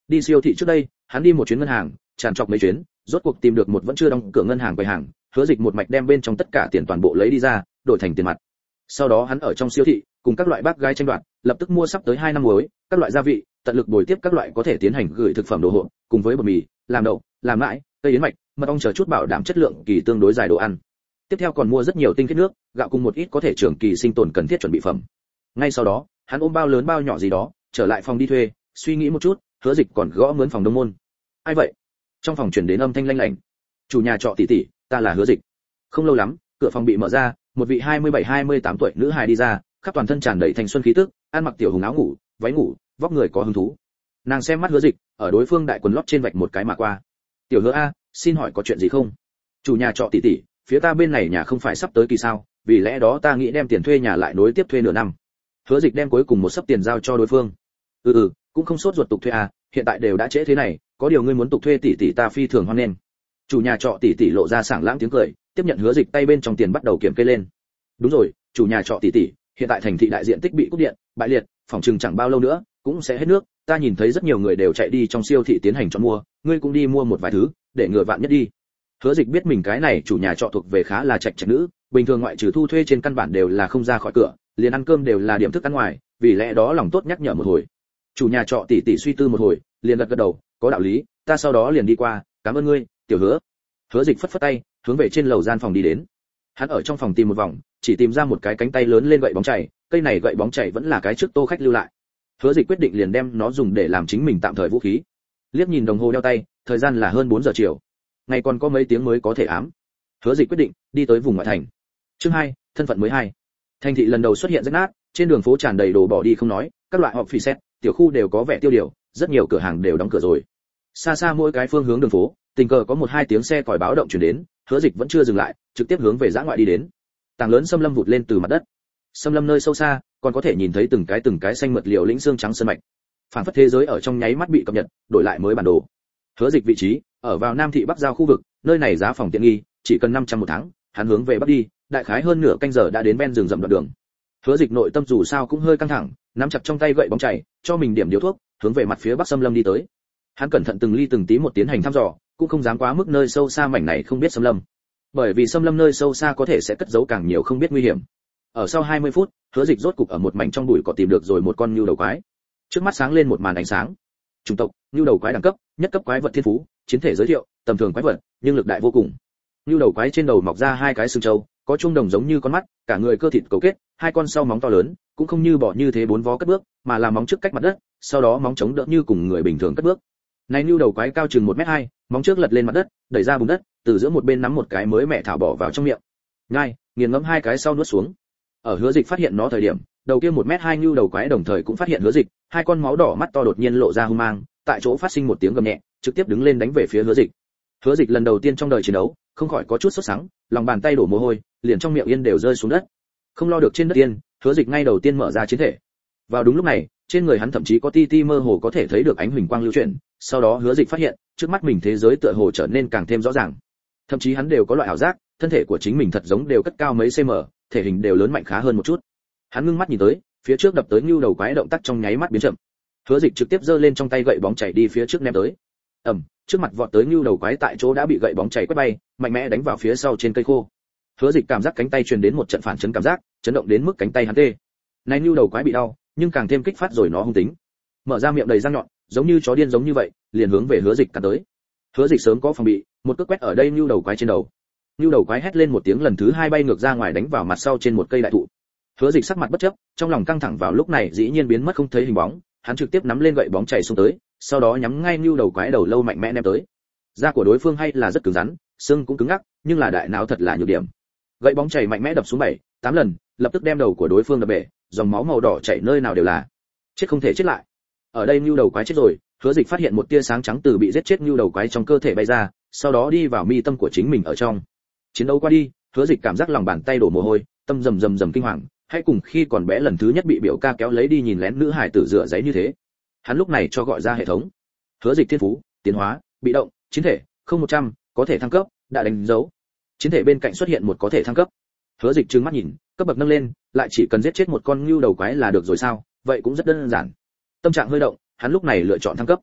Đi siêu thị trước đây, hắn đi một chuyến ngân hàng, tràn trọc mấy chuyến, rốt cuộc tìm được một vẫn chưa đóng cửa ngân hàng quầy hàng, Hứa Dịch một mạch đem bên trong tất cả tiền toàn bộ lấy đi ra, đổi thành tiền mặt. Sau đó hắn ở trong siêu thị, cùng các loại bác gái tranh đoạt, lập tức mua sắp tới 2 năm muối, các loại gia vị, tận lực bồi tiếp các loại có thể tiến hành gửi thực phẩm đồ hộp, cùng với bột mì, làm đậu, làm mãi, cây yến mạch, mật ong chờ chút bảo đảm chất lượng kỳ tương đối dài đồ ăn. Tiếp theo còn mua rất nhiều tinh khiết nước, gạo cùng một ít có thể trường kỳ sinh tồn cần thiết chuẩn bị phẩm. Ngay sau đó, hắn ôm bao lớn bao nhỏ gì đó, trở lại phòng đi thuê, suy nghĩ một chút, Hứa Dịch còn gõ mướn phòng đông môn. Ai vậy? Trong phòng truyền đến âm thanh lanh lảnh. Chủ nhà trọ tỷ tỷ, ta là Hứa Dịch. Không lâu lắm, cửa phòng bị mở ra, một vị 27-28 tuổi nữ hài đi ra, khắp toàn thân tràn đầy thanh xuân khí tức, ăn mặc tiểu hùng áo ngủ, váy ngủ, vóc người có hứng thú. Nàng xem mắt Hứa Dịch, ở đối phương đại quần lót trên vạch một cái mà qua. "Tiểu Hứa a, xin hỏi có chuyện gì không?" "Chủ nhà trọ tỷ tỷ, phía ta bên này nhà không phải sắp tới kỳ sao, vì lẽ đó ta nghĩ đem tiền thuê nhà lại nối tiếp thuê nửa năm." Hứa Dịch đem cuối cùng một sấp tiền giao cho đối phương. Cũng không sốt ruột tục thuê à, hiện tại đều đã trễ thế này, có điều ngươi muốn tục thuê tỷ tỷ ta phi thường hoan nghênh. Chủ nhà trọ tỷ tỷ lộ ra sảng lãng tiếng cười, tiếp nhận Hứa Dịch tay bên trong tiền bắt đầu kiểm kê lên. Đúng rồi, chủ nhà trọ tỷ tỷ, hiện tại thành thị đại diện tích bị cúp điện, bại liệt, phòng trừng chẳng bao lâu nữa cũng sẽ hết nước, ta nhìn thấy rất nhiều người đều chạy đi trong siêu thị tiến hành chọn mua, ngươi cũng đi mua một vài thứ, để ngừa vạn nhất đi. Hứa Dịch biết mình cái này chủ nhà trọ thuộc về khá là trạch nữ, bình thường ngoại trừ thu thuê trên căn bản đều là không ra khỏi cửa, liền ăn cơm đều là điểm thức ăn ngoài, vì lẽ đó lòng tốt nhắc nhở một hồi. Chủ nhà trọ tỷ tỷ suy tư một hồi, liền gật đầu, có đạo lý, ta sau đó liền đi qua, cảm ơn ngươi, tiểu Hứa. Hứa Dịch phất phất tay, hướng về trên lầu gian phòng đi đến. Hắn ở trong phòng tìm một vòng, chỉ tìm ra một cái cánh tay lớn lên gậy bóng chảy, cây này gậy bóng chảy vẫn là cái trước Tô khách lưu lại. Hứa Dịch quyết định liền đem nó dùng để làm chính mình tạm thời vũ khí. Liếc nhìn đồng hồ đeo tay, thời gian là hơn 4 giờ chiều. Ngày còn có mấy tiếng mới có thể ám. Hứa Dịch quyết định đi tới vùng ngoại thành. Chương 2, thân phận mới 2. Thành thị lần đầu xuất hiện rách nát, trên đường phố tràn đầy đồ bỏ đi không nói, các loại họp phỉ xét, tiểu khu đều có vẻ tiêu điều, rất nhiều cửa hàng đều đóng cửa rồi. Xa xa mỗi cái phương hướng đường phố, tình cờ có 1-2 tiếng xe còi báo động truyền đến, Hứa Dịch vẫn chưa dừng lại, trực tiếp hướng về dã ngoại đi đến. Tảng lớn xâm lâm vụt lên từ mặt đất. Xâm lâm nơi sâu xa, còn có thể nhìn thấy từng cái xanh mượt liều lĩnh xương trắng sơn mạch. Phản phất thế giới ở trong nháy mắt bị cập nhật, đổi lại mới bản đồ. Hứa Dịch vị trí ở vào Nam thị Bắc giao khu vực, nơi này giá phòng tiện nghi, chỉ cần 500 một tháng, hắn hướng về bắc đi, đại khái hơn nửa canh giờ đã đến ven rừng rậm đoạn đường. Hứa Dịch nội tâm dù sao cũng hơi căng thẳng, nắm chặt trong tay gậy bóng chảy, cho mình điểm điếu thuốc, hướng về mặt phía bắc xâm lâm đi tới. Hắn cẩn thận từng ly từng tí một tiến hành thăm dò, cũng không dám quá mức nơi sâu xa mảnh này không biết xâm lâm. Bởi vì xâm lâm nơi sâu xa có thể sẽ cất giấu càng nhiều không biết nguy hiểm. Ở sau 20 phút, Hứa Dịch rốt cục ở một mảnh trong bụi cỏ tìm được rồi một con nưu đầu quái. Trước mắt sáng lên một màn ánh sáng. Chủng tộc: nưu đầu quái đẳng cấp: nhất cấp quái vật thiên phú, chiến thể giới thiệu: tầm thường quái vật, nhưng lực đại vô cùng. Nưu đầu quái trên đầu mọc ra 2 cái xương trâu, có trung đồng giống như con mắt, cả người cơ thịt cấu kết, 2 con sau móng to lớn, cũng không như bò như thế 4 vó cất bước, mà là móng trước cách mặt đất, sau đó móng chống đỡ như cùng người bình thường cất bước. Này nưu đầu quái cao chừng 1m2, móng trước lật lên mặt đất, đẩy ra bùn đất, từ giữa một bên nắm một cái mới mẹ thảo bỏ vào trong miệng. Nhai, nghiền ngẫm 2 cái sau nuốt xuống. Ở Hứa Dịch phát hiện nó thời điểm, đầu kia 1m2 nưu đầu quái đồng thời cũng phát hiện Hứa Dịch, 2 con máu đỏ mắt to đột nhiên lộ ra hung mang, tại chỗ phát sinh một tiếng gầm nhẹ, trực tiếp đứng lên đánh về phía Hứa Dịch. Hứa Dịch lần đầu tiên trong đời chiến đấu, không khỏi có chút sốt sắng, lòng bàn tay đổ mồ hôi, liền trong miệng yên đều rơi xuống đất. Không lo được trên đất tiên, Hứa Dịch ngay đầu tiên mở ra chiến thể. Vào đúng lúc này, trên người hắn thậm chí có ti mơ hồ có thể thấy được ánh huỳnh quang lưu chuyển, sau đó Hứa Dịch phát hiện, trước mắt mình thế giới tựa hồ trở nên càng thêm rõ ràng. Thậm chí hắn đều có loại ảo giác, thân thể của chính mình thật giống đều cất cao mấy cm, thể hình đều lớn mạnh khá hơn một chút. Hắn ngưng mắt nhìn tới, phía trước đập tới nưu đầu quái động tác trong nháy mắt biến chậm. Hứa Dịch trực tiếp giơ lên trong tay gậy bóng chảy đi phía trước ném tới. Trước mặt vọt tới nưu đầu quái tại chỗ đã bị gậy bóng chảy quét bay, mạnh mẽ đánh vào phía sau trên cây khô. Hứa Dịch cảm giác cánh tay truyền đến một trận phản chấn cảm giác, chấn động đến mức cánh tay hắn tê. Này nưu đầu quái bị đau, nhưng càng thêm kích phát rồi nó hung tính. Mở ra miệng đầy răng nhọn, giống như chó điên giống như vậy, liền hướng về Hứa Dịch cắn tới. Hứa Dịch sớm có phòng bị, một cước quét ở đây nưu đầu quái trên đầu. Nưu đầu quái hét lên một tiếng lần thứ 2 bay ngược ra ngoài đánh vào mặt sau trên một cây đại thụ. Hứa Dịch sắc mặt bất chấp, trong lòng căng thẳng vào lúc này dĩ nhiên biến mất không thấy hình bóng, hắn trực tiếp nắm lên gậy bóng chảy xuống tới, sau đó nhắm ngay nưu đầu quái đầu lâu mạnh mẽ ném tới. Da của đối phương hay là rất cứng rắn, xương cũng cứng ngắc, nhưng là đại não thật là nhược điểm. Gậy bóng chảy mạnh mẽ đập xuống 7-8 lần, lập tức đem đầu của đối phương đập bể, dòng máu màu đỏ chảy nơi nào đều là. Chết không thể chết lại. Ở đây nưu đầu quái chết rồi, Hứa Dịch phát hiện một tia sáng trắng từ bị giết chết nưu đầu quái trong cơ thể bay ra, sau đó đi vào mi tâm của chính mình ở trong. Chiến đấu qua đi, Hứa Dịch cảm giác lòng bàn tay đổ mồ hôi, tâm rầm kinh hoàng, hay cùng khi còn bé lần thứ nhất bị biểu ca kéo lấy đi nhìn lén nữ hải tử rửa giấy như thế. Hắn lúc này cho gọi ra hệ thống. Hứa Dịch thiên phú, tiến hóa, bị động, chiến thể, 0100, có thể thăng cấp, đã đánh dấu. Chiến thể bên cạnh xuất hiện một có thể thăng cấp. Hứa Dịch trừng mắt nhìn, cấp bậc nâng lên, lại chỉ cần giết chết một con nưu đầu quái là được rồi sao? Vậy cũng rất đơn giản. Tâm trạng hơi động, hắn lúc này lựa chọn thăng cấp.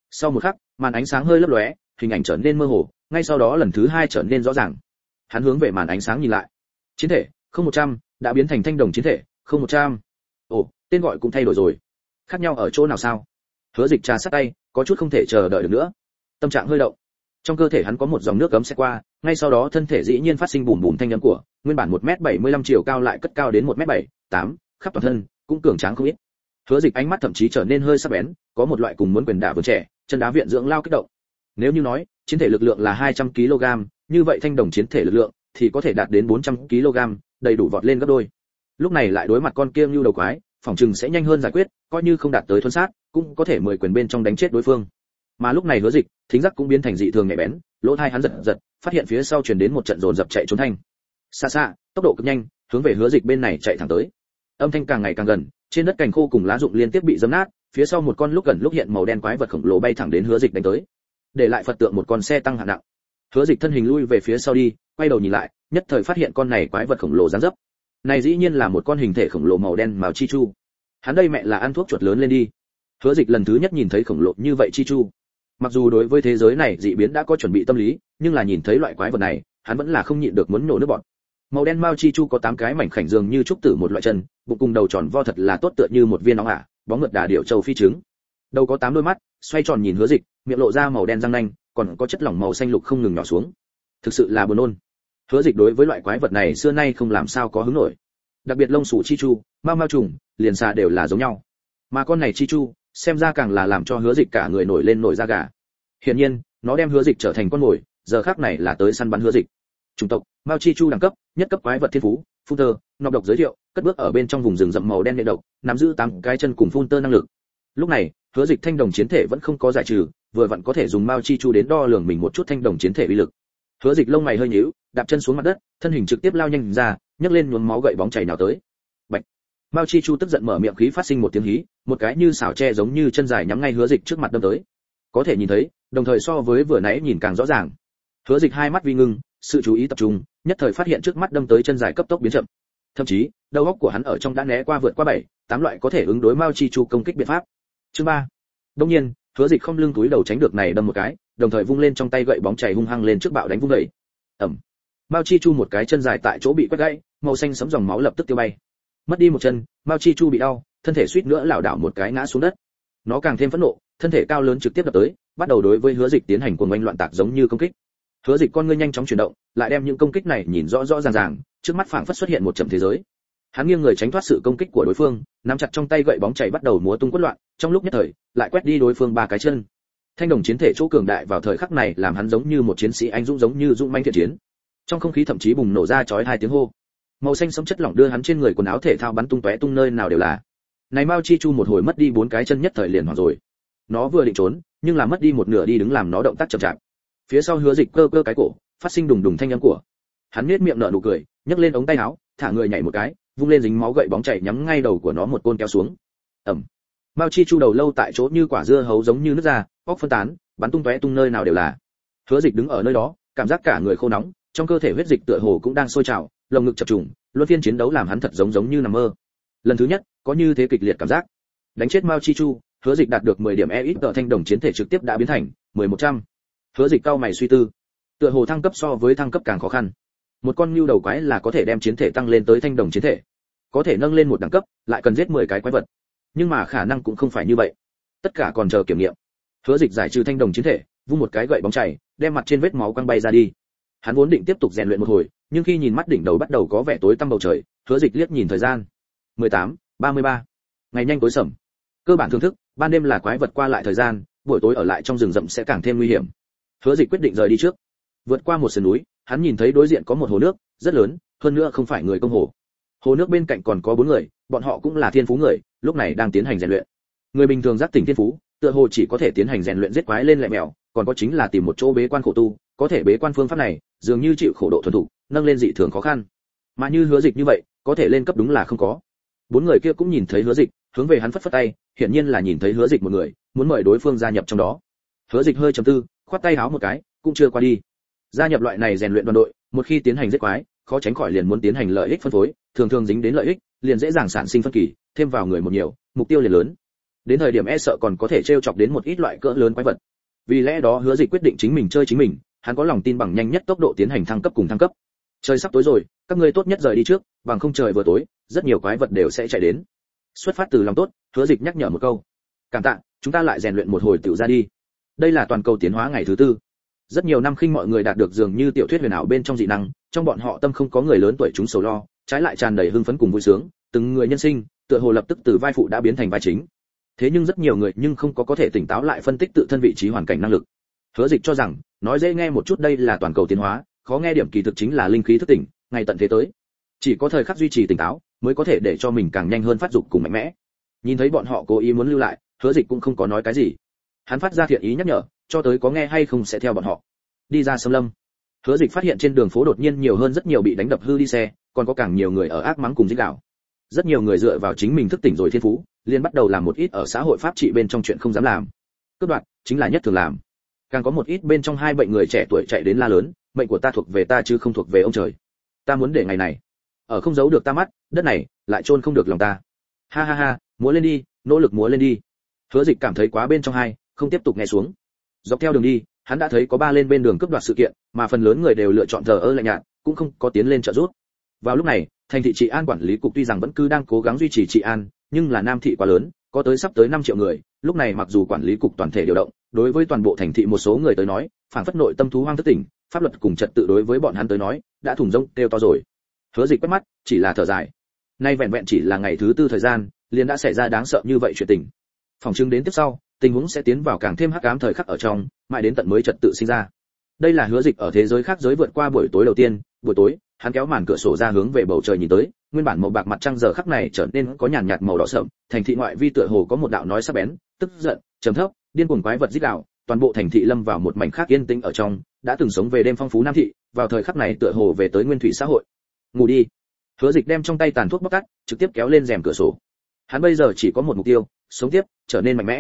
Sau một khắc, màn ánh sáng hơi lấp lóe, hình ảnh trở nên mơ hồ, ngay sau đó lần thứ hai trở nên rõ ràng. Hắn hướng về màn ánh sáng nhìn lại. Chiến thể 0100 đã biến thành thanh đồng chiến thể 0100. Ồ, tên gọi cũng thay đổi rồi. Khác nhau ở chỗ nào sao? Hứa Dịch trà sát tay, có chút không thể chờ đợi được nữa. Tâm trạng hơi động. Trong cơ thể hắn có một dòng nước ấm sẽ qua, ngay sau đó thân thể dĩ nhiên phát sinh bùm bùm thanh âm của, nguyên bản 1m75 chiều cao lại cất cao đến 1m7, khắp toàn thân cũng cường tráng không ít. Hứa Dịch ánh mắt thậm chí trở nên hơi sắc bén, có một loại cùng muốn quyền đả vừa trẻ, chân đá viện dưỡng lao kích động. Nếu như nói, chiến thể lực lượng là 200 kg, như vậy thanh đồng chiến thể lực lượng thì có thể đạt đến 400 kg, đầy đủ vọt lên gấp đôi. Lúc này lại đối mặt con kia lưu đầu quái, phòng trừng sẽ nhanh hơn giải quyết, coi như không đạt tới thuần sát, cũng có thể 10 quyền bên trong đánh chết đối phương. Mà lúc này Hứa Dịch, thính giác cũng biến thành dị thường nhạy bén, lỗ tai hắn giật giật, phát hiện phía sau truyền đến một trận dồn dập chạy trốn thanh. Xa xa, tốc độ cực nhanh, hướng về Hứa Dịch bên này chạy thẳng tới. Âm thanh càng ngày càng gần, trên đất cành khô cùng lá rụng liên tiếp bị giẫm nát, phía sau một con lúc gần lúc hiện màu đen quái vật khổng lồ bay thẳng đến Hứa Dịch đánh tới. Để lại Phật tượng một con xe tăng hạng nặng. Hứa Dịch thân hình lui về phía sau đi, quay đầu nhìn lại, nhất thời phát hiện con này quái vật khổng lồ dáng dấp. Này dĩ nhiên là một con hình thể khổng lồ màu đen mao chi chu. Hắn đây mẹ là ăn thuốc chuột lớn lên đi. Hứa Dịch lần thứ nhất nhìn thấy khổng lồ như vậy chi chu. Mặc dù đối với thế giới này dị biến đã có chuẩn bị tâm lý, nhưng là nhìn thấy loại quái vật này, hắn vẫn là không nhịn được muốn nổ nước bọt. Màu đen mao chi chu có 8 cái mảnh khảnh dường như trúc tử một loại chân, bụng cùng đầu tròn vo thật là tốt tựa như một viên nóng ả, bóng mượt đà điểu châu phi trứng. Đầu có 8 đôi mắt, xoay tròn nhìn Hứa Dịch, miệng lộ ra màu đen răng nanh, còn có chất lỏng màu xanh lục không ngừng nhỏ xuống. Thực sự là buồn nôn. Hứa Dịch đối với loại quái vật này xưa nay không làm sao có hứng nổi. Đặc biệt lông sủ chi chu, mao trùng, liền xà đều là giống nhau. Mà con này chi chu, xem ra càng là làm cho Hứa Dịch cả người nổi lên nổi da gà. Hiển nhiên, nó đem Hứa Dịch trở thành con mồi, giờ khắc này là tới săn bắn Hứa Dịch. Chủng tộc, mao chi chu đẳng cấp, nhất cấp quái vật thiên phú, phun tơ, nọc độc giới thiệu, cất bước ở bên trong vùng rừng rậm màu đen nhện độc, nắm giữ 8 cái chân cùng phun tơ năng lực. Lúc này, Hứa Dịch thanh đồng chiến thể vẫn không có giải trừ, vừa vặn có thể dùng mao chi chu đến đo lường mình một chút thanh đồng chiến thể uy lực. Hứa Dịch lông mày hơi nhíu, đạp chân xuống mặt đất, thân hình trực tiếp lao nhanh ra, nhấc lên nhuốm máu gậy bóng chảy nào tới. Bạch. Mao chi chu tức giận mở miệng khí phát sinh một tiếng hí, một cái như xảo tre giống như chân dài nhắm ngay Hứa Dịch trước mặt đâm tới. Có thể nhìn thấy, đồng thời so với vừa nãy nhìn càng rõ ràng. Hứa Dịch hai mắt vi ngưng, sự chú ý tập trung, nhất thời phát hiện trước mắt đâm tới chân dài cấp tốc biến chậm. Thậm chí, đầu óc của hắn ở trong đã né qua vượt qua 7, 8 loại có thể ứng đối Mao chi chu công kích biện pháp. Chương 3. Đương nhiên, Hứa Dịch không lưng túi đầu tránh được này đâm một cái, đồng thời vung lên trong tay gậy bóng chảy hung hăng lên trước bạo đánh vung dậy. Ầm. Mao chi chu một cái chân dài tại chỗ bị quét gãy, màu xanh sẫm dòng máu lập tức tiêu bay. Mất đi một chân, Mao chi chu bị đau, thân thể suýt nữa lảo đảo một cái ngã xuống đất. Nó càng thêm phẫn nộ, thân thể cao lớn trực tiếp đập tới, bắt đầu đối với Hứa Dịch tiến hành cuồng oanh loạn tạc giống như công kích. Hứa Dịch con ngươi nhanh chóng chuyển động, lại đem những công kích này nhìn rõ rõ ràng ràng, trước mắt phảng phất xuất hiện một chậm thế giới. Hắn nghiêng người tránh thoát sự công kích của đối phương, nắm chặt trong tay gậy bóng chảy bắt đầu múa tung quất loạn, trong lúc nhất thời, lại quét đi đối phương 3 cái chân. Thanh đồng chiến thể chỗ cường đại vào thời khắc này làm hắn giống như một chiến sĩ anh dũng giống như dũng mãnh thiện chiến. Trong không khí thậm chí bùng nổ ra chói hai tiếng hô. Màu xanh sẫm chất lỏng đưa hắn trên người quần áo thể thao bắn tung tóe tung nơi nào đều là. Này Mao chi chu một hồi mất đi 4 cái chân nhất thời liền hoảng rồi. Nó vừa định trốn, nhưng là mất đi một nửa đi đứng làm nó động tác chậm chạp. Phía sau Hứa Dịch cơ cơ cái cổ, phát sinh đùng đùng thanh âm của. Hắn nhếch miệng nở nụ cười, nhấc lên ống tay áo, thả người nhảy một cái, vung lên dính máu gậy bóng chảy nhắm ngay đầu của nó một côn kéo xuống. Ầm. Mao chi chu đầu lâu tại chỗ như quả dưa hấu giống như nứt ra, óc phân tán, bắn tung tóe tung nơi nào đều là. Hứa Dịch đứng ở nơi đó, cảm giác cả người khô nóng, trong cơ thể huyết dịch tựa hồ cũng đang sôi trào, lồng ngực chập trùng, luân phiên chiến đấu làm hắn thật giống như nằm mơ. Lần thứ nhất, có như thế kịch liệt cảm giác. Đánh chết Mao chi chu, Hứa Dịch đạt được 10 điểm EX tờ thanh đồng chiến thể trực tiếp đã biến thành 1100. Hứa Dịch cao mày suy tư, tựa hồ thăng cấp so với thăng cấp càng khó khăn. Một con nưu đầu quái là có thể đem chiến thể tăng lên tới thanh đồng chiến thể, có thể nâng lên một đẳng cấp, lại cần giết 10 cái quái vật. Nhưng mà khả năng cũng không phải như vậy. Tất cả còn chờ kiểm nghiệm. Hứa Dịch giải trừ thanh đồng chiến thể, vung một cái gậy bóng chảy, đem mặt trên vết máu quăng bay ra đi. Hắn vốn định tiếp tục rèn luyện một hồi, nhưng khi nhìn mắt đỉnh đầu bắt đầu có vẻ tối tăm bầu trời, Hứa Dịch liếc nhìn thời gian. 18:33. Ngày nhanh tối sầm. Cơ bản thưởng thức, ban đêm là quái vật qua lại thời gian, buổi tối ở lại trong rừng rậm sẽ càng thêm nguy hiểm. Hứa Dịch quyết định rời đi trước. Vượt qua một sườn núi, hắn nhìn thấy đối diện có một hồ nước, rất lớn, hơn nữa không phải người công hồ. Hồ nước bên cạnh còn có 4 người, bọn họ cũng là thiên phú người, lúc này đang tiến hành rèn luyện. Người bình thường giác tỉnh thiên phú, tựa hồ chỉ có thể tiến hành rèn luyện giết quái lên lẹ mèo, còn có chính là tìm một chỗ bế quan khổ tu, có thể bế quan phương pháp này, dường như chịu khổ độ thuần thục, nâng lên dị thường khó khăn. Mà như Hứa Dịch như vậy, có thể lên cấp đúng là không có. 4 người kia cũng nhìn thấy Hứa Dịch, hướng về hắn phất phất tay, hiển nhiên là nhìn thấy Hứa Dịch một người, muốn mời đối phương gia nhập trong đó. Hứa Dịch hơi trầm tư, khoát tay háo một cái, cũng chưa qua đi. Gia nhập loại này rèn luyện đoàn đội, một khi tiến hành giết quái, khó tránh khỏi liền muốn tiến hành lợi ích phân phối, thường thường dính đến lợi ích, liền dễ dàng sản sinh phân kỳ, thêm vào người một nhiều, mục tiêu liền lớn. đến thời điểm e sợ còn có thể trêu chọc đến một ít loại cỡ lớn quái vật. Vì lẽ đó Hứa Dịch quyết định chính mình chơi chính mình, hắn có lòng tin bằng nhanh nhất tốc độ tiến hành thăng cấp cùng thăng cấp. Trời sắp tối rồi, các ngươi tốt nhất rời đi trước, bằng không trời vừa tối, rất nhiều quái vật đều sẽ chạy đến. Xuất phát từ lòng tốt, Hứa Dịch nhắc nhở một câu. Cảm tạ, chúng ta lại rèn luyện một hồi tiểu ra đi. Đây là toàn cầu tiến hóa ngày thứ tư. Rất nhiều năm khinh mọi người đạt được dường như tiểu thuyết huyền ảo bên trong dị năng, trong bọn họ tâm không có người lớn tuổi chúng sầu lo, trái lại tràn đầy hưng phấn cùng vui sướng, từng người nhân sinh, tựa hồ lập tức từ vai phụ đã biến thành vai chính. Thế nhưng rất nhiều người nhưng không có thể tỉnh táo lại phân tích tự thân vị trí hoàn cảnh năng lực. Hứa Dịch cho rằng, nói dễ nghe một chút đây là toàn cầu tiến hóa, khó nghe điểm kỳ thực chính là linh khí thức tỉnh, ngày tận thế tới. Chỉ có thời khắc duy trì tỉnh táo, mới có thể để cho mình càng nhanh hơn phát dục cùng mạnh mẽ. Nhìn thấy bọn họ cố ý muốn lưu lại, Hứa Dịch cũng không có nói cái gì. Hắn phát ra thiện ý nhắc nhở, cho tới có nghe hay không sẽ theo bọn họ. Đi ra sâm lâm, Hứa Dịch phát hiện trên đường phố đột nhiên nhiều hơn rất nhiều bị đánh đập hư đi xe, còn có càng nhiều người ở ác mắng cùng giết gào. Rất nhiều người dựa vào chính mình thức tỉnh rồi thiên phú, liền bắt đầu làm một ít ở xã hội pháp trị bên trong chuyện không dám làm. Cướp đoạt chính là nhất thường làm. Càng có một ít bên trong hai bệnh người trẻ tuổi chạy đến la lớn, mệnh của ta thuộc về ta chứ không thuộc về ông trời. Ta muốn để ngày này, ở không giấu được ta mắt, đất này lại chôn không được lòng ta. Ha ha ha, múa lên đi, nỗ lực múa lên đi. Hứa Dịch cảm thấy quá bên trong hai, không tiếp tục nghe xuống. Dọc theo đường đi, hắn đã thấy có ba lên bên đường cướp đoạt sự kiện, mà phần lớn người đều lựa chọn thờ ơ lạnh nhạt, cũng không có tiến lên trợ giúp. Vào lúc này, thành thị trị an quản lý cục tuy rằng vẫn cứ đang cố gắng duy trì trị an, nhưng là Nam thị quá lớn, có tới sắp tới 5 triệu người, lúc này mặc dù quản lý cục toàn thể điều động, đối với toàn bộ thành thị một số người tới nói, phảng phất nội tâm thú hoang thức tỉnh, pháp luật cùng trật tự đối với bọn hắn tới nói, đã thủng rông kêu to rồi. Hứa Dịch quét mắt, chỉ là thở dài. Nay vẹn vẹn chỉ là ngày thứ tư thời gian, liền đã xảy ra đáng sợ như vậy chuyện tình. Phòng chứng đến tiếp sau, tình huống sẽ tiến vào càng thêm hắc ám thời khắc ở trong, mãi đến tận mới trật tự sinh ra. Đây là Hứa Dịch ở thế giới khác giới vượt qua buổi tối đầu tiên, buổi tối, hắn kéo màn cửa sổ ra hướng về bầu trời nhìn tới, nguyên bản màu bạc mặt trăng giờ khắc này trở nên có nhàn nhạt màu đỏ sẫm, thành thị ngoại vi tựa hồ có một đạo nói sắc bén, tức giận, trầm thấp, điên cuồng quái vật rít gào, toàn bộ thành thị lâm vào một mảnh khác yên tĩnh ở trong, đã từng sống về đêm phong phú Nam thị, vào thời khắc này tựa hồ về tới nguyên thủy xã hội. Ngủ đi. Hứa Dịch đem trong tay tàn thuốc bóc tắt, trực tiếp kéo lên rèm cửa sổ. Hắn bây giờ chỉ có một mục tiêu, sống tiếp, trở nên mạnh mẽ.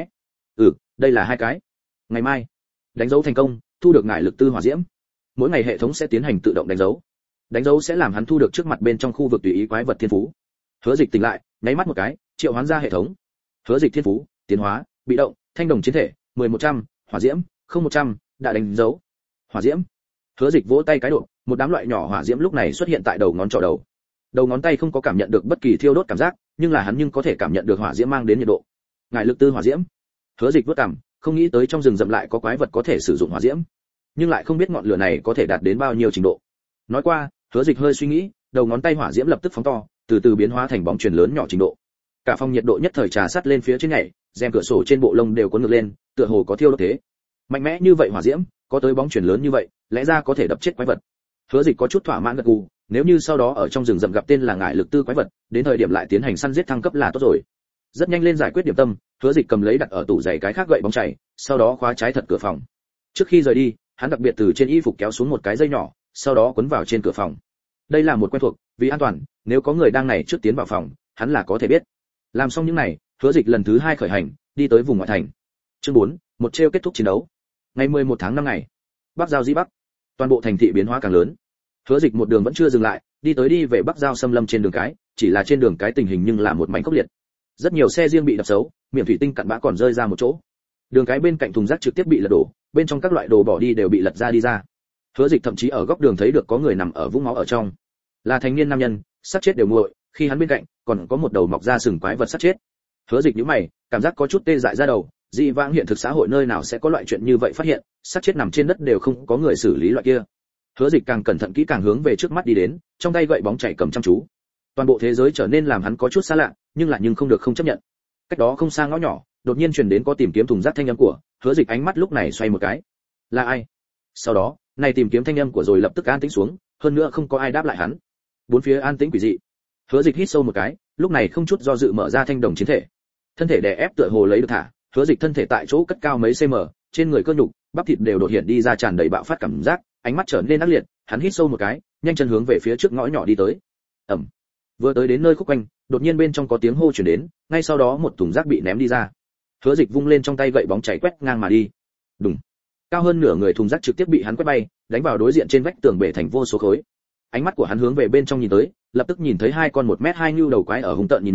Đây là hai cái. Ngày mai, đánh dấu thành công, thu được ngải lực tư hỏa diễm. Mỗi ngày hệ thống sẽ tiến hành tự động đánh dấu. Đánh dấu sẽ làm hắn thu được trước mặt bên trong khu vực tùy ý quái vật thiên phú. Hứa Dịch tỉnh lại, nháy mắt một cái, triệu hoán ra hệ thống. Hứa Dịch thiên phú, tiến hóa, bị động, thanh đồng chiến thể, 1100, hỏa diễm, 0100, đã đánh dấu. Hỏa diễm. Hứa Dịch vỗ tay cái độ, một đám loại nhỏ hỏa diễm lúc này xuất hiện tại đầu ngón trỏ đầu. Đầu ngón tay không có cảm nhận được bất kỳ thiêu đốt cảm giác, nhưng là hắn nhưng có thể cảm nhận được hỏa diễm mang đến nhiệt độ. Ngải lực tư hỏa diễm. Hứa Dịch vút cằm, không nghĩ tới trong rừng rậm lại có quái vật có thể sử dụng hỏa diễm, nhưng lại không biết ngọn lửa này có thể đạt đến bao nhiêu trình độ. Nói qua, Hứa Dịch hơi suy nghĩ, đầu ngón tay hỏa diễm lập tức phóng to, từ từ biến hóa thành bóng chuyền lớn nhỏ trình độ. Cả phòng nhiệt độ nhất thời trà sát lên phía trên nhảy, rèm cửa sổ trên bộ lông đều cuốn ngược lên, tựa hồ có thiêu đốt thế. Mạnh mẽ như vậy hỏa diễm, có tới bóng chuyền lớn như vậy, lẽ ra có thể đập chết quái vật. Hứa Dịch có chút thỏa mãn gật gù, nếu như sau đó ở trong rừng rậm gặp tên là ngải lực tư quái vật, đến thời điểm lại tiến hành săn giết thăng cấp là tốt rồi. Rất nhanh lên giải quyết điểm tâm, Hứa Dịch cầm lấy đặt ở tủ giày cái khác gậy bóng chảy, sau đó khóa trái thật cửa phòng. Trước khi rời đi, hắn đặc biệt từ trên y phục kéo xuống một cái dây nhỏ, sau đó quấn vào trên cửa phòng. Đây là một quen thuộc, vì an toàn, nếu có người đang này trước tiến vào phòng, hắn là có thể biết. Làm xong những này, Hứa Dịch lần thứ 2 khởi hành, đi tới vùng ngoại thành. Chương 4, một treo kết thúc chiến đấu. Ngày 11 tháng 5 ngày, Bắc Giao Di Bắc, toàn bộ thành thị biến hóa càng lớn. Hứa Dịch một đường vẫn chưa dừng lại, đi về Bắc Giao xâm lâm trên đường cái, chỉ là trên đường cái tình hình nhưng là một mảnh khốc liệt. Rất nhiều xe riêng bị đập xấu, miệng thủy tinh cặn bã còn rơi ra một chỗ. Đường cái bên cạnh thùng rác trực tiếp bị lật đổ, bên trong các loại đồ bỏ đi đều bị lật ra đi ra. Hứa Dịch thậm chí ở góc đường thấy được có người nằm ở vũng máu ở trong, là thành niên nam nhân, xác chết đều nguội, khi hắn bên cạnh còn có một đầu mọc ra sừng quái vật xác chết. Hứa Dịch nhíu mày, cảm giác có chút tê dại ra đầu, dị vãng hiện thực xã hội nơi nào sẽ có loại chuyện như vậy phát hiện, xác chết nằm trên đất đều không có người xử lý loại kia. Hứa Dịch càng cẩn thận kỹ càng hướng về trước mắt đi đến, trong tay gậy bóng chảy cầm chăm chú. Toàn bộ thế giới trở nên làm hắn có chút xa lạ, nhưng không được không chấp nhận. Cách đó không xa ngõ nhỏ, đột nhiên truyền đến có tìm kiếm thùng rác thanh âm của, Hứa Dịch ánh mắt lúc này xoay một cái. Là ai? Sau đó, này tìm kiếm thanh âm của rồi lập tức an tĩnh xuống, hơn nữa không có ai đáp lại hắn. Bốn phía an tĩnh quỷ dị. Hứa Dịch hít sâu một cái, lúc này không chút do dự mở ra thanh đồng chiến thể. Thân thể đè ép tựa hồ lấy được thả, Hứa Dịch thân thể tại chỗ cất cao mấy cm, trên người cơ nhục, bắp thịt đều đột hiện đi ra tràn đầy bạo phát cảm giác, ánh mắt trở nên ác liệt, hắn hít sâu một cái, nhanh chân hướng về phía trước ngõ nhỏ đi tới. Ầm. Vừa tới đến nơi khúc quanh, đột nhiên bên trong có tiếng hô truyền đến, ngay sau đó một thùng rác bị ném đi ra. Hứa Dịch vung lên trong tay gậy bóng chảy quét ngang mà đi. Đùng. Cao hơn nửa người thùng rác trực tiếp bị hắn quét bay, đánh vào đối diện trên vách tường bể thành vô số khối. Ánh mắt của hắn hướng về bên trong nhìn tới, lập tức nhìn thấy hai con 1m2 nhu đầu quái ở hung tợn nhìn mình,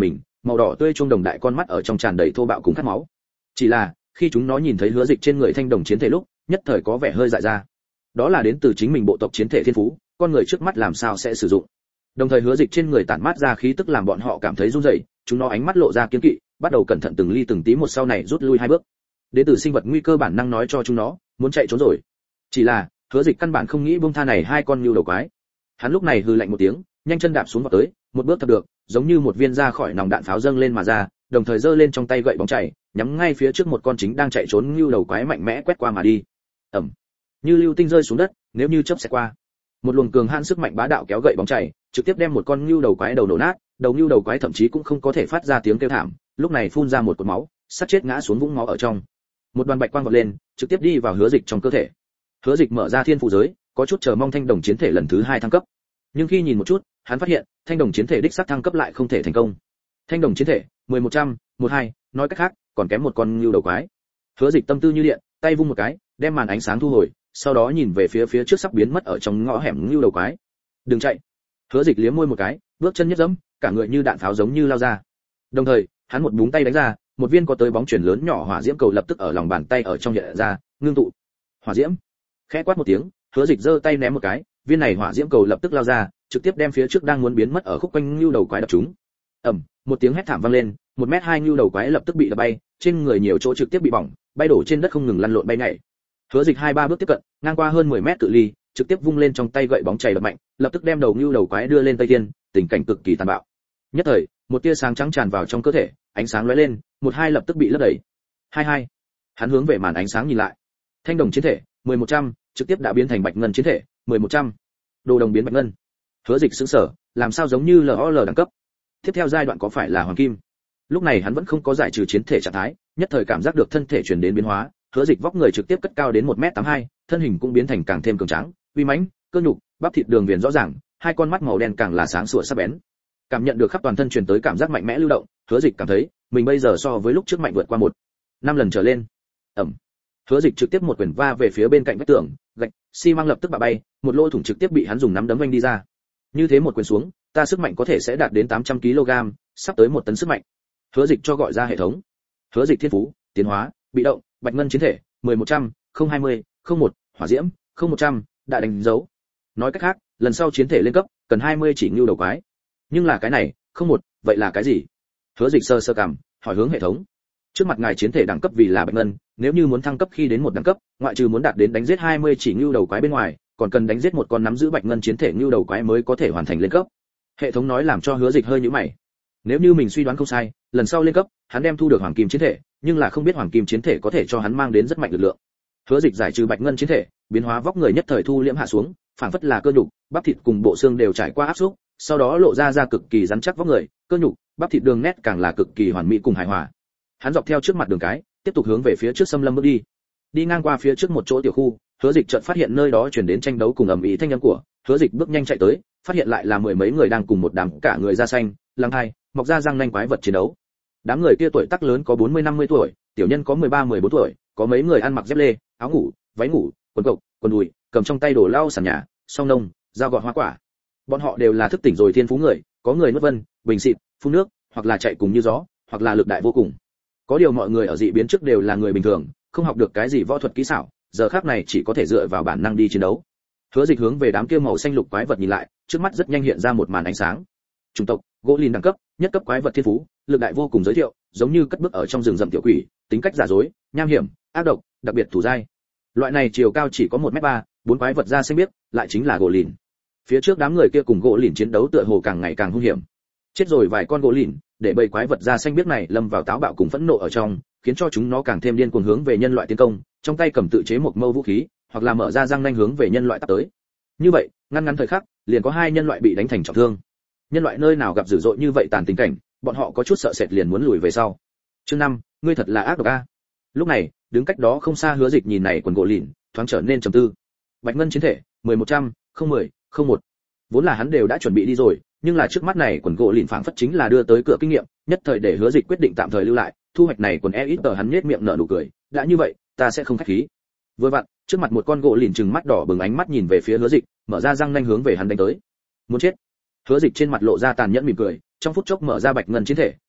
màu đỏ tươi chuông đồng đại con mắt ở trong tràn đầy thô bạo cùng khát máu. Chỉ là, khi chúng nó nhìn thấy Hứa Dịch trên người thanh đồng chiến thể lúc, nhất thời có vẻ hơi dại ra. Đó là đến từ chính mình bộ tộc chiến thể thiên phú, con người trước mắt làm sao sẽ sử dụng. Đồng thời Hứa Dịch trên người tản mát ra khí tức làm bọn họ cảm thấy run rẩy, chúng nó ánh mắt lộ ra kiêng kỵ, bắt đầu cẩn thận từng ly từng tí một sau này rút lui 2 bước. Đến từ sinh vật nguy cơ bản năng nói cho chúng nó, muốn chạy trốn rồi. Chỉ là, Hứa Dịch căn bản không nghĩ buông tha này 2 con nhưu đầu quái. Hắn lúc này hừ lạnh một tiếng, nhanh chân đạp xuống vào tới, một bước thập được, giống như một viên ra khỏi nòng đạn pháo dâng lên mà ra, đồng thời giơ lên trong tay gậy bóng chảy, nhắm ngay phía trước một con chính đang chạy trốn nhưu đầu quái mạnh mẽ quét qua mà đi. Ầm. Như lưu tinh rơi xuống đất, nếu như chớp sẽ qua. Một luồng cường hãn sức mạnh bá đạo kéo gậy bóng chảy, trực tiếp đem một con nhưu đầu quái đầu nổ nát, đầu nhưu đầu quái thậm chí cũng không có thể phát ra tiếng kêu thảm, lúc này phun ra một cột máu, sắp chết ngã xuống vũng máu ở trong. Một đoàn bạch quang vọt lên, trực tiếp đi vào Hứa Dịch trong cơ thể. Hứa Dịch mở ra thiên phụ giới, có chút chờ mong thanh đồng chiến thể lần thứ 2 thăng cấp. Nhưng khi nhìn một chút, hắn phát hiện, thanh đồng chiến thể đích xác thăng cấp lại không thể thành công. Thanh đồng chiến thể, 1100, 12, nói cách khác, còn kém một con nhưu đầu quái. Hứa Dịch tâm tư như điện, tay vung một cái, đem màn ánh sáng thu hồi, sau đó nhìn về phía trước sắp biến mất ở trong ngõ hẻm nhưu đầu quái. Đừng chạy. Hứa Dịch liếm môi một cái, bước chân nhất dẫm, cả người như đạn pháo giống như lao ra. Đồng thời, hắn một búng tay đánh ra, một viên có tới bóng chuyển lớn nhỏ hỏa diễm cầu lập tức ở lòng bàn tay ở trong hiện ra, ngưng tụ. Hỏa diễm. Khẽ quát một tiếng, Hứa Dịch giơ tay ném một cái, viên này hỏa diễm cầu lập tức lao ra, trực tiếp đem phía trước đang muốn biến mất ở khúc quanh nhưu đầu quái đập trúng. Ầm, một tiếng hét thảm vang lên, 1m2 nhưu đầu quái lập tức bị đập bay, trên người nhiều chỗ trực tiếp bị bỏng, bay đổ trên đất không ngừng lăn lộn bay nhảy. Hứa Dịch 2-3 bước tiếp cận, ngang qua hơn 10 mét cự ly, trực tiếp vung lên trong tay gậy bóng chảy đập mạnh, lập tức đem đầu nhưu đầu quái đưa lên tây thiên, tình cảnh cực kỳ tàn bạo. Nhất thời, một tia sáng trắng tràn vào trong cơ thể, ánh sáng lóe lên, 1-2 lập tức bị lấp đầy. 2-2. Hắn hướng về màn ánh sáng nhìn lại. Thanh đồng chiến thể, 1100, trực tiếp đã biến thành bạch ngân chiến thể, 1100. Đồ đồng biến bạch ngân. Hứa Dịch sững sờ, làm sao giống như LOL đẳng cấp. Tiếp theo giai đoạn có phải là hoàng kim? Lúc này hắn vẫn không có giải trừ chiến thể trạng thái, nhất thời cảm giác được thân thể chuyển đến biến hóa, Hứa Dịch vóc người trực tiếp cất cao đến 1m82, thân hình cũng biến thành càng thêm cường tráng, uy mãnh, cơ nhục, bắp thịt đường viền rõ ràng, 2 con mắt màu đen càng là sáng sủa sắc bén. Cảm nhận được khắp toàn thân truyền tới cảm giác mạnh mẽ lưu động, Hứa Dịch cảm thấy, mình bây giờ so với lúc trước mạnh vượt qua 1-5 lần trở lên. Ầm. Hứa Dịch trực tiếp một quyền va về phía bên cạnh vách tường, gạch, xi măng lập tức bạo bay, một lỗ thủng trực tiếp bị hắn dùng nắm đấm vênh đi ra. Như thế một quyền xuống, ta sức mạnh có thể sẽ đạt đến 800 kg, sắp tới 1 tấn sức mạnh. Hứa Dịch cho gọi ra hệ thống. Hứa Dịch thiên phú, tiến hóa, bị động, bạch ngân chiến thể, 1100, 020, 01, hỏa diễm, 0100, đã đánh dấu. Nói cách khác, lần sau chiến thể lên cấp, cần 20 chỉ nhưu đầu quái. Nhưng là cái này, 01, vậy là cái gì? Hứa Dịch sơ cằm, hỏi hướng hệ thống. Trước mặt ngài chiến thể đẳng cấp vì là bạch ngân, nếu như muốn thăng cấp khi đến 1 đẳng cấp, ngoại trừ muốn đạt đến đánh giết 20 chỉ nhưu đầu quái bên ngoài, còn cần đánh giết một con nắm giữ bạch ngân chiến thể nhưu đầu quái mới có thể hoàn thành lên cấp. Hệ thống nói làm cho Hứa Dịch hơi nhíu mày. Nếu như mình suy đoán không sai, lần sau lên cấp, hắn đem thu được hoàng kim chiến thể, nhưng là không biết hoàng kim chiến thể có thể cho hắn mang đến rất mạnh lực lượng. Hứa Dịch giải trừ bạch ngân chiến thể, biến hóa vóc người nhất thời thu liễm hạ xuống, phảng phất là cơ nhục, bắp thịt cùng bộ xương đều trải qua áp xúc, sau đó lộ ra cực kỳ rắn chắc vóc người, cơ nhục, bắp thịt đường nét càng là cực kỳ hoàn mỹ cùng hài hòa. Hắn dọc theo trước mặt đường cái, tiếp tục hướng về phía trước xâm lâm bước đi. Đi ngang qua phía trước một chỗ tiểu khu, Hứa Dịch chợt phát hiện nơi đó truyền đến tranh đấu cùng ầm ĩ thanh âm của, Hứa Dịch bước nhanh chạy tới, phát hiện lại là 10 mấy người đang cùng một đám cả người da xanh, lăng hai, mọc ra răng nanh quái vật chiến đấu. Đám người kia tuổi tác lớn có 40-50 tuổi, tiểu nhân có 13-14 tuổi, có mấy người ăn mặc dép lê, áo ngủ, váy ngủ, quần cộc, quần đùi, cầm trong tay đồ lau sàn nhà, song nông, dao gọt hoa quả. Bọn họ đều là thức tỉnh rồi thiên phú người, có người nuốt vân, bình xịt, phun nước, hoặc là chạy cùng như gió, hoặc là lực đại vô cùng. Có điều mọi người ở dị biến trước đều là người bình thường, không học được cái gì võ thuật kỹ xảo, giờ khắc này chỉ có thể dựa vào bản năng đi chiến đấu. Hứa Dịch hướng về đám kia màu xanh lục quái vật nhìn lại, trước mắt rất nhanh hiện ra một màn ánh sáng. Chủng tộc, gỗ lìn đẳng cấp, nhất cấp quái vật thiên phú, lực đại vô cùng giới thiệu, giống như cất bước ở trong rừng rậm tiểu quỷ, tính cách giả dối, nham hiểm, ác độc, đặc biệt thủ dai. Loại này chiều cao chỉ có 1m3, 4 quái vật da xanh biếc, lại chính là gỗ lìn. Phía trước đám người kia cùng gỗ lìn chiến đấu tựa hồ càng ngày càng hung hiểm. Chết rồi vài con gỗ lìn, để bầy quái vật da xanh biếc này lâm vào táo bạo cùng phẫn nộ ở trong, khiến cho chúng nó càng thêm điên cuồng hướng về nhân loại tiến công, trong tay cầm tự chế một mâu vũ khí, hoặc là mở ra răng nanh hướng về nhân loại tấp tới. Như vậy, ngăn thời khắc, liền có 2 nhân loại bị đánh thành trọng thương. Nhân loại nơi nào gặp dữ dội như vậy tàn tình cảnh, bọn họ có chút sợ sệt liền muốn lùi về sau. Chương 5, ngươi thật là ác độc a. Lúc này, đứng cách đó không xa Hứa Dịch nhìn này quần gỗ lìn, thoáng trở nên trầm tư. Bạch ngân chiến thể, 1100, 010, 01. Vốn là hắn đều đã chuẩn bị đi rồi, nhưng là trước mắt này quần gỗ lìn phảng phất chính là đưa tới cửa kinh nghiệm, nhất thời để Hứa Dịch quyết định tạm thời lưu lại, thu hoạch này quần ít tờ hắn nhếch miệng nở nụ cười, đã như vậy, ta sẽ không khách khí. Vừa vặn, trước mặt một con gỗ lìn trừng mắt đỏ bừng ánh mắt nhìn về phía Hứa Dịch, mở ra răng nanh hướng về hắn đánh tới. Muốn chết. Hứa Dịch trên mặt lộ ra tàn nhẫn mỉm cười, trong phút chốc mở ra bạch ngân chiến thể,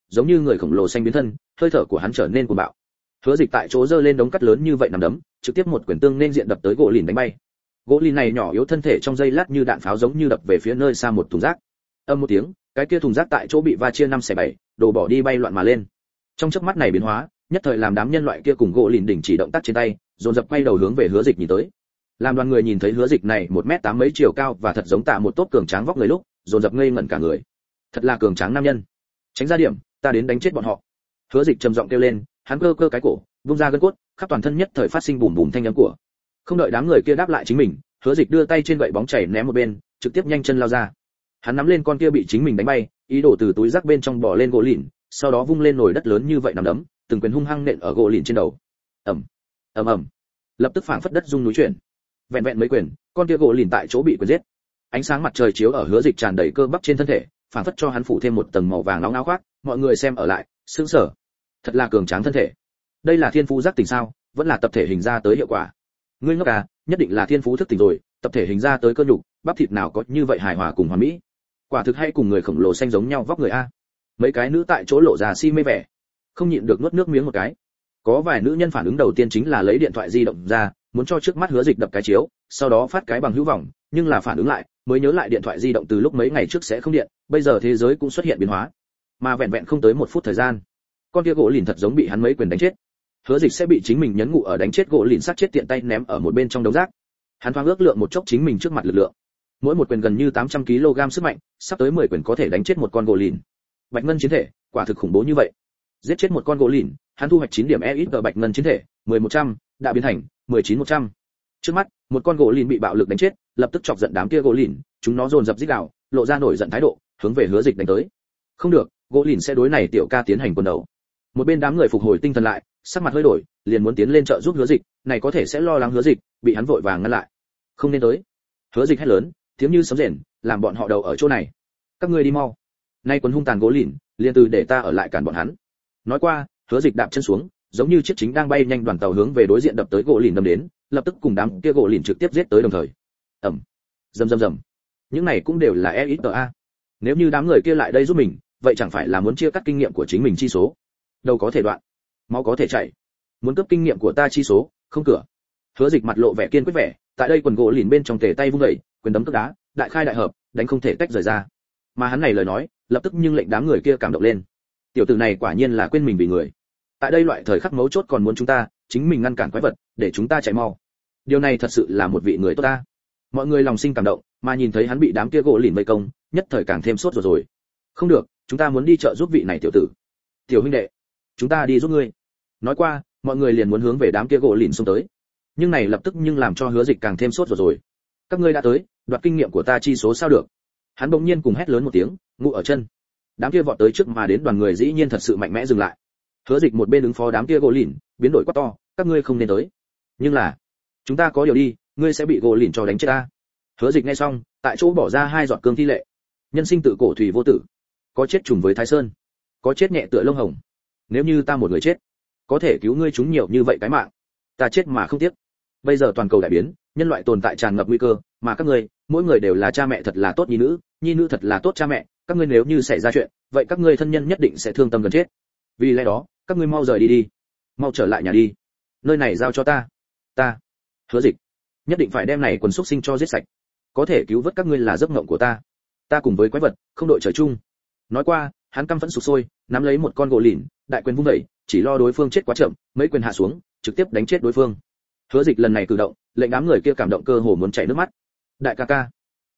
giống như người khổng lồ xanh biến thân, hơi thở của hắn trở nên cuồng bạo. Hứa Dịch tại chỗ giơ lên đống cắt lớn như vậy nằm đấm, trực tiếp một quyền tương nên diện đập tới gỗ lìn đánh bay. Gỗ lìn này nhỏ yếu thân thể trong giây lát như đạn pháo giống như đập về phía nơi xa một thùng rác. Âm một tiếng, cái kia thùng rác tại chỗ bị va chia 5/7, đổ bỏ đi bay loạn mà lên. Trong chớp mắt này biến hóa, nhất thời làm đám nhân loại kia cùng gỗ lìn đình chỉ động tác trên tay, dồn dập quay đầu hướng về Hứa Dịch nhìn tới. Làm đoàn người nhìn thấy Hứa Dịch này 1m8 mấy chiều cao và thật giống tạ một tốp cường tráng vóc người lúc, dồn dập ngây ngẩn cả người. Thật là cường tráng nam nhân. Tránh ra điểm, ta đến đánh chết bọn họ. Hứa Dịch trầm giọng kêu lên, hắn cơ cơ cái cổ, vung ra gân cốt, khắp toàn thân nhất thời phát sinh bùm bùm thanh âm của. Không đợi đám người kia đáp lại chính mình, Hứa Dịch đưa tay trên gậy bóng chảy ném một bên, trực tiếp nhanh chân lao ra. Hắn nắm lên con kia bị chính mình đánh bay, ý đồ từ túi rác bên trong bỏ lên gỗ lìn, sau đó vung lên nồi đất lớn như vậy nằm đấm, từng quyền hung hăng nện ở gỗ lìn trên đầu. Ầm, ầm ầm. Lập tức phảng phất đất rung núi chuyển. Vẹn vẹn mấy quyền, con kia gỗ lìn tại chỗ bị quyền giết. Ánh sáng mặt trời chiếu ở Hứa Dịch tràn đầy cơ bắp trên thân thể, phảng phất cho hắn phủ thêm một tầng màu vàng nóng áo khoác, mọi người xem ở lại, sững sờ. Thật là cường tráng thân thể. Đây là thiên phú giác tỉnh sao, vẫn là tập thể hình ra tới hiệu quả? Ngươi ngốc à, nhất định là thiên phú thức tỉnh rồi, tập thể hình ra tới cơ nhục, bắp thịt nào có như vậy hài hòa cùng hoàn mỹ. Quả thực hay cùng người khổng lồ xanh giống nhau vóc người a. Mấy cái nữ tại chỗ lộ ra si mê vẻ, không nhịn được nuốt nước miếng một cái. Có vài nữ nhân phản ứng đầu tiên chính là lấy điện thoại di động ra, muốn cho trước mắt Hứa Dịch đập cái chiếu, sau đó phát cái bằng hữu vọng, nhưng là phản ứng lại, mới nhớ lại điện thoại di động từ lúc mấy ngày trước sẽ không điện, bây giờ thế giới cũng xuất hiện biến hóa. Mà vẹn vẹn không tới 1 phút thời gian, con kia gỗ lìn thật giống bị hắn mấy quyền đánh chết. Hứa Dịch sẽ bị chính mình nhấn ngụ ở đánh chết gỗ lìn sát chết tiện tay ném ở một bên trong đống rác. Hắn thoáng ước lượng một chốc chính mình trước mặt lực lượng. Mỗi một quyền gần như 800 kg sức mạnh, sắp tới 10 quyền có thể đánh chết một con gỗ lìn. Bạch ngân chiến thể, quả thực khủng bố như vậy. Giết chết một con gỗ lìn, hắn thu hoạch 9 điểm EXP bạch ngân chiến thể, 1100, đã biến thành 19100. Trước mắt, một con gỗ lìn bị bạo lực đánh chết, lập tức chọc giận đám kia gỗ lìn, chúng nó dồn dập rít gào, lộ ra nổi giận thái độ, hướng về Hứa Dịch đánh tới. Không được, gỗ lìn sẽ đối này tiểu ca tiến hành quần đầu. Một bên đám người phục hồi tinh thần lại, sắc mặt hơi đổi, liền muốn tiến lên trợ giúp Hứa Dịch, này có thể sẽ lo lắng Hứa Dịch, bị hắn vội vàng ngăn lại. Không nên tới. Hứa Dịch hét lớn, tiếng như sấm rền, làm bọn họ đầu ở chỗ này. Các ngươi đi mau. Nay quần hung tàn gỗ lìn, liền từ để ta ở lại cản bọn hắn. Nói qua, Hứa Dịch đạp chân xuống, giống như chiếc chính đang bay nhanh đoàn tàu hướng về đối diện đập tới gỗ lìn đâm đến, lập tức cùng đám kia gỗ lìn trực tiếp giết tới đồng thời. Ầm. Rầm rầm rầm. Những này cũng đều là EXA. Nếu như đám người kia lại đây giúp mình, vậy chẳng phải là muốn chia cắt kinh nghiệm của chính mình chi số. Đầu có thể đoạn, máu có thể chảy. Muốn cướp kinh nghiệm của ta chi số, không cửa. Hứa Dịch mặt lộ vẻ kiên quyết vẻ, tại đây quần gỗ lìn bên trong tề tay vung dậy, quyền đấm cước đá, đại khai đại hợp, đánh không thể tách rời ra. Mà hắn này lời nói, lập tức nhưng lệnh đám người kia cảm động lên. Tiểu tử này quả nhiên là quên mình vì người. Tại đây loại thời khắc mấu chốt còn muốn chúng ta, chính mình ngăn cản quái vật, để chúng ta chạy mau. Điều này thật sự là một vị người tốt ta. Mọi người lòng sinh cảm động, mà nhìn thấy hắn bị đám kia gỗ lìn vây công, nhất thời càng thêm sốt ruột rồi. Không được, chúng ta muốn đi trợ giúp vị này tiểu tử. Tiểu huynh đệ, chúng ta đi giúp ngươi. Nói qua, mọi người liền muốn hướng về đám kia gỗ lìn xông tới. Nhưng này lập tức nhưng làm cho Hứa Dịch càng thêm sốt ruột rồi. Các ngươi đã tới, đoạt kinh nghiệm của ta chi số sao được? Hắn bỗng nhiên cùng hét lớn một tiếng, ngụ ở chân. Đám kia vọt tới trước mà đến đoàn người dĩ nhiên thật sự mạnh mẽ dừng lại. Hứa Dịch một bên ứng phó đám kia gỗ lìn, biến đổi quát to, các ngươi không nên tới. Nhưng là, chúng ta có điều đi, ngươi sẽ bị gỗ lìn cho đánh chết ta. Hứa Dịch nghe xong, tại chỗ bỏ ra 2 giọt cương thi lệ. Nhân sinh tự cổ thủy vô tử, có chết trùng với Thái Sơn, có chết nhẹ tựa lông hồng. Nếu như ta một người chết, có thể cứu ngươi chúng nhiều như vậy cái mạng, ta chết mà không tiếc. Bây giờ toàn cầu đại biến, nhân loại tồn tại tràn ngập nguy cơ, mà các ngươi, mỗi người đều là cha mẹ thật là tốt nhi nữ thật là tốt cha mẹ, các ngươi nếu như xảy ra chuyện, vậy các ngươi thân nhân nhất định sẽ thương tâm gần chết. Vì lẽ đó, các ngươi mau rời đi đi, mau trở lại nhà đi. Nơi này giao cho ta. Ta, Hứa Dịch, nhất định phải đem này quần xúc sinh cho giết sạch. Có thể cứu vớt các ngươi là giấc mộng của ta. Ta cùng với quái vật, không đội trời chung. Nói qua, hắn căm phẫn sục sôi, nắm lấy một con gỗ lìn, đại quyền vung đẩy, chỉ lo đối phương chết quá chậm, mấy quyền hạ xuống, trực tiếp đánh chết đối phương. Hứa Dịch lần này cử động, lệnh đám người kia cảm động cơ hồ muốn chảy nước mắt. Đại ca ca,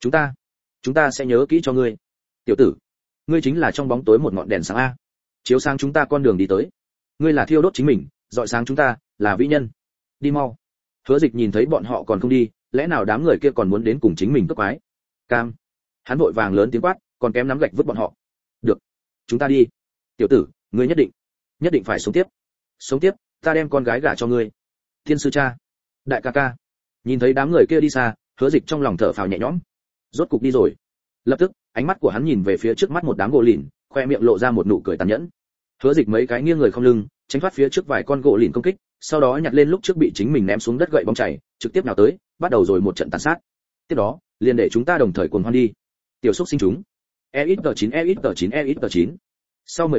chúng ta sẽ nhớ kỹ cho ngươi. Tiểu tử, ngươi chính là trong bóng tối một ngọn đèn sáng a, chiếu sáng chúng ta con đường đi tới. Ngươi là thiêu đốt chính mình, rọi sáng chúng ta, là vĩ nhân. Đi mau. Hứa Dịch nhìn thấy bọn họ còn không đi, lẽ nào đám người kia còn muốn đến cùng chính mình cướp quái? Cam. Hắn vội vàng lớn tiếng quát, còn kém nắm gạch vứt bọn họ. Được, chúng ta đi. Tiểu tử, ngươi nhất định phải sống tiếp. Sống tiếp, ta đem con gái gả cho ngươi. Thiên sư cha, đại ca ca. Nhìn thấy đám người kia đi xa, Hứa Dịch trong lòng thở phào nhẹ nhõm. Rốt cục đi rồi. Lập tức, ánh mắt của hắn nhìn về phía trước mắt một đám gỗ lìn, khoe miệng lộ ra một nụ cười tàn nhẫn. Hứa Dịch mấy cái nghiêng người không lưng, tránh thoát phía trước vài con gỗ lìn công kích, sau đó nhặt lên lúc trước bị chính mình ném xuống đất gậy bóng chảy, trực tiếp nào tới, bắt đầu rồi một trận tàn sát. Tiếp đó, liền để chúng ta đồng thời cuồng hoan đi. Tiểu xúc sinh chúng. EXG9 EXG9 EXG9. Sau 10 phút,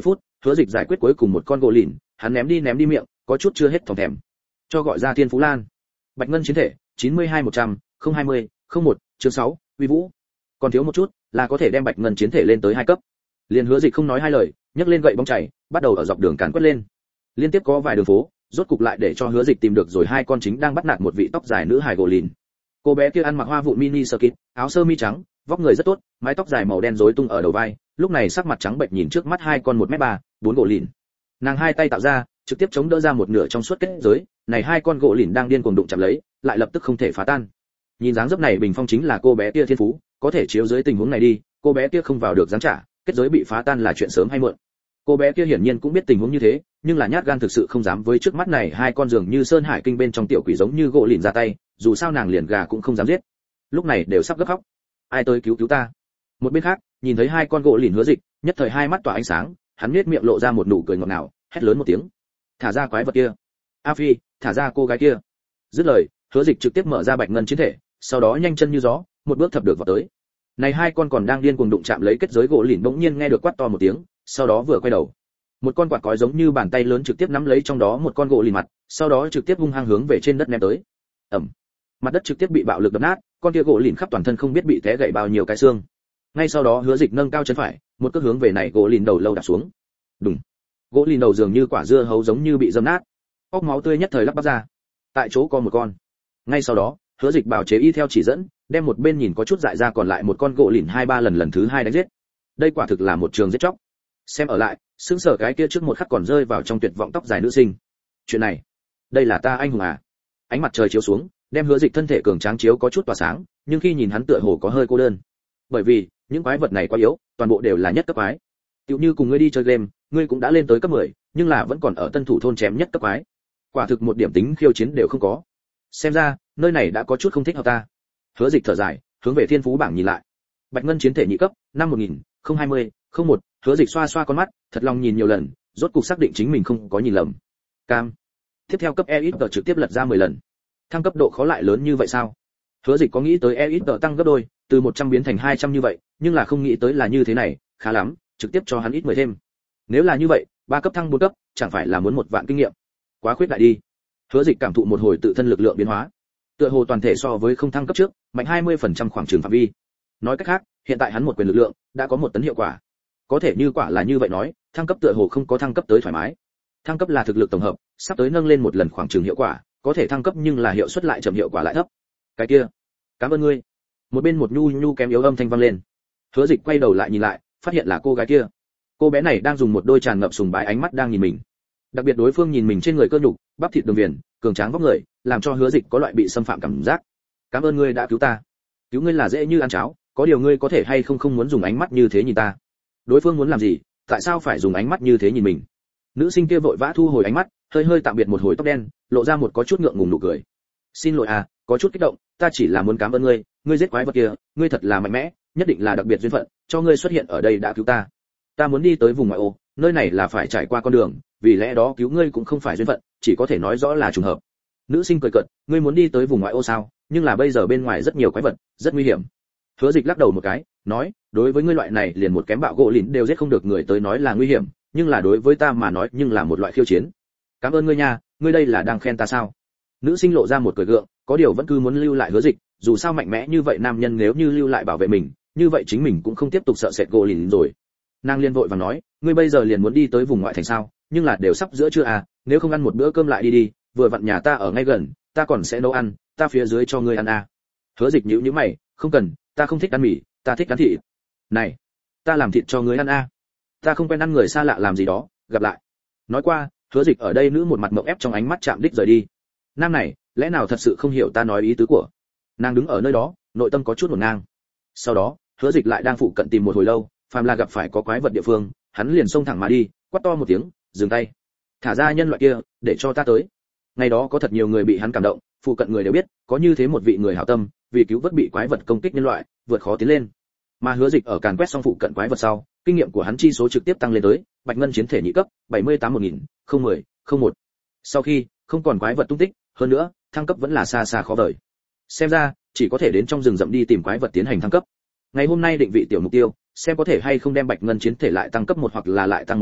Hứa Dịch giải quyết cuối cùng một con gỗ lìn, hắn ném đi miệng, có chút chưa hết thòng thèm. Cho gọi ra Thiên Phú Lan. Bạch ngân chiến thể, 92-100, 020, 01, chương 6, uy vũ. Còn thiếu một chút, là có thể đem Bạch ngân chiến thể lên tới 2 cấp. Liền Hứa Dịch không nói hai lời, nhấc lên gậy bóng chảy, bắt đầu ở dọc đường càn quét lên. Liên tiếp có vài đường phố, rốt cục lại để cho Hứa Dịch tìm được rồi 2 con chính đang bắt nạt một vị tóc dài nữ hài gỗ lìn. Cô bé kia ăn mặc hoa vụn mini skirt, áo sơ mi trắng, vóc người rất tốt, mái tóc dài màu đen rối tung ở đầu vai, lúc này sắc mặt trắng bệch nhìn trước mắt 2 con 1m3, 4 gỗ lìn. Nàng hai tay tạo ra, trực tiếp chống đỡ ra một nửa trong suốt kết giới, này 2 con gỗ lìn đang điên cuồng đụng chạm lấy, lại lập tức không thể phá tan. Nhìn dáng dấp này bình phong chính là cô bé kia thiên phú, có thể chiếu dưới tình huống này đi, cô bé kia không vào được giáng trả, kết giới bị phá tan là chuyện sớm hay muộn. Cô bé kia hiển nhiên cũng biết tình huống như thế, nhưng là nhát gan thực sự không dám với trước mắt này 2 con dường như sơn hải kinh bên trong tiểu quỷ giống như gỗ lìn ra tay, dù sao nàng liền gà cũng không dám giết. Lúc này đều sắp gấp khóc. Ai tới cứu cứu ta? Một bên khác, nhìn thấy 2 con gỗ lìn Hứa Dịch, nhất thời hai mắt tỏa ánh sáng, hắn nhếch miệng lộ ra một nụ cười ngọt ngào, hét lớn một tiếng: "Thả ra quái vật kia! A Phi, thả ra cô gái kia!" Dứt lời, Hứa Dịch trực tiếp mở ra Bạch ngân chiến thể, sau đó nhanh chân như gió, một bước thập được vào tới. Này 2 con còn đang điên cuồng đụng chạm lấy kết giới gỗ lìn bỗng nhiên nghe được quát to một tiếng, sau đó vừa quay đầu, một con quạt cói giống như bàn tay lớn trực tiếp nắm lấy trong đó một con gỗ lìn mặt, sau đó trực tiếp hung hăng hướng về trên đất ném tới. Ầm. Mặt đất trực tiếp bị bạo lực đập nát, con kia gỗ lìn khắp toàn thân không biết bị té gãy bao nhiêu cái xương. Ngay sau đó Hứa Dịch nâng cao chân phải, một cước hướng về này gỗ lìn đầu lâu đạp xuống. Đùng. Gỗ lìn đầu dường như quả dưa hấu giống như bị dâm nát, óc máu tươi nhất thời lắc bắp ra. Tại chỗ có một con. Ngay sau đó, Hứa Dịch bào chế y theo chỉ dẫn, đem một bên nhìn có chút dại ra còn lại một con gỗ lìn 2-3 lần thứ 2 đánh giết. Đây quả thực là một trường giết chóc. Xem ở lại, sững sờ cái kia trước một khắc còn rơi vào trong tuyệt vọng tóc dài nữ sinh. Chuyện này, đây là ta anh hùng à? Ánh mặt trời chiếu xuống, đem Hứa Dịch thân thể cường tráng chiếu có chút tỏa sáng, nhưng khi nhìn hắn tựa hồ có hơi cô đơn. Bởi vì, những quái vật này quá yếu, toàn bộ đều là nhất cấp quái. Tựu như cùng ngươi đi chơi game, ngươi cũng đã lên tới cấp 10, nhưng là vẫn còn ở tân thủ thôn chém nhất cấp quái. Quả thực một điểm tính khiêu chiến đều không có. Xem ra, nơi này đã có chút không thích hợp ta. Hứa Dịch thở dài, hướng về thiên phú bảng nhìn lại. Bạch ngân chiến thể nhị cấp, năm 1000, 020, 01, Hứa Dịch xoa xoa con mắt, thật lòng nhìn nhiều lần, rốt cục xác định chính mình không có nhìn lầm. Cam. Tiếp theo cấp EXP trực tiếp lật ra 10 lần. Thăng cấp độ khó lại lớn như vậy sao? Hứa Dịch có nghĩ tới EXP tăng gấp đôi, từ 100 biến thành 200 như vậy, nhưng là không nghĩ tới là như thế này, khá lắm, trực tiếp cho hắn ít 10 thêm. Nếu là như vậy, 3 cấp thăng 4 cấp, chẳng phải là muốn 1 vạn kinh nghiệm. Quá khuyết đại đi. Hứa Dịch cảm thụ một hồi tự thân lực lượng biến hóa. Tựa hồ toàn thể so với không thăng cấp trước, mạnh 20% khoảng trường phạm vi. Nói cách khác, hiện tại hắn một quyền lực lượng đã có 1 tấn hiệu quả. Có thể như quả là như vậy nói, thăng cấp tựa hồ không có thăng cấp tới thoải mái. Thăng cấp là thực lực tổng hợp, sắp tới nâng lên một lần khoảng trường hiệu quả, có thể thăng cấp nhưng là hiệu suất lại chậm, hiệu quả lại thấp. Cái kia, cảm ơn ngươi. Một bên một nhu kém yếu âm thanh vang lên. Hứa Dịch quay đầu lại nhìn lại, phát hiện là cô gái kia. Cô bé này đang dùng một đôi tràn ngập sùng bái ánh mắt đang nhìn mình. Đặc biệt đối phương nhìn mình trên người cơ nhục, bắp thịt đường viền, cường tráng vóc người, làm cho Hứa Dịch có loại bị xâm phạm cảm giác. Cảm ơn ngươi đã cứu ta. Cứu ngươi là dễ như ăn cháo, có điều ngươi có thể hay không muốn dùng ánh mắt như thế nhìn ta. Đối phương muốn làm gì, tại sao phải dùng ánh mắt như thế nhìn mình? Nữ sinh kia vội vã thu hồi ánh mắt, hơi tạm biệt một hồi tóc đen, lộ ra một có chút ngượng ngùng nụ cười. Xin lỗi à, có chút kích động, ta chỉ là muốn cảm ơn ngươi, ngươi giết quái vật kia, ngươi thật là mạnh mẽ, nhất định là đặc biệt duyên phận, cho ngươi xuất hiện ở đây đã cứu ta. Ta muốn đi tới vùng ngoại ô, nơi này là phải trải qua con đường, vì lẽ đó cứu ngươi cũng không phải duyên phận, chỉ có thể nói rõ là trùng hợp. Nữ sinh cười cợt, ngươi muốn đi tới vùng ngoại ô sao? Nhưng là bây giờ bên ngoài rất nhiều quái vật, rất nguy hiểm. Hứa Dịch lắc đầu một cái, nói, đối với ngươi loại này liền một kém bạo gỗ lìn đều giết không được người tới nói là nguy hiểm, nhưng là đối với ta mà nói nhưng là một loại khiêu chiến. Cảm ơn ngươi nha, ngươi đây là đang khen ta sao? Nữ sinh lộ ra một cười gượng, có điều vẫn cứ muốn lưu lại Hứa Dịch, dù sao mạnh mẽ như vậy nam nhân nếu như lưu lại bảo vệ mình, như vậy chính mình cũng không tiếp tục sợ sệt gỗ lìn rồi. Nàng liên vội vàng nói, ngươi bây giờ liền muốn đi tới vùng ngoại thành sao? Nhưng là đều sắp giữa trưa à, nếu không ăn một bữa cơm lại đi, vừa vặn nhà ta ở ngay gần, ta còn sẽ nấu ăn, ta phía dưới cho ngươi ăn à. Hứa Dịch nhíu mày, không cần, ta không thích ăn mì, ta thích ăn thịt. Này, ta làm thịt cho ngươi ăn à. Ta không quen ăn người xa lạ làm gì đó, gặp lại. Nói qua, Hứa Dịch ở đây nữ một mặt mộng ép trong ánh mắt chạm đích rời đi. Nam này, lẽ nào thật sự không hiểu ta nói ý tứ của? Nàng đứng ở nơi đó, nội tâm có chút hỗn ngang. Sau đó, Hứa Dịch lại đang phụ cận tìm một hồi lâu, phàm là gặp phải có quái vật địa phương, hắn liền xông thẳng mà đi, quát to một tiếng, dừng tay. Thả ra nhân loại kia, để cho ta tới. Ngày đó có thật nhiều người bị hắn cảm động, phụ cận người đều biết, có như thế một vị người hảo tâm, vì cứu vớt bị quái vật công kích nhân loại, vượt khó tiến lên. Mà Hứa Dịch ở càn quét xong phụ cận quái vật sau, kinh nghiệm của hắn chi số trực tiếp tăng lên tới Bạch ngân chiến thể nhị cấp, 78-1000, 010, 01. Sau khi không còn quái vật tung tích, hơn nữa, thăng cấp vẫn là xa xa khó vời. Xem ra, chỉ có thể đến trong rừng rậm đi tìm quái vật tiến hành thăng cấp. Ngày hôm nay định vị tiểu mục tiêu, xem có thể hay không đem Bạch ngân chiến thể lại tăng cấp 1 hoặc là lại tăng 1 cấp,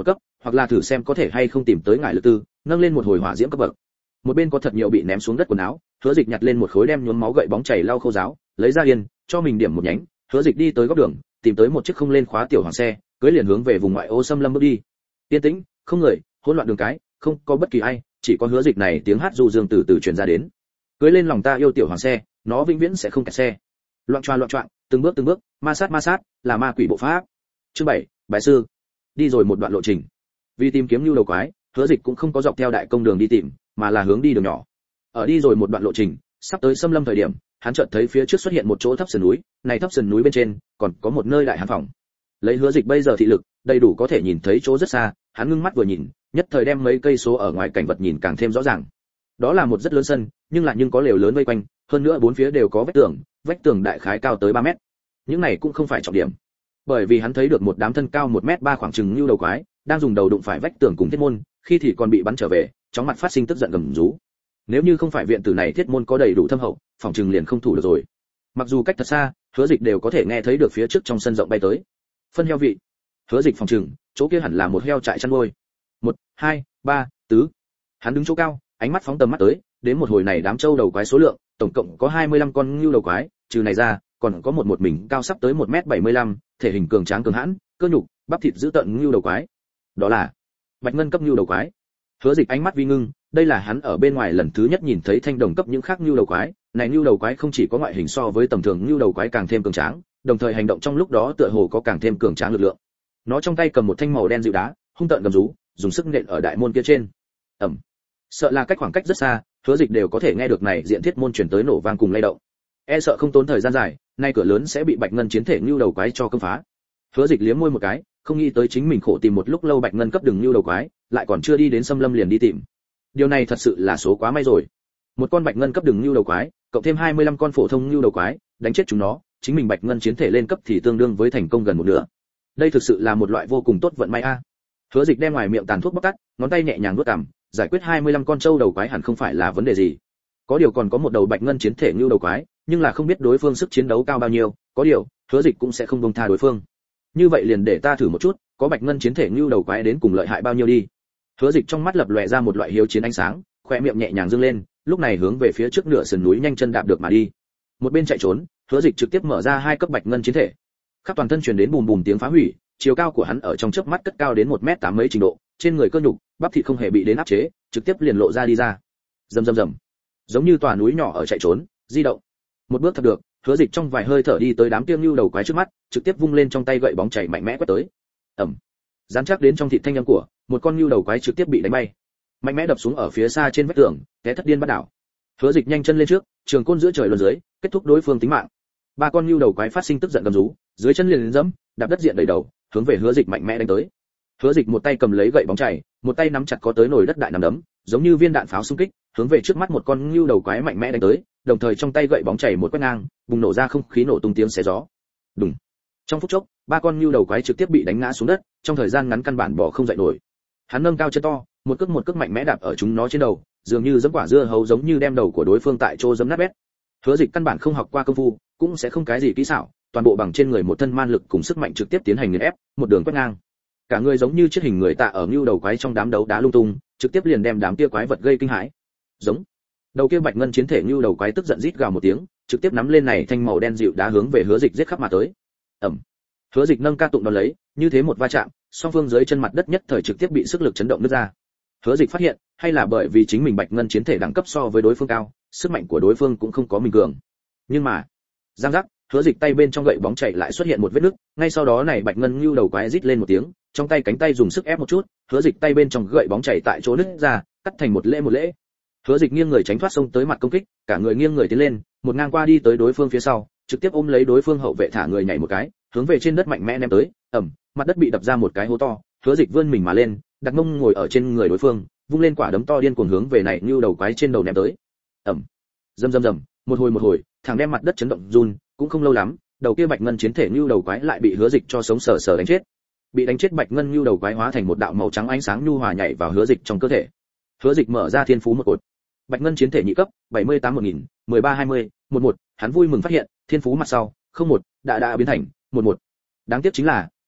hoặc là thử xem có thể hay không tìm tới ngải lực tư, nâng lên một hồi hỏa diễm cấp bậc. Một bên có thật nhiều bị ném xuống đất quần áo, Hứa Dịch nhặt lên một khối đem nhuốm máu gậy bóng chảy lau khô ráo, lấy ra yên, cho mình điểm một nhánh. Hứa Dịch đi tới góc đường, tìm tới một chiếc không lên khóa tiểu hoàng xe, cưỡi liền hướng về vùng ngoại ô xâm lâm bước đi. Yên tĩnh, không người, hỗn loạn đường cái, không có bất kỳ ai, chỉ có Hứa Dịch này tiếng hát du dương từ từ truyền ra đến. Cưỡi lên lòng ta yêu tiểu hoàng xe, nó vĩnh viễn sẽ không kẹt xe. Loạn choạng, từng bước, ma sát, là ma quỷ bộ pháp. Chương 7, bài sư. Đi rồi một đoạn lộ trình. Vì tìm kiếm nhu đầu quái, Hứa Dịch cũng không có dọc theo đại công đường đi tìm, mà là hướng đi đường nhỏ. Ở đi rồi một đoạn lộ trình, sắp tới xâm lâm thời điểm, hắn chợt thấy phía trước xuất hiện một chỗ thấp sườn núi, này thấp sườn núi bên trên còn có một nơi đại hàn phòng. Lấy Hứa Dịch bây giờ thị lực, đầy đủ có thể nhìn thấy chỗ rất xa, hắn ngưng mắt vừa nhìn, nhất thời đem mấy cây số ở ngoài cảnh vật nhìn càng thêm rõ ràng. Đó là một rất lớn sân, nhưng có lều lớn vây quanh, hơn nữa bốn phía đều có vách tường đại khái cao tới 3 mét. Những này cũng không phải trọng điểm, bởi vì hắn thấy được một đám thân cao 1m3 khoảng chừng nhu đầu quái, đang dùng đầu đụng phải vách tường cùng thiết môn, khi thì còn bị bắn trở về, chóng mặt phát sinh tức giận gầm rú. Nếu như không phải viện tử này thiết môn có đầy đủ thâm hậu, phòng trừng liền không thủ được rồi. Mặc dù cách thật xa, Hứa Dịch đều có thể nghe thấy được phía trước trong sân rộng bay tới phân heo vị. Hứa Dịch phòng trừng, chỗ kia hẳn là một heo trại chăn nuôi. 1, 2, 3, tứ. Hắn đứng chỗ cao, ánh mắt phóng tầm mắt tới, đến một hồi này đám trâu đầu quái số lượng, tổng cộng có 25 con nhu đầu quái, trừ này ra, còn có một mình cao sắp tới 1m75, thể hình cường tráng cường hãn, cơ nhục, bắp thịt giữ tợn nhu đầu quái. Đó là bạch ngân cấp nhu đầu quái. Hứa Dịch ánh mắt vi ngưng, đây là hắn ở bên ngoài lần thứ nhất nhìn thấy thanh đồng cấp những khác nhu đầu quái, này nhu đầu quái không chỉ có ngoại hình so với tầm thường nhu đầu quái càng thêm cường tráng, đồng thời hành động trong lúc đó tựa hồ có càng thêm cường tráng lực lượng. Nó trong tay cầm một thanh màu đen dịu đá, hung tợn gầm rú, dùng sức nện ở đại môn kia trên. Ầm. Sợ là khoảng cách rất xa, Hứa Dịch đều có thể nghe được này diện thiết môn truyền tới nổ vang cùng lay động. E sợ không tốn thời gian dài, nay cửa lớn sẽ bị bạch ngân chiến thể nhu đầu quái cho công phá. Hứa Dịch liếm môi một cái, không nghĩ tới chính mình khổ tìm một lúc lâu bạch ngân cấp đường nhu đầu quái, lại còn chưa đi đến xâm lâm liền đi tìm. Điều này thật sự là số quá may rồi. Một con bạch ngân cấp đường nhu đầu quái, cộng thêm 25 con phổ thông nhu đầu quái, đánh chết chúng nó, chính mình bạch ngân chiến thể lên cấp thì tương đương với thành công gần một nửa. Đây thực sự là một loại vô cùng tốt vận may a. Hứa Dịch đem ngoài miệng tàn thuốc bóc tắt, ngón tay nhẹ nhàng vuốt cằm, giải quyết 25 con trâu đầu quái hẳn không phải là vấn đề gì. Có điều còn có một đầu bạch ngân chiến thể nhu đầu quái, nhưng là không biết đối phương sức chiến đấu cao bao nhiêu, có điều, Hứa Dịch cũng sẽ không buông tha đối phương. Như vậy liền để ta thử một chút, có bạch ngân chiến thể nhu đầu quái đến cùng lợi hại bao nhiêu đi. Hứa Dịch trong mắt lập lòe ra một loại hiếu chiến ánh sáng, khóe miệng nhẹ nhàng dương lên, lúc này hướng về phía trước nửa sườn núi nhanh chân đạp được mà đi. Một bên chạy trốn, Hứa Dịch trực tiếp mở ra 2 cấp bạch ngân chiến thể. Khắp toàn thân truyền đến bùm bùm tiếng phá hủy, chiều cao của hắn ở trong chớp mắt cất cao đến 1m8 mấy trình độ, trên người cơ nhục, bắp thịt không hề bị đến áp chế, trực tiếp liền lộ ra đi ra. Rầm rầm rầm. Giống như tòa núi nhỏ ở chạy trốn, di động. Một bước thật được, Hứa Dịch trong vài hơi thở đi tới đám tiêm nhu đầu quái trước mắt, trực tiếp vung lên trong tay gậy bóng chảy mạnh mẽ quét tới. Ầm. Dán chắc đến trong thịt thanh âm của, một con nhu đầu quái trực tiếp bị đánh bay. Mạnh mẽ đập xuống ở phía xa trên vách tường, té thất điên bắt đảo. Hứa Dịch nhanh chân lên trước, trường côn giữa trời luân dưới, kết thúc đối phương tính mạng. 3 con nhu đầu quái phát sinh tức giận gầm rú, dưới chân liền dẫm, đạp đất diện đầy đầu, hướng về Hứa Dịch mạnh mẽ đánh tới. Hứa Dịch một tay cầm lấy gậy bóng chảy, một tay nắm chặt có tới nồi đất đại nắm đấm, giống như viên đạn pháo xung kích, hướng về trước mắt một con nhu đầu quái mạnh mẽ đánh tới, đồng thời trong tay gậy bóng chảy một quét ngang, bùng nổ ra không khí nổ tung tiếng xé gió. Đùng. Trong phút chốc, 3 con nhu đầu quái trực tiếp bị đánh ngã xuống đất, trong thời gian ngắn căn bản bỏ không dậy nổi. Hắn nâng cao chân to, một cước mạnh mẽ đạp ở chúng nó trên đầu, dường như giẫm quả dưa hấu giống như đem đầu của đối phương tại chỗ giẫm nát bét. Hứa Dịch căn bản không học qua công phu, cũng sẽ không cái gì kỹ xảo, toàn bộ bằng trên người một thân man lực cùng sức mạnh trực tiếp tiến hành nghiền ép, một đường quét ngang. Cả người giống như chiếc hình người tạ ở nhu đầu quái trong đám đấu đá lung tung, trực tiếp liền đem đám kia quái vật gây kinh hãi. Giống. Đầu kia bạch ngân chiến thể nhu đầu quái tức giận rít gào một tiếng, trực tiếp nắm lên này thanh màu đen dịu đá hướng về Hứa Dịch giết khắp mà tới. Ầm. Hứa Dịch nâng ca tụng đón lấy, như thế một va chạm, song phương dưới chân mặt đất nhất thời trực tiếp bị sức lực chấn động nứt ra. Hứa Dịch phát hiện, hay là bởi vì chính mình bạch ngân chiến thể đẳng cấp so với đối phương cao, sức mạnh của đối phương cũng không có mình cường. Nhưng mà, giang giác, Hứa Dịch tay bên trong gậy bóng chảy lại xuất hiện một vết nứt, ngay sau đó này bạch ngân nhu đầu quái rít lên một tiếng, trong tay cánh tay dùng sức ép một chút, Hứa Dịch tay bên trong gậy bóng chảy tại chỗ nứt ra, cắt thành một lễ. Hứa Dịch nghiêng người tránh thoát xông tới mặt công kích, cả người nghiêng người tiến lên, một ngang qua đi tới đối phương phía sau, trực tiếp ôm lấy đối phương hậu vệ thả người nhảy một cái, hướng về trên đất mạnh mẽ ném tới, ầm, mặt đất bị đập ra một cái hố to, Hứa Dịch vươn mình mà lên, đặt mông ngồi ở trên người đối phương, vung lên quả đấm to điên cuồng hướng về này nhu đầu quái trên đầu ném tới. Ầm. Rầm, một hồi, thằng đem mặt đất chấn động run, cũng không lâu lắm, đầu kia bạch ngân chiến thể nhu đầu quái lại bị Hứa Dịch cho sống sờ sờ đánh chết. Bị đánh chết bạch ngân nhu đầu quái hóa thành một đạo màu trắng ánh sáng nhu hòa nhảy vào Hứa Dịch trong cơ thể. Hứa Dịch mở ra thiên phú một cột. Bạch ngân chiến thể nhị cấp, 78-1000, 13-20, 11, hắn vui mừng phát hiện, thiên phú mặt sau, 01, đã biến thành 11. Đáng tiếc chính là,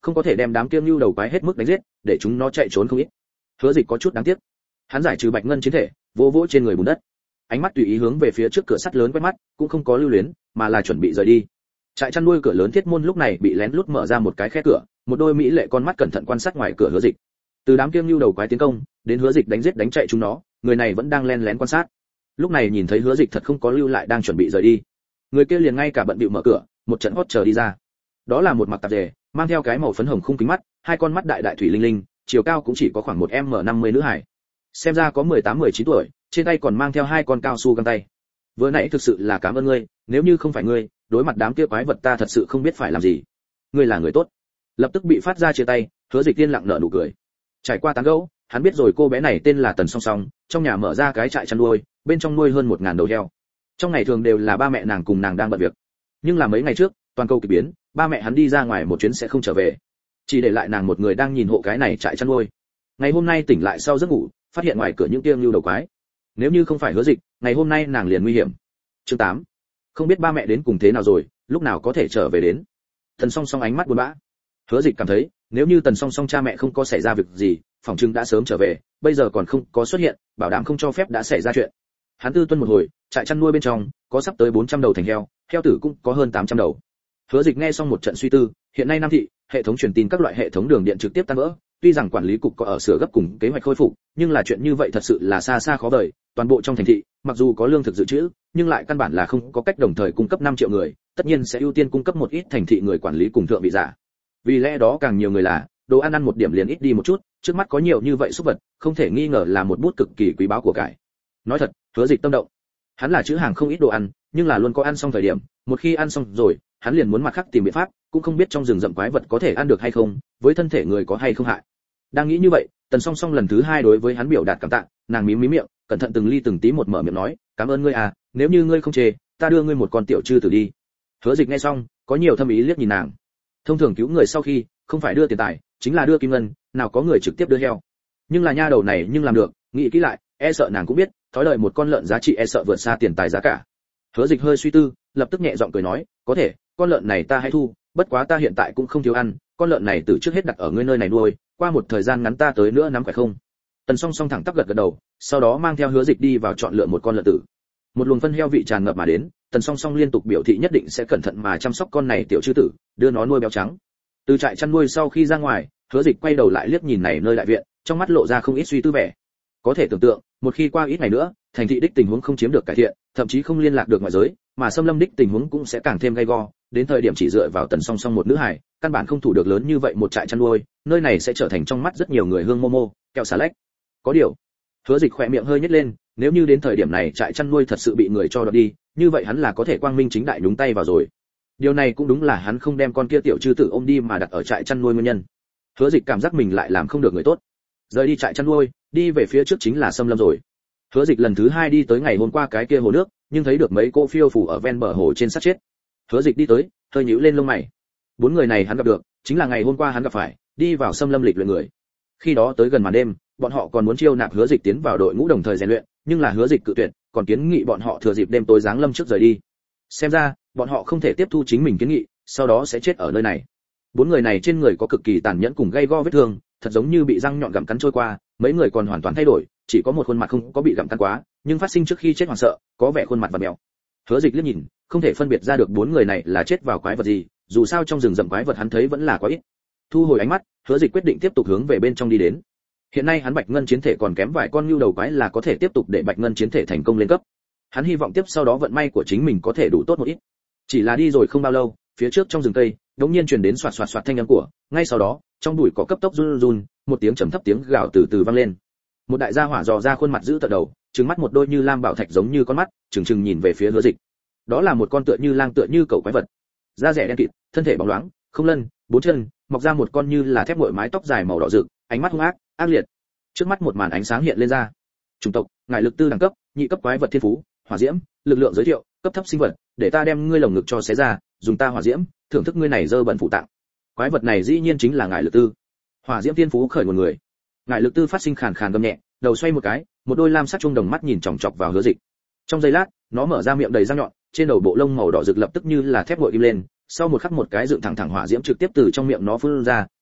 không có thể đem đám kiêm lưu đầu quái hết mức đánh giết, để chúng nó chạy trốn không ít. Hứa Dịch có chút đáng tiếc. Hắn giải trừ bạch ngân chiến thể, vỗ vỗ trên người bùn đất, ánh mắt tùy ý hướng về phía trước cửa sắt lớn quét mắt, cũng không có lưu luyến, mà là chuẩn bị rời đi. Trại chăn nuôi cửa lớn thiết môn lúc này bị lén lút mở ra một cái khe cửa, một đôi mỹ lệ con mắt cẩn thận quan sát ngoài cửa Hứa Dịch. Từ đám kiêm lưu đầu quái tiến công, đến Hứa Dịch đánh giết đánh chạy chúng nó, người này vẫn đang lén lén quan sát. Lúc này nhìn thấy Hứa Dịch thật không có lưu lại đang chuẩn bị rời đi, người kia liền ngay cả bận bịu mở cửa, một trận hót chờ đi ra. Đó là một mặc tạp dề, mang theo cái màu phấn hồng khung kính mắt, hai con mắt đại đại thủy linh linh, chiều cao cũng chỉ có khoảng 1m50 nữ hải. Xem ra có 18-19 tuổi, trên tay còn mang theo hai con cao su găng tay. Vừa nãy thực sự là cảm ơn ngươi, nếu như không phải ngươi, đối mặt đám kia quái vật ta thật sự không biết phải làm gì. Ngươi là người tốt. Lập tức bị phát ra chia tay, Hứa Dịch tiên lặng nở nụ cười. Trải qua tán gẫu, hắn biết rồi cô bé này tên là Tần Song Song, trong nhà mở ra cái trại chăn nuôi, bên trong nuôi hơn 1000 đầu heo. Trong ngày thường đều là ba mẹ nàng cùng nàng đang bận việc. Nhưng là mấy ngày trước, toàn cầu kỳ biến, ba mẹ hắn đi ra ngoài một chuyến sẽ không trở về, chỉ để lại nàng một người đang nhìn hộ cái này trại chăn nuôi. Ngày hôm nay tỉnh lại sau giấc ngủ, phát hiện ngoài cửa những tiêm lưu đầu quái. Nếu như không phải Hứa Dịch, ngày hôm nay nàng liền nguy hiểm. Chương 8. Không biết ba mẹ đến cùng thế nào rồi, lúc nào có thể trở về đến. Tần Song Song ánh mắt buồn bã. Hứa Dịch cảm thấy, nếu như Tần Song Song cha mẹ không có xảy ra việc gì, phòng trưng đã sớm trở về, bây giờ còn không có xuất hiện, bảo đảm không cho phép đã xảy ra chuyện. Hắn tư tuân một hồi, trại chăn nuôi bên trong có sắp tới 400 đầu thành heo, heo tử cũng có hơn 800 đầu. Hứa Dịch nghe xong một trận suy tư, hiện nay Nam thị, hệ thống truyền tin các loại hệ thống đường điện trực tiếp tan vỡ, tuy rằng quản lý cục có ở sửa gấp cùng kế hoạch khôi phục, nhưng là chuyện như vậy thật sự là xa xa khó vời, toàn bộ trong thành thị, mặc dù có lương thực dự trữ, nhưng lại căn bản là không có cách đồng thời cung cấp 5 triệu người, tất nhiên sẽ ưu tiên cung cấp một ít thành thị người quản lý cùng thượng vị giả. Vì lẽ đó càng nhiều người là, đồ ăn một điểm liền ít đi một chút, trước mắt có nhiều như vậy súc vật, không thể nghi ngờ là một bút cực kỳ quý báu của cải. Nói thật, Hứa Dịch tâm động. Hắn là chữ hàng không ít đồ ăn, nhưng là luôn có ăn xong thời điểm, một khi ăn xong rồi, hắn liền muốn mặt khác tìm biện pháp, cũng không biết trong rừng rậm quái vật có thể ăn được hay không, với thân thể người có hay không hại. Đang nghĩ như vậy, Tần Song Song lần thứ 2 đối với hắn biểu đạt cảm tạ, nàng mím mím miệng, cẩn thận từng ly từng tí một mở miệng nói, "Cảm ơn ngươi à, nếu như ngươi không chê, ta đưa ngươi một con tiểu trư tử đi." Hứa Dịch nghe xong, có nhiều thâm ý liếc nhìn nàng. Thông thường cứu người sau khi, không phải đưa tiền tài, chính là đưa kim ngân, nào có người trực tiếp đưa heo. Nhưng là nha đầu này nhưng làm được, nghĩ kỹ lại, e sợ nàng cũng biết, thói đời một con lợn giá trị e sợ vượt xa tiền tài giá cả. Hứa Dịch hơi suy tư, lập tức nhẹ giọng cười nói, "Có thể, con lợn này ta hãy thu, bất quá ta hiện tại cũng không thiếu ăn, con lợn này từ trước hết đặt ở ngươi nơi này nuôi, qua một thời gian ngắn ta tới nữa nắm phải không?" Tần Song Song thẳng tắp gật gật đầu, sau đó mang theo Hứa Dịch đi vào chọn lựa một con lợn tử. Một luồng phân heo vị tràn ngập mà đến, Tần Song Song liên tục biểu thị nhất định sẽ cẩn thận mà chăm sóc con này tiểu chư tử, đưa nó nuôi béo trắng. Từ trại chăn nuôi sau khi ra ngoài, Hứa Dịch quay đầu lại liếc nhìn này nơi đại viện, trong mắt lộ ra không ít suy tư vẻ. Có thể tưởng tượng, một khi qua ít ngày nữa, thành thị đích tình huống không chiếm được cải thiện, thậm chí không liên lạc được ngoại giới, mà xâm lâm đích tình huống cũng sẽ càng thêm gay go, đến thời điểm chỉ dựa vào Tần Song Song một nữ hài, căn bản không thủ được lớn như vậy một trại chăn nuôi, nơi này sẽ trở thành trong mắt rất nhiều người hương momo, kẹo xà lách. Có điều, Hứa Dịch khỏe miệng hơi nhếch lên, nếu như đến thời điểm này trại chăn nuôi thật sự bị người cho đoạt đi, như vậy hắn là có thể quang minh chính đại nhúng tay vào rồi. Điều này cũng đúng là hắn không đem con kia tiểu trư tử ôm đi mà đặt ở trại chăn nuôi nguyên nhân. Hứa Dịch cảm giác mình lại làm không được người tốt. Rời đi trại chăn nuôi, đi về phía trước chính là xâm lâm rồi. Hứa Dịch lần thứ 2 đi tới ngày hôm qua cái kia hồ nước, nhưng thấy được mấy cô phiêu phù ở ven bờ hồ trên sát chết. Hứa Dịch đi tới, hơi nhíu lên lông mày. 4 người này hắn gặp được, chính là ngày hôm qua hắn gặp phải, đi vào xâm lâm lịch luyện người. Khi đó tới gần màn đêm, bọn họ còn muốn chiêu nạp Hứa Dịch tiến vào đội ngũ đồng thời rèn luyện, nhưng là Hứa Dịch cự tuyệt, còn kiến nghị bọn họ thừa dịp đêm tối giáng lâm trước rời đi. Xem ra, bọn họ không thể tiếp thu chính mình kiến nghị, sau đó sẽ chết ở nơi này. 4 người này trên người có cực kỳ tàn nhẫn cùng gay go vết thương, thật giống như bị răng nhọn gặm cắn trôi qua, mấy người còn hoàn toàn thay đổi, chỉ có một khuôn mặt không có bị gặm cắn quá, nhưng phát sinh trước khi chết hoảng sợ, có vẻ khuôn mặt và mèo. Hứa Dịch liếc nhìn, không thể phân biệt ra được 4 người này là chết vào quái vật gì, dù sao trong rừng rậm quái vật hắn thấy vẫn là quá ít. Thu hồi ánh mắt, Hứa Dịch quyết định tiếp tục hướng về bên trong đi đến. Hiện nay hắn bạch ngân chiến thể còn kém vài con nhu đầu quái là có thể tiếp tục để bạch ngân chiến thể thành công lên cấp. Hắn hy vọng tiếp sau đó vận may của chính mình có thể đủ tốt một ít. Chỉ là đi rồi không bao lâu, phía trước trong rừng cây, đột nhiên truyền đến xoạt xoạt xoạt thanh âm của, ngay sau đó, trong bụi cỏ cấp tốc run run, một tiếng trầm thấp tiếng gào từ từ vang lên. Một đại gia hỏa dò ra khuôn mặt giữ tợn đầu, trừng mắt một đôi như lam bảo thạch giống như con mắt, trừng trừng nhìn về phía Hứa Dịch. Đó là một con tựa như lang tựa như cẩu quái vật, da rẻ đen kịt, thân thể bóng loáng, không lân, 4 chân, mọc ra một con như là thép nguội mái tóc dài màu đỏ rực, ánh mắt hung ác, ác liệt. Trước mắt một màn ánh sáng hiện lên ra. Chủng tộc, ngải lực tư đẳng cấp, nhị cấp quái vật thiên phú, hỏa diễm, lực lượng giới thiệu, cấp thấp sinh vật, để ta đem ngươi lồng ngực cho xé ra, dùng ta hỏa diễm, thưởng thức ngươi này dơ bẩn phụ tạng. Quái vật này dĩ nhiên chính là ngải lực tư. Hỏa diễm thiên phú khởi nguồn người. Ngải lực tư phát sinh khàn khàn gầm nhẹ, đầu xoay một cái, một đôi lam sắc trung đồng mắt nhìn chòng chọc vào Hứa Dịch. Trong giây lát, nó mở ra miệng đầy răng nhọn, trên đầu bộ lông màu đỏ rực lập tức như là thép nguội im lên, sau một khắc một cái dựng thẳng thẳng hỏa diễm trực tiếp từ trong miệng nó phun ra,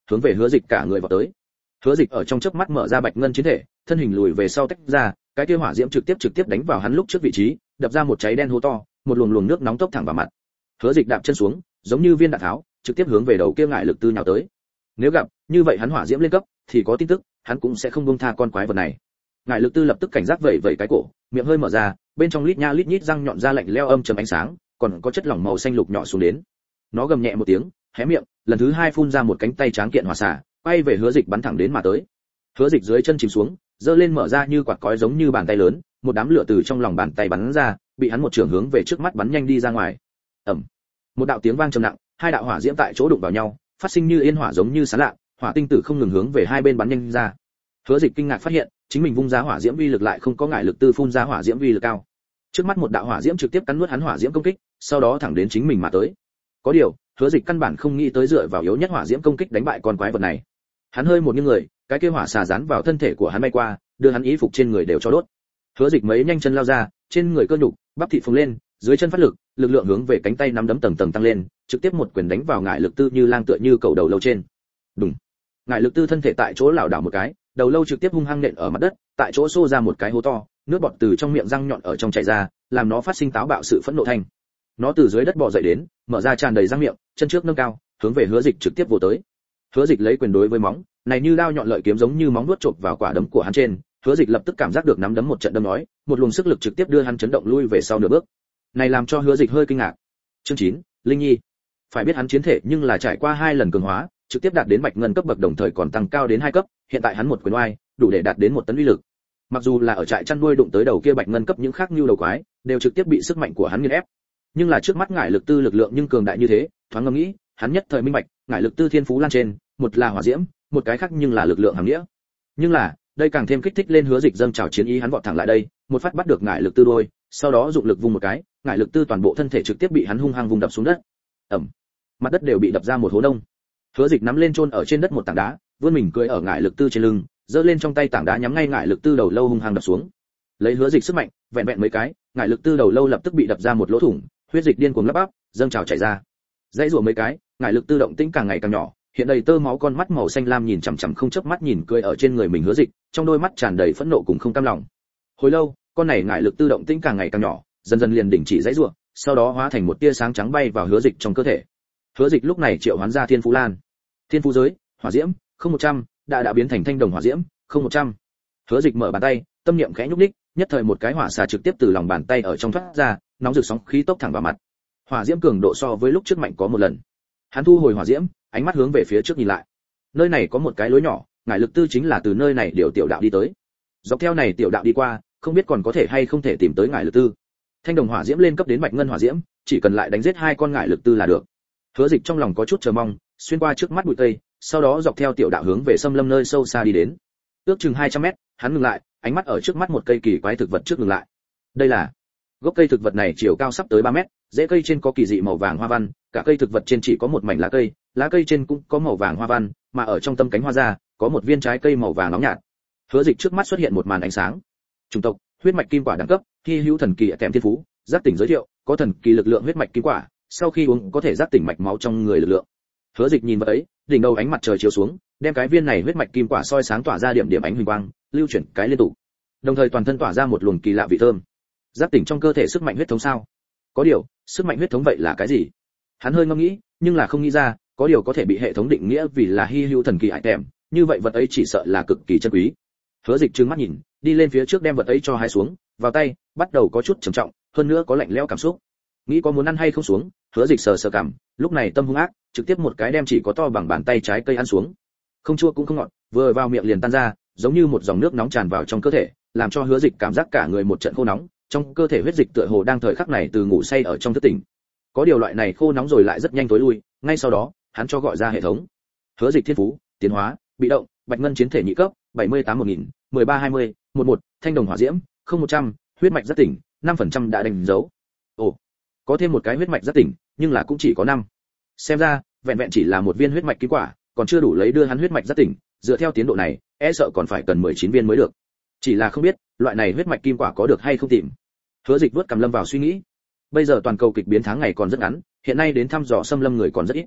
hướng về Hứa Dịch cả người vào tới. Hứa Dịch ở trong chớp mắt mở ra bạch ngân chiến thể, thân hình lùi về sau tách ra, cái kia hỏa diễm trực tiếp đánh vào hắn lúc trước vị trí, đập ra một cháy đen hố to, một luồng nước nóng tốc thẳng vào mặt. Hứa Dịch đạp chân xuống, giống như viên đạn tháo, trực tiếp hướng về đầu kia ngải lực tư nhào tới. Nếu gặp như vậy hắn hỏa diễm lên cấp, thì có tin tức, hắn cũng sẽ không buông tha con quái vật này. Ngải lực tư lập tức cảnh giác vẩy cái cổ, miệng hơi mở ra, bên trong lít nha lít nhít răng nhọn ra lạnh lẽo âm trầm ánh sáng, còn có chất lỏng màu xanh lục nhỏ xuống đến. Nó gầm nhẹ một tiếng, hé miệng, lần thứ hai phun ra một cánh tay tráng kiện hỏa xả, quay về Hứa Dịch bắn thẳng đến mà tới. Hứa Dịch dưới chân chìm xuống, giơ lên mở ra như quạt cói giống như bàn tay lớn, một đám lửa từ trong lòng bàn tay bắn ra, bị hắn một trường hướng về trước mắt bắn nhanh đi ra ngoài. Ầm. Một đạo tiếng vang trầm nặng, hai đạo hỏa diễm tại chỗ đụng vào nhau, phát sinh như yên hỏa giống như sán lạ, hỏa tinh tử không ngừng hướng về hai bên bắn nhanh ra. Hứa Dịch kinh ngạc phát hiện, chính mình vung ra hỏa diễm uy lực lại không có ngải lực tư phun ra hỏa diễm uy lực cao. Trước mắt một đạo hỏa diễm trực tiếp cắn nuốt hắn hỏa diễm công kích, sau đó thẳng đến chính mình mà tới. Có điều, Hứa Dịch căn bản không nghĩ tới dựa vào yếu nhất hỏa diễm công kích đánh bại con quái vật này. Hắn hơi một nghiêng người, cái kia hỏa xà dán vào thân thể của hắn bay qua, đưa hắn y phục trên người đều cho đốt. Hứa Dịch mấy nhanh chân lao ra, trên người cơ nhục, bắp thịt phồng lên, dưới chân phát lực, lực lượng hướng về cánh tay nắm đấm tầng tăng lên, trực tiếp một quyền đánh vào ngải lực tư như lang tựa như cầu đầu lâu trên. Đùng. Ngải lực tư thân thể tại chỗ lảo đảo một cái, đầu lâu trực tiếp hung hăng nện ở mặt đất, tại chỗ xô ra một cái hố to, nước bọt từ trong miệng răng nhọn ở trong chảy ra, làm nó phát sinh táo bạo sự phẫn nộ thanh. Nó từ dưới đất bò dậy đến, mở ra tràn đầy răng miệng, chân trước nâng cao, hướng về Hứa Dịch trực tiếp vồ tới. Hứa Dịch lấy quyền đối với móng, này như đao nhọn lợi kiếm giống như móng vuốt chộp vào quả đấm của hắn trên, Hứa Dịch lập tức cảm giác được nắm đấm một trận đâm nói, một luồng sức lực trực tiếp đưa hắn chấn động lui về sau nửa bước. Này làm cho Hứa Dịch hơi kinh ngạc. Chương 9, Linh Nhi. Phải biết hắn chiến thể nhưng là trải qua 2 lần cường hóa, trực tiếp đạt đến bạch ngân cấp bậc đồng thời còn tăng cao đến 2 cấp, hiện tại hắn một quyền oai, đủ để đạt đến 1 tấn uy lực. Mặc dù là ở trại chăn nuôi đụng tới đầu kia bạch ngân cấp những khác như đầu quái, đều trực tiếp bị sức mạnh của hắn nghiền ép. Nhưng là trước mắt ngải lực tư lực lượng nhưng cường đại như thế, thoáng ngẫm nghĩ, hắn nhất thời minh bạch, ngải lực tư thiên phú lan trên, một là hỏa diễm, một cái khác nhưng là lực lượng hàm nghĩa. Nhưng là, đây càng thêm kích thích lên Hứa Dịch dâng trào chiến ý, hắn vọt thẳng lại đây, một phát bắt được ngải lực tư đôi, sau đó dụng lực vung một cái, ngải lực tư toàn bộ thân thể trực tiếp bị hắn hung hăng vung đập xuống đất. Ầm. Mặt đất đều bị đập ra một hố nông. Hứa Dịch nắm lên chôn ở trên đất một tảng đá, vươn mình cưỡi ở ngải lực tư trên lưng, giơ lên trong tay tảng đá nhắm ngay ngải lực tư đầu lâu hung hăng đập xuống. Lấy Hứa Dịch sức mạnh, vẹn vẹn mấy cái, ngải lực tư đầu lâu lập tức bị đập ra một lỗ thủng, huyết dịch điên cuồng lấp bắp, dâng trào chảy ra. Dãy rủa mấy cái, ngải lực tư động tĩnh càng ngày càng nhỏ, hiện đầy tơ máu, con mắt màu xanh lam nhìn chằm chằm không chớp mắt nhìn cười ở trên người mình Hứa Dịch, trong đôi mắt tràn đầy phẫn nộ cùng không cam lòng. Hồi lâu, con này ngải lực tư động tĩnh càng ngày càng nhỏ, dần dần liền đình chỉ dãy rủa, sau đó hóa thành một tia sáng trắng bay vào Hứa Dịch trong cơ thể. Hứa Dịch lúc này triệu hoán ra Thiên Phú Lan. Thiên Phú giới, hỏa diễm, 0100, đã biến thành thanh đồng hỏa diễm, 0100. Hứa Dịch mở bàn tay, tâm niệm khẽ nhúc nhích, nhất thời một cái hỏa xà trực tiếp từ lòng bàn tay ở trong thoát ra, nóng rực sóng khí tốc thẳng vào mặt. Hỏa diễm cường độ so với lúc trước mạnh có một lần. Hắn thu hồi hỏa diễm, ánh mắt hướng về phía trước nhìn lại. Nơi này có một cái lối nhỏ, ngải lực tư chính là từ nơi này điều tiểu đạo đi tới. Dọc theo này tiểu đạo đi qua, không biết còn có thể hay không thể tìm tới ngải lực tư. Thanh đồng hỏa diễm lên cấp đến bạch ngân hỏa diễm, chỉ cần lại đánh giết 2 con ngải lực tư là được. Hứa Dịch trong lòng có chút chờ mong, xuyên qua trước mắt bụi cây, sau đó dọc theo tiểu đạo hướng về xâm lâm nơi sâu xa đi đến. Ước chừng 200 mét, hắn ngừng lại, ánh mắt ở trước mắt một cây kỳ quái thực vật trước ngừng lại. Đây là gốc cây thực vật này chiều cao sắp tới 3 mét, rễ cây trên có kỳ dị màu vàng hoa văn, cả cây thực vật trên chỉ có một mảnh lá cây trên cũng có màu vàng hoa văn, mà ở trong tâm cánh hoa ra, có một viên trái cây màu vàng nóng nhạt. Hứa Dịch trước mắt xuất hiện một màn ánh sáng. Chủng tộc, huyết mạch kim quả đẳng cấp, hy hữu thần kỳ kèm thiên phú, giác tỉnh giới thiệu, có thần kỳ lực lượng huyết mạch kim quả, sau khi uống có thể giác tỉnh mạch máu trong người lực lượng. Hứa Dịch nhìn vào ấy, đỉnh đầu ánh mặt trời chiếu xuống, đem cái viên này huyết mạch kim quả soi sáng tỏa ra điểm ánh huỳnh quang, lưu chuyển cái liên tục. Đồng thời toàn thân tỏa ra một luồng kỳ lạ vị thơm. Giác tỉnh trong cơ thể sức mạnh huyết thống sao? Có điều, sức mạnh huyết thống vậy là cái gì? Hắn hơi ngẫm nghĩ, nhưng là không nghĩ ra, có điều có thể bị hệ thống định nghĩa vì là hy hữu thần kỳ hải tèm, như vậy vật ấy chỉ sợ là cực kỳ chân quý. Hứa Dịch trừng mắt nhìn, đi lên phía trước đem vật ấy cho hái xuống, vào tay, bắt đầu có chút trầm trọng, hơn nữa có lạnh lẽo cảm xúc. Nghĩ có muốn ăn hay không xuống, Hứa Dịch sờ cảm, lúc này tâm hung ác, trực tiếp một cái đem chỉ có to bằng bàn tay trái cây ăn xuống. Không chua cũng không ngọt, vừa vào miệng liền tan ra, giống như một dòng nước nóng tràn vào trong cơ thể, làm cho Hứa Dịch cảm giác cả người một trận khô nóng, trong cơ thể huyết dịch tựa hồ đang thời khắc này từ ngủ say ở trong thức tỉnh. Có điều loại này khô nóng rồi lại rất nhanh tối lui, ngay sau đó, hắn cho gọi ra hệ thống. Hứa Dịch thiên phú, tiến hóa, bị động, bạch ngân chiến thể nhị cấp, 78-1000, 13-20, 11, thanh đồng hỏa diễm, 0100, huyết mạch giác tỉnh, 5% đã đánh dấu. Ồ, có thêm một cái huyết mạch giác tỉnh, nhưng là cũng chỉ có 5. Xem ra, vẹn vẹn chỉ là một viên huyết mạch kim quả, còn chưa đủ lấy đưa hắn huyết mạch giác tỉnh, dựa theo tiến độ này, e sợ còn phải cần 19 viên mới được. Chỉ là không biết, loại này huyết mạch kim quả có được hay không tìm. Hứa Dịch vuốt cằm lâm vào suy nghĩ. Bây giờ toàn cầu kịch biến tháng ngày còn rất ngắn, hiện nay đến thăm dò xâm lâm người còn rất ít.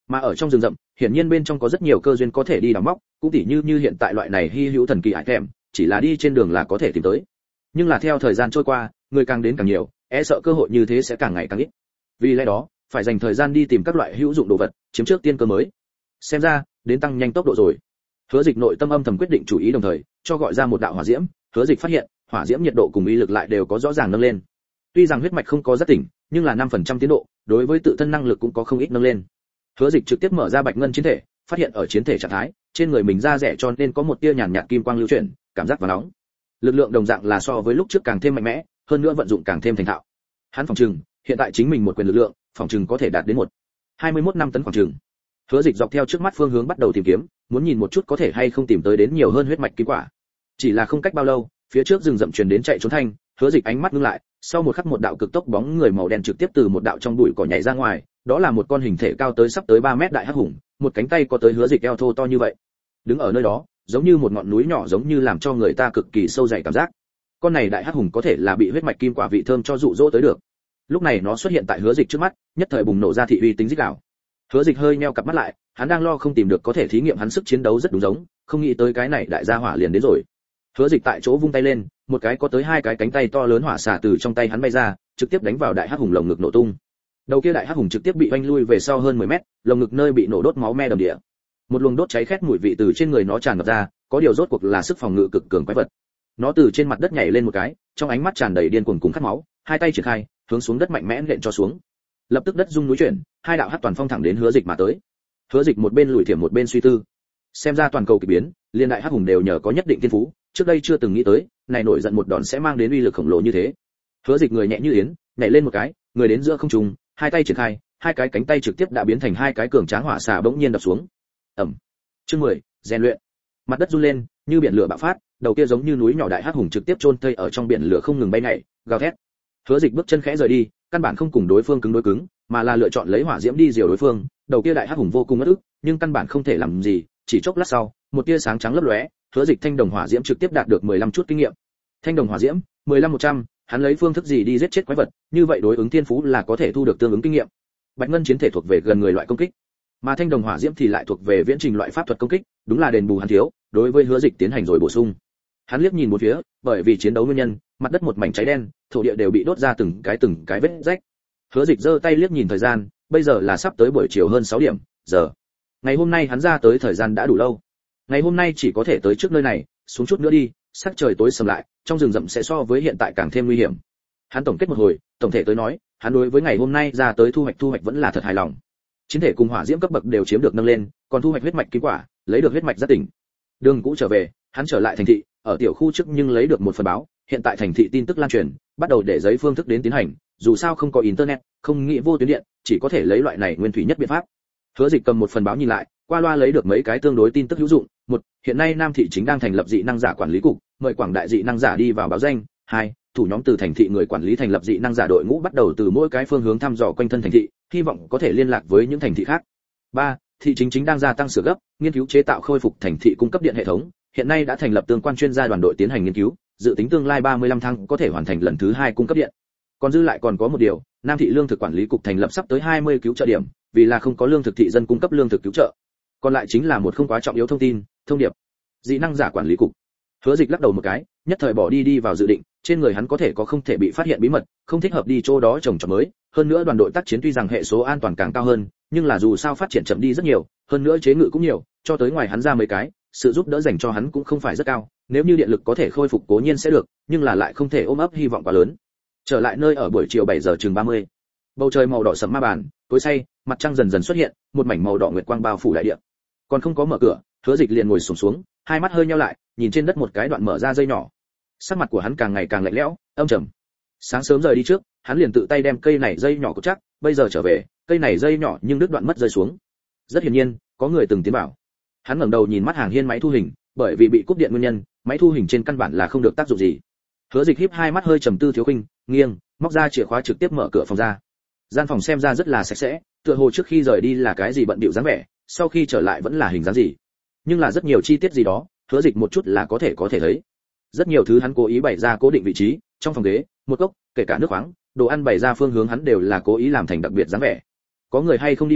Mà ở trong rừng rậm, hiển nhiên bên trong có rất nhiều cơ duyên có thể đi đào móc, cũng tỉ như hiện tại loại này hy hữu thần kỳ item, chỉ là đi trên đường là có thể tìm tới. Nhưng là theo thời gian trôi qua, người càng đến càng nhiều, e sợ cơ hội như thế sẽ càng ngày càng ít. Vì lẽ đó, phải dành thời gian đi tìm các loại hữu dụng đồ vật, chiếm trước tiên cơ mới. Xem ra, đến tăng nhanh tốc độ rồi. Hứa Dịch nội tâm âm thầm quyết định chủ ý, đồng thời cho gọi ra một đạo hỏa diễm. Hứa Dịch phát hiện, hỏa diễm nhiệt độ cùng uy lực lại đều có rõ ràng nâng lên. Tuy rằng huyết mạch không có rất tỉnh, nhưng là 5% tiến độ, đối với tự thân năng lực cũng có không ít nâng lên. Hứa Dịch trực tiếp mở ra bạch ngân chiến thể, phát hiện ở chiến thể trạng thái, trên người mình da rẻ cho nên có một tia nhàn nhạt kim quang lưu chuyển, cảm giác và nóng. Lực lượng đồng dạng là so với lúc trước càng thêm mạnh mẽ, hơn nữa vận dụng càng thêm thành thạo. Hắn phòng trừng, hiện tại chính mình một quyền lực lượng, phòng trừng có thể đạt đến 21 năm tấn khoảng trừng. Hứa Dịch dọc theo trước mắt phương hướng bắt đầu tìm kiếm, muốn nhìn một chút có thể hay không tìm tới đến nhiều hơn huyết mạch kim quả. Chỉ là không cách bao lâu, phía trước rừng rậm truyền đến chạy trốn thanh, Hứa Dịch ánh mắt ngưng lại, sau một khắc một đạo cực tốc bóng người màu đen trực tiếp từ một đạo trong bụi cỏ nhảy ra ngoài, đó là một con hình thể cao tới sắp tới 3 mét đại hắc hùng, một cánh tay có tới Hứa Dịch eo thô to như vậy. Đứng ở nơi đó, giống như một ngọn núi nhỏ, giống như làm cho người ta cực kỳ sâu dày cảm giác. Con này đại hắc hùng có thể là bị huyết mạch kim quả vị thơm cho dụ dỗ tới được. Lúc này nó xuất hiện tại Hứa Dịch trước mắt, nhất thời bùng nổ ra thị uy tính rít gào. Hứa Dịch hơi nheo cặp mắt lại, hắn đang lo không tìm được có thể thí nghiệm hắn sức chiến đấu rất đúng giống, không nghĩ tới cái này đại gia hỏa liền đến rồi. Hứa Dịch tại chỗ vung tay lên, một cái có tới 2 cái cánh tay to lớn hỏa xả từ trong tay hắn bay ra, trực tiếp đánh vào đại hắc hùng lồng ngực nổ tung. Đầu kia đại hắc hùng trực tiếp bị oanh lui về sau hơn 10 mét, lồng ngực nơi bị nổ đốt máu me đầm địa. Một luồng đốt cháy khét mùi vị từ trên người nó tràn ngập ra, có điều rốt cuộc là sức phòng ngự cực cường quái vật. Nó từ trên mặt đất nhảy lên một cái, trong ánh mắt tràn đầy điên cuồng cùng khát máu, hai tay triển khai, hướng xuống đất mạnh mẽ nện cho xuống. Lập tức đất rung núi chuyển, hai đạo hắc toàn phong thẳng đến Hứa Dịch mà tới. Hứa Dịch một bên lùi thiểm một bên suy tư. Xem ra toàn cầu kỳ biến, liên đại hắc hùng đều nhờ có nhất định thiên phú, trước đây chưa từng nghĩ tới, này nổi giận một đòn sẽ mang đến uy lực khổng lồ như thế. Hứa Dịch người nhẹ như yến, nhảy lên một cái, người đến giữa không trung, hai tay triển khai, hai cái cánh tay trực tiếp đã biến thành hai cái cường tráng hỏa xà bỗng nhiên đập xuống. Ầm. Chương 10, rèn luyện. Mặt đất run lên, như biển lửa bạo phát, đầu kia giống như núi nhỏ đại hắc hùng trực tiếp chôn thây ở trong biển lửa không ngừng bay nhảy, gào thét. Hứa Dịch bước chân khẽ rời đi, căn bản không cùng đối phương cứng đối cứng, mà là lựa chọn lấy hỏa diễm đi diều đối phương. Đầu kia đại hắc hùng vô cùng ngất ức, nhưng căn bản không thể làm gì, chỉ chốc lát sau, một tia sáng trắng lấp lóe, Hứa Dịch thanh đồng hỏa diễm trực tiếp đạt được 15 chút kinh nghiệm. Thanh đồng hỏa diễm, 15-100, hắn lấy phương thức gì đi giết chết quái vật, như vậy đối ứng thiên phú là có thể thu được tương ứng kinh nghiệm. Bạch ngân chiến thể thuộc về gần người loại công kích, mà thanh đồng hỏa diễm thì lại thuộc về viễn trình loại pháp thuật công kích, đúng là đền bù hắn thiếu, đối với Hứa Dịch tiến hành rồi bổ sung. Hắn liếc nhìn một phía, bởi vì chiến đấu nguyên nhân, mặt đất một mảnh cháy đen, thổ địa đều bị đốt ra từng cái vết rách. Hứa Dịch giơ tay liếc nhìn thời gian, bây giờ là sắp tới buổi chiều hơn 6 điểm giờ. Ngày hôm nay hắn ra tới thời gian đã đủ lâu. Ngày hôm nay chỉ có thể tới trước nơi này, xuống chút nữa đi, sắc trời tối sầm lại, trong rừng rậm sẽ so với hiện tại càng thêm nguy hiểm. Hắn tổng kết một hồi, tổng thể tới nói, hắn đối với ngày hôm nay ra tới thu hoạch vẫn là thật hài lòng. Chiến thể cùng hỏa diễm cấp bậc đều chiếm được nâng lên, còn thu hoạch huyết mạch kim quả, lấy được huyết mạch rất tỉnh. Đường cũ trở về, hắn trở lại thành thị, ở tiểu khu trước nhưng lấy được một phần báo, hiện tại thành thị tin tức lan truyền, bắt đầu để giấy phương thức đến tiến hành, dù sao không có internet, không nghĩ vô tuyến điện, chỉ có thể lấy loại này nguyên thủy nhất biện pháp. Hứa Dịch cầm một phần báo nhìn lại, qua loa lấy được mấy cái tương đối tin tức hữu dụng. Một, hiện nay Nam thị chính đang thành lập dị năng giả quản lý cục, mời quảng đại dị năng giả đi vào báo danh. Hai, thủ nhóm từ thành thị người quản lý thành lập dị năng giả đội ngũ, bắt đầu từ mỗi cái phương hướng thăm dò quanh thân thành thị, hy vọng có thể liên lạc với những thành thị khác. Ba, thị chính đang gia tăng sửa gấp, nghiên cứu chế tạo khôi phục thành thị cung cấp điện hệ thống, hiện nay đã thành lập tương quan chuyên gia đoàn đội tiến hành nghiên cứu, dự tính tương lai 35 tháng có thể hoàn thành lần thứ 2 cung cấp điện. Còn dư lại còn có một điều, Nam thị lương thực quản lý cục thành lập sắp tới 20 cứu trợ điểm, vì là không có lương thực thị dân cung cấp lương thực cứu trợ. Còn lại chính là một không quá trọng yếu thông tin, thông điệp. Dị năng giả quản lý cục. Hứa Dịch lắc đầu một cái, nhất thời bỏ đi vào dự định, trên người hắn có thể có không thể bị phát hiện bí mật, không thích hợp đi chỗ đó trồng trọt mới, hơn nữa đoàn đội tác chiến tuy rằng hệ số an toàn càng cao hơn, nhưng là dù sao phát triển chậm đi rất nhiều, hơn nữa chế ngự cũng nhiều, cho tới ngoài hắn ra mấy cái, sự giúp đỡ dành cho hắn cũng không phải rất cao, nếu như điện lực có thể khôi phục cố nhiên sẽ được, nhưng là lại không thể ôm ấp hy vọng quá lớn. Trở lại nơi ở buổi chiều 7 giờ chừng 30. Bầu trời màu đỏ sẫm ma bàn, tối say, mặt trăng dần dần xuất hiện, một mảnh màu đỏ nguyệt quang bao phủ đại địa. Còn không có mở cửa, Hứa Dịch liền ngồi xổm xuống, hai mắt hơi nheo lại, nhìn trên đất một cái đoạn mở ra dây nhỏ. Sắc mặt của hắn càng ngày càng lạnh lẽo, âm trầm. Sáng sớm rời đi trước, hắn liền tự tay đem cây này dây nhỏ cột chắc, bây giờ trở về, cây này dây nhỏ nhưng đứt đoạn mất rơi xuống. Rất hiển nhiên, có người từng tiến vào. Hắn ngẩng đầu nhìn mắt hàng hiên máy thu hình, bởi vì bị cúp điện nguyên nhân, máy thu hình trên căn bản là không được tác dụng gì. Hứa Dịch híp hai mắt hơi trầm tư thiếu khinh, nghiêng, móc ra chìa khóa trực tiếp mở cửa phòng ra. Gian phòng xem ra rất là sạch sẽ, tựa hồ trước khi rời đi là cái gì bận bịu dáng vẻ, sau khi trở lại vẫn là hình dáng gì. Nhưng là rất nhiều chi tiết gì đó, Hứa Dịch một chút là có thể thấy. Rất nhiều thứ hắn cố ý bày ra cố định vị trí, trong phòng ghế, một cốc, kể cả nước khoáng, đồ ăn bày ra phương hướng hắn đều là cố ý làm thành đặc biệt dáng vẻ. Có người hay không đi vào,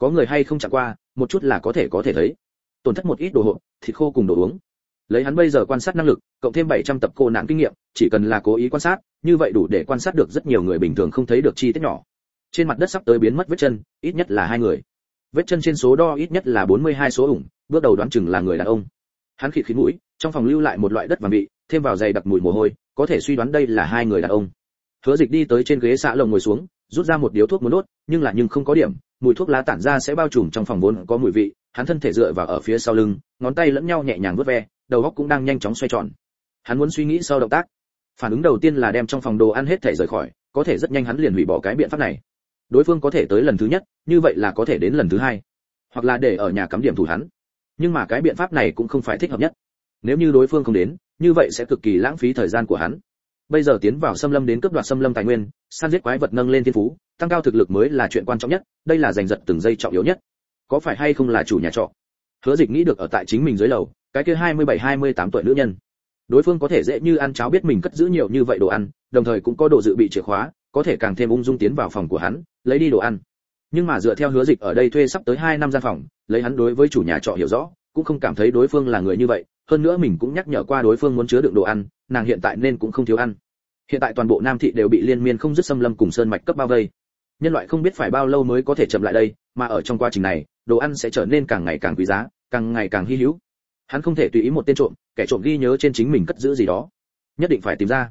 có người hay không chạm qua, một chút là có thể thấy. Tổn thất một ít đồ hộp, thịt khô cùng đồ uống. Lấy hắn bây giờ quan sát năng lực, cộng thêm 700 tập cô nạn kinh nghiệm, chỉ cần là cố ý quan sát, như vậy đủ để quan sát được rất nhiều người bình thường không thấy được chi tiết nhỏ. Trên mặt đất sắp tới biến mất vết chân, ít nhất là 2 người. Vết chân trên số đo ít nhất là 42 số ủng, bước đầu đoán chừng là người đàn ông. Hắn khịt khí mũi, trong phòng lưu lại một loại đất vàng bị, thêm vào dày đặc mùi mồ hôi, có thể suy đoán đây là 2 người đàn ông. Hứa Dịch đi tới trên ghế xạ lồng ngồi xuống, rút ra một điếu thuốc muốn đốt, nhưng không có điểm, mùi thuốc lá tản ra sẽ bao trùm trong phòng vốn có mùi vị, hắn thân thể dựa vào ở phía sau lưng, ngón tay lẫn nhau nhẹ nhàng vuốt ve, đầu óc cũng đang nhanh chóng xoay tròn. Hắn muốn suy nghĩ sau động tác. Phản ứng đầu tiên là đem trong phòng đồ ăn hết thể rời khỏi, có thể rất nhanh hắn liền hủy bỏ cái biện pháp này. Đối phương có thể tới lần thứ nhất, như vậy là có thể đến lần thứ hai, hoặc là để ở nhà cắm điểm thủ hắn. Nhưng mà cái biện pháp này cũng không phải thích hợp nhất. Nếu như đối phương không đến, như vậy sẽ cực kỳ lãng phí thời gian của hắn. Bây giờ tiến vào xâm lâm đến cướp đoạt xâm lâm tài nguyên, săn giết quái vật nâng lên thiên phú, tăng cao thực lực mới là chuyện quan trọng nhất, đây là giành giật từng giây trọng yếu nhất. Có phải hay không là chủ nhà trọ? Hứa Dịch nghĩ được ở tại chính mình dưới lầu, cái kia 27-28 tuổi nữ nhân. Đối phương có thể dễ như ăn cháo biết mình cất giữ nhiều như vậy đồ ăn, đồng thời cũng có đồ dự bị chìa khóa, có thể càng thêm ung dung tiến vào phòng của hắn, lấy đi đồ ăn. Nhưng mà dựa theo Hứa Dịch ở đây thuê sắp tới 2 năm gian phòng, lấy hắn đối với chủ nhà trọ hiểu rõ, cũng không cảm thấy đối phương là người như vậy, hơn nữa mình cũng nhắc nhở qua đối phương muốn chứa đựng đồ ăn, nàng hiện tại nên cũng không thiếu ăn. Hiện tại toàn bộ Nam thị đều bị liên miên không dứt xâm lâm cùng sơn mạch cấp bao vây. Nhân loại không biết phải bao lâu mới có thể chậm lại đây, mà ở trong quá trình này, đồ ăn sẽ trở nên càng ngày càng quý giá, càng ngày càng hi hữu. Hắn không thể tùy ý một tên trộm, kẻ trộm ghi nhớ trên chính mình cất giữ gì đó, nhất định phải tìm ra.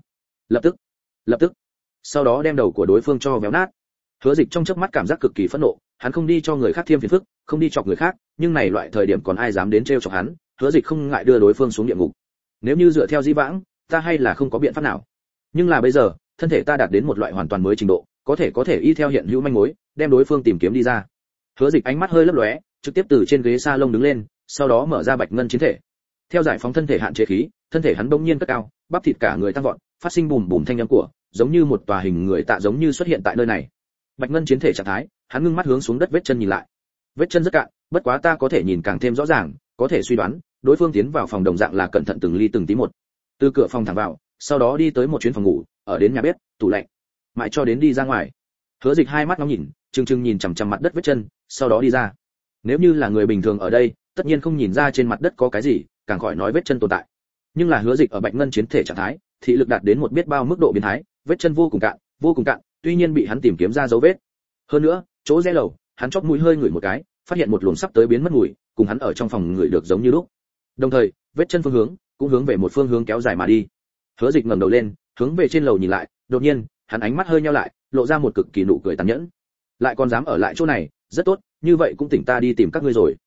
Lập tức. Sau đó đem đầu của đối phương cho véo nát. Hứa Dịch trong chớp mắt cảm giác cực kỳ phẫn nộ, hắn không đi cho người khác thêm phiền phức, không đi chọc người khác, nhưng này loại thời điểm còn ai dám đến trêu chọc hắn, Hứa Dịch không ngại đưa đối phương xuống địa ngục. Nếu như dựa theo di vãng, ta hay là không có biện pháp nào. Nhưng là bây giờ, thân thể ta đạt đến một loại hoàn toàn mới trình độ, có thể y theo hiện hữu manh mối, đem đối phương tìm kiếm đi ra. Hứa Dịch ánh mắt hơi lấp lóe, trực tiếp từ trên ghế salon đứng lên, sau đó mở ra bạch ngân chiến thể. Theo giải phóng thân thể hạn chế khí, thân thể hắn bỗng nhiên cất cao, bắp thịt cả người tăng vọt, phát sinh bùm bùm thanh âm của, giống như một tòa hình người tạ giống như xuất hiện tại nơi này. Bạch ngân chiến thể trạng thái, hắn ngưng mắt hướng xuống đất vết chân nhìn lại. Vết chân rất cạn, bất quá ta có thể nhìn càng thêm rõ ràng, có thể suy đoán, đối phương tiến vào phòng đồng dạng là cẩn thận từng ly từng tí một. Từ cửa phòng thẳng vào, sau đó đi tới một chuyến phòng ngủ, ở đến nhà bếp, tủ lạnh, mãi cho đến đi ra ngoài. Hứa Dịch hai mắt ngóng nhìn, trừng nhìn chằm chằm mặt đất vết chân, sau đó đi ra. Nếu như là người bình thường ở đây, tất nhiên không nhìn ra trên mặt đất có cái gì, càng khỏi nói vết chân tồn tại. Nhưng là Hứa Dịch ở bạch ngân chiến thể trạng thái, thị lực đạt đến một biết bao mức độ biến thái, vết chân vô cùng cạn, tuy nhiên bị hắn tìm kiếm ra dấu vết. Hơn nữa, chỗ rẽ lầu, hắn chóp mũi hơi ngửi một cái, phát hiện một luồng sắp tới biến mất mùi, cùng hắn ở trong phòng ngửi được giống như lúc. Đồng thời, vết chân phương hướng cũng hướng về một phương hướng kéo dài mà đi. Hứa Dịch ngẩng đầu lên, hướng về trên lầu nhìn lại, đột nhiên, hắn ánh mắt hơi nheo lại, lộ ra một cực kỳ nụ cười tàn nhẫn. Lại còn dám ở lại chỗ này, rất tốt, như vậy cũng tỉnh ta đi tìm các ngươi rồi.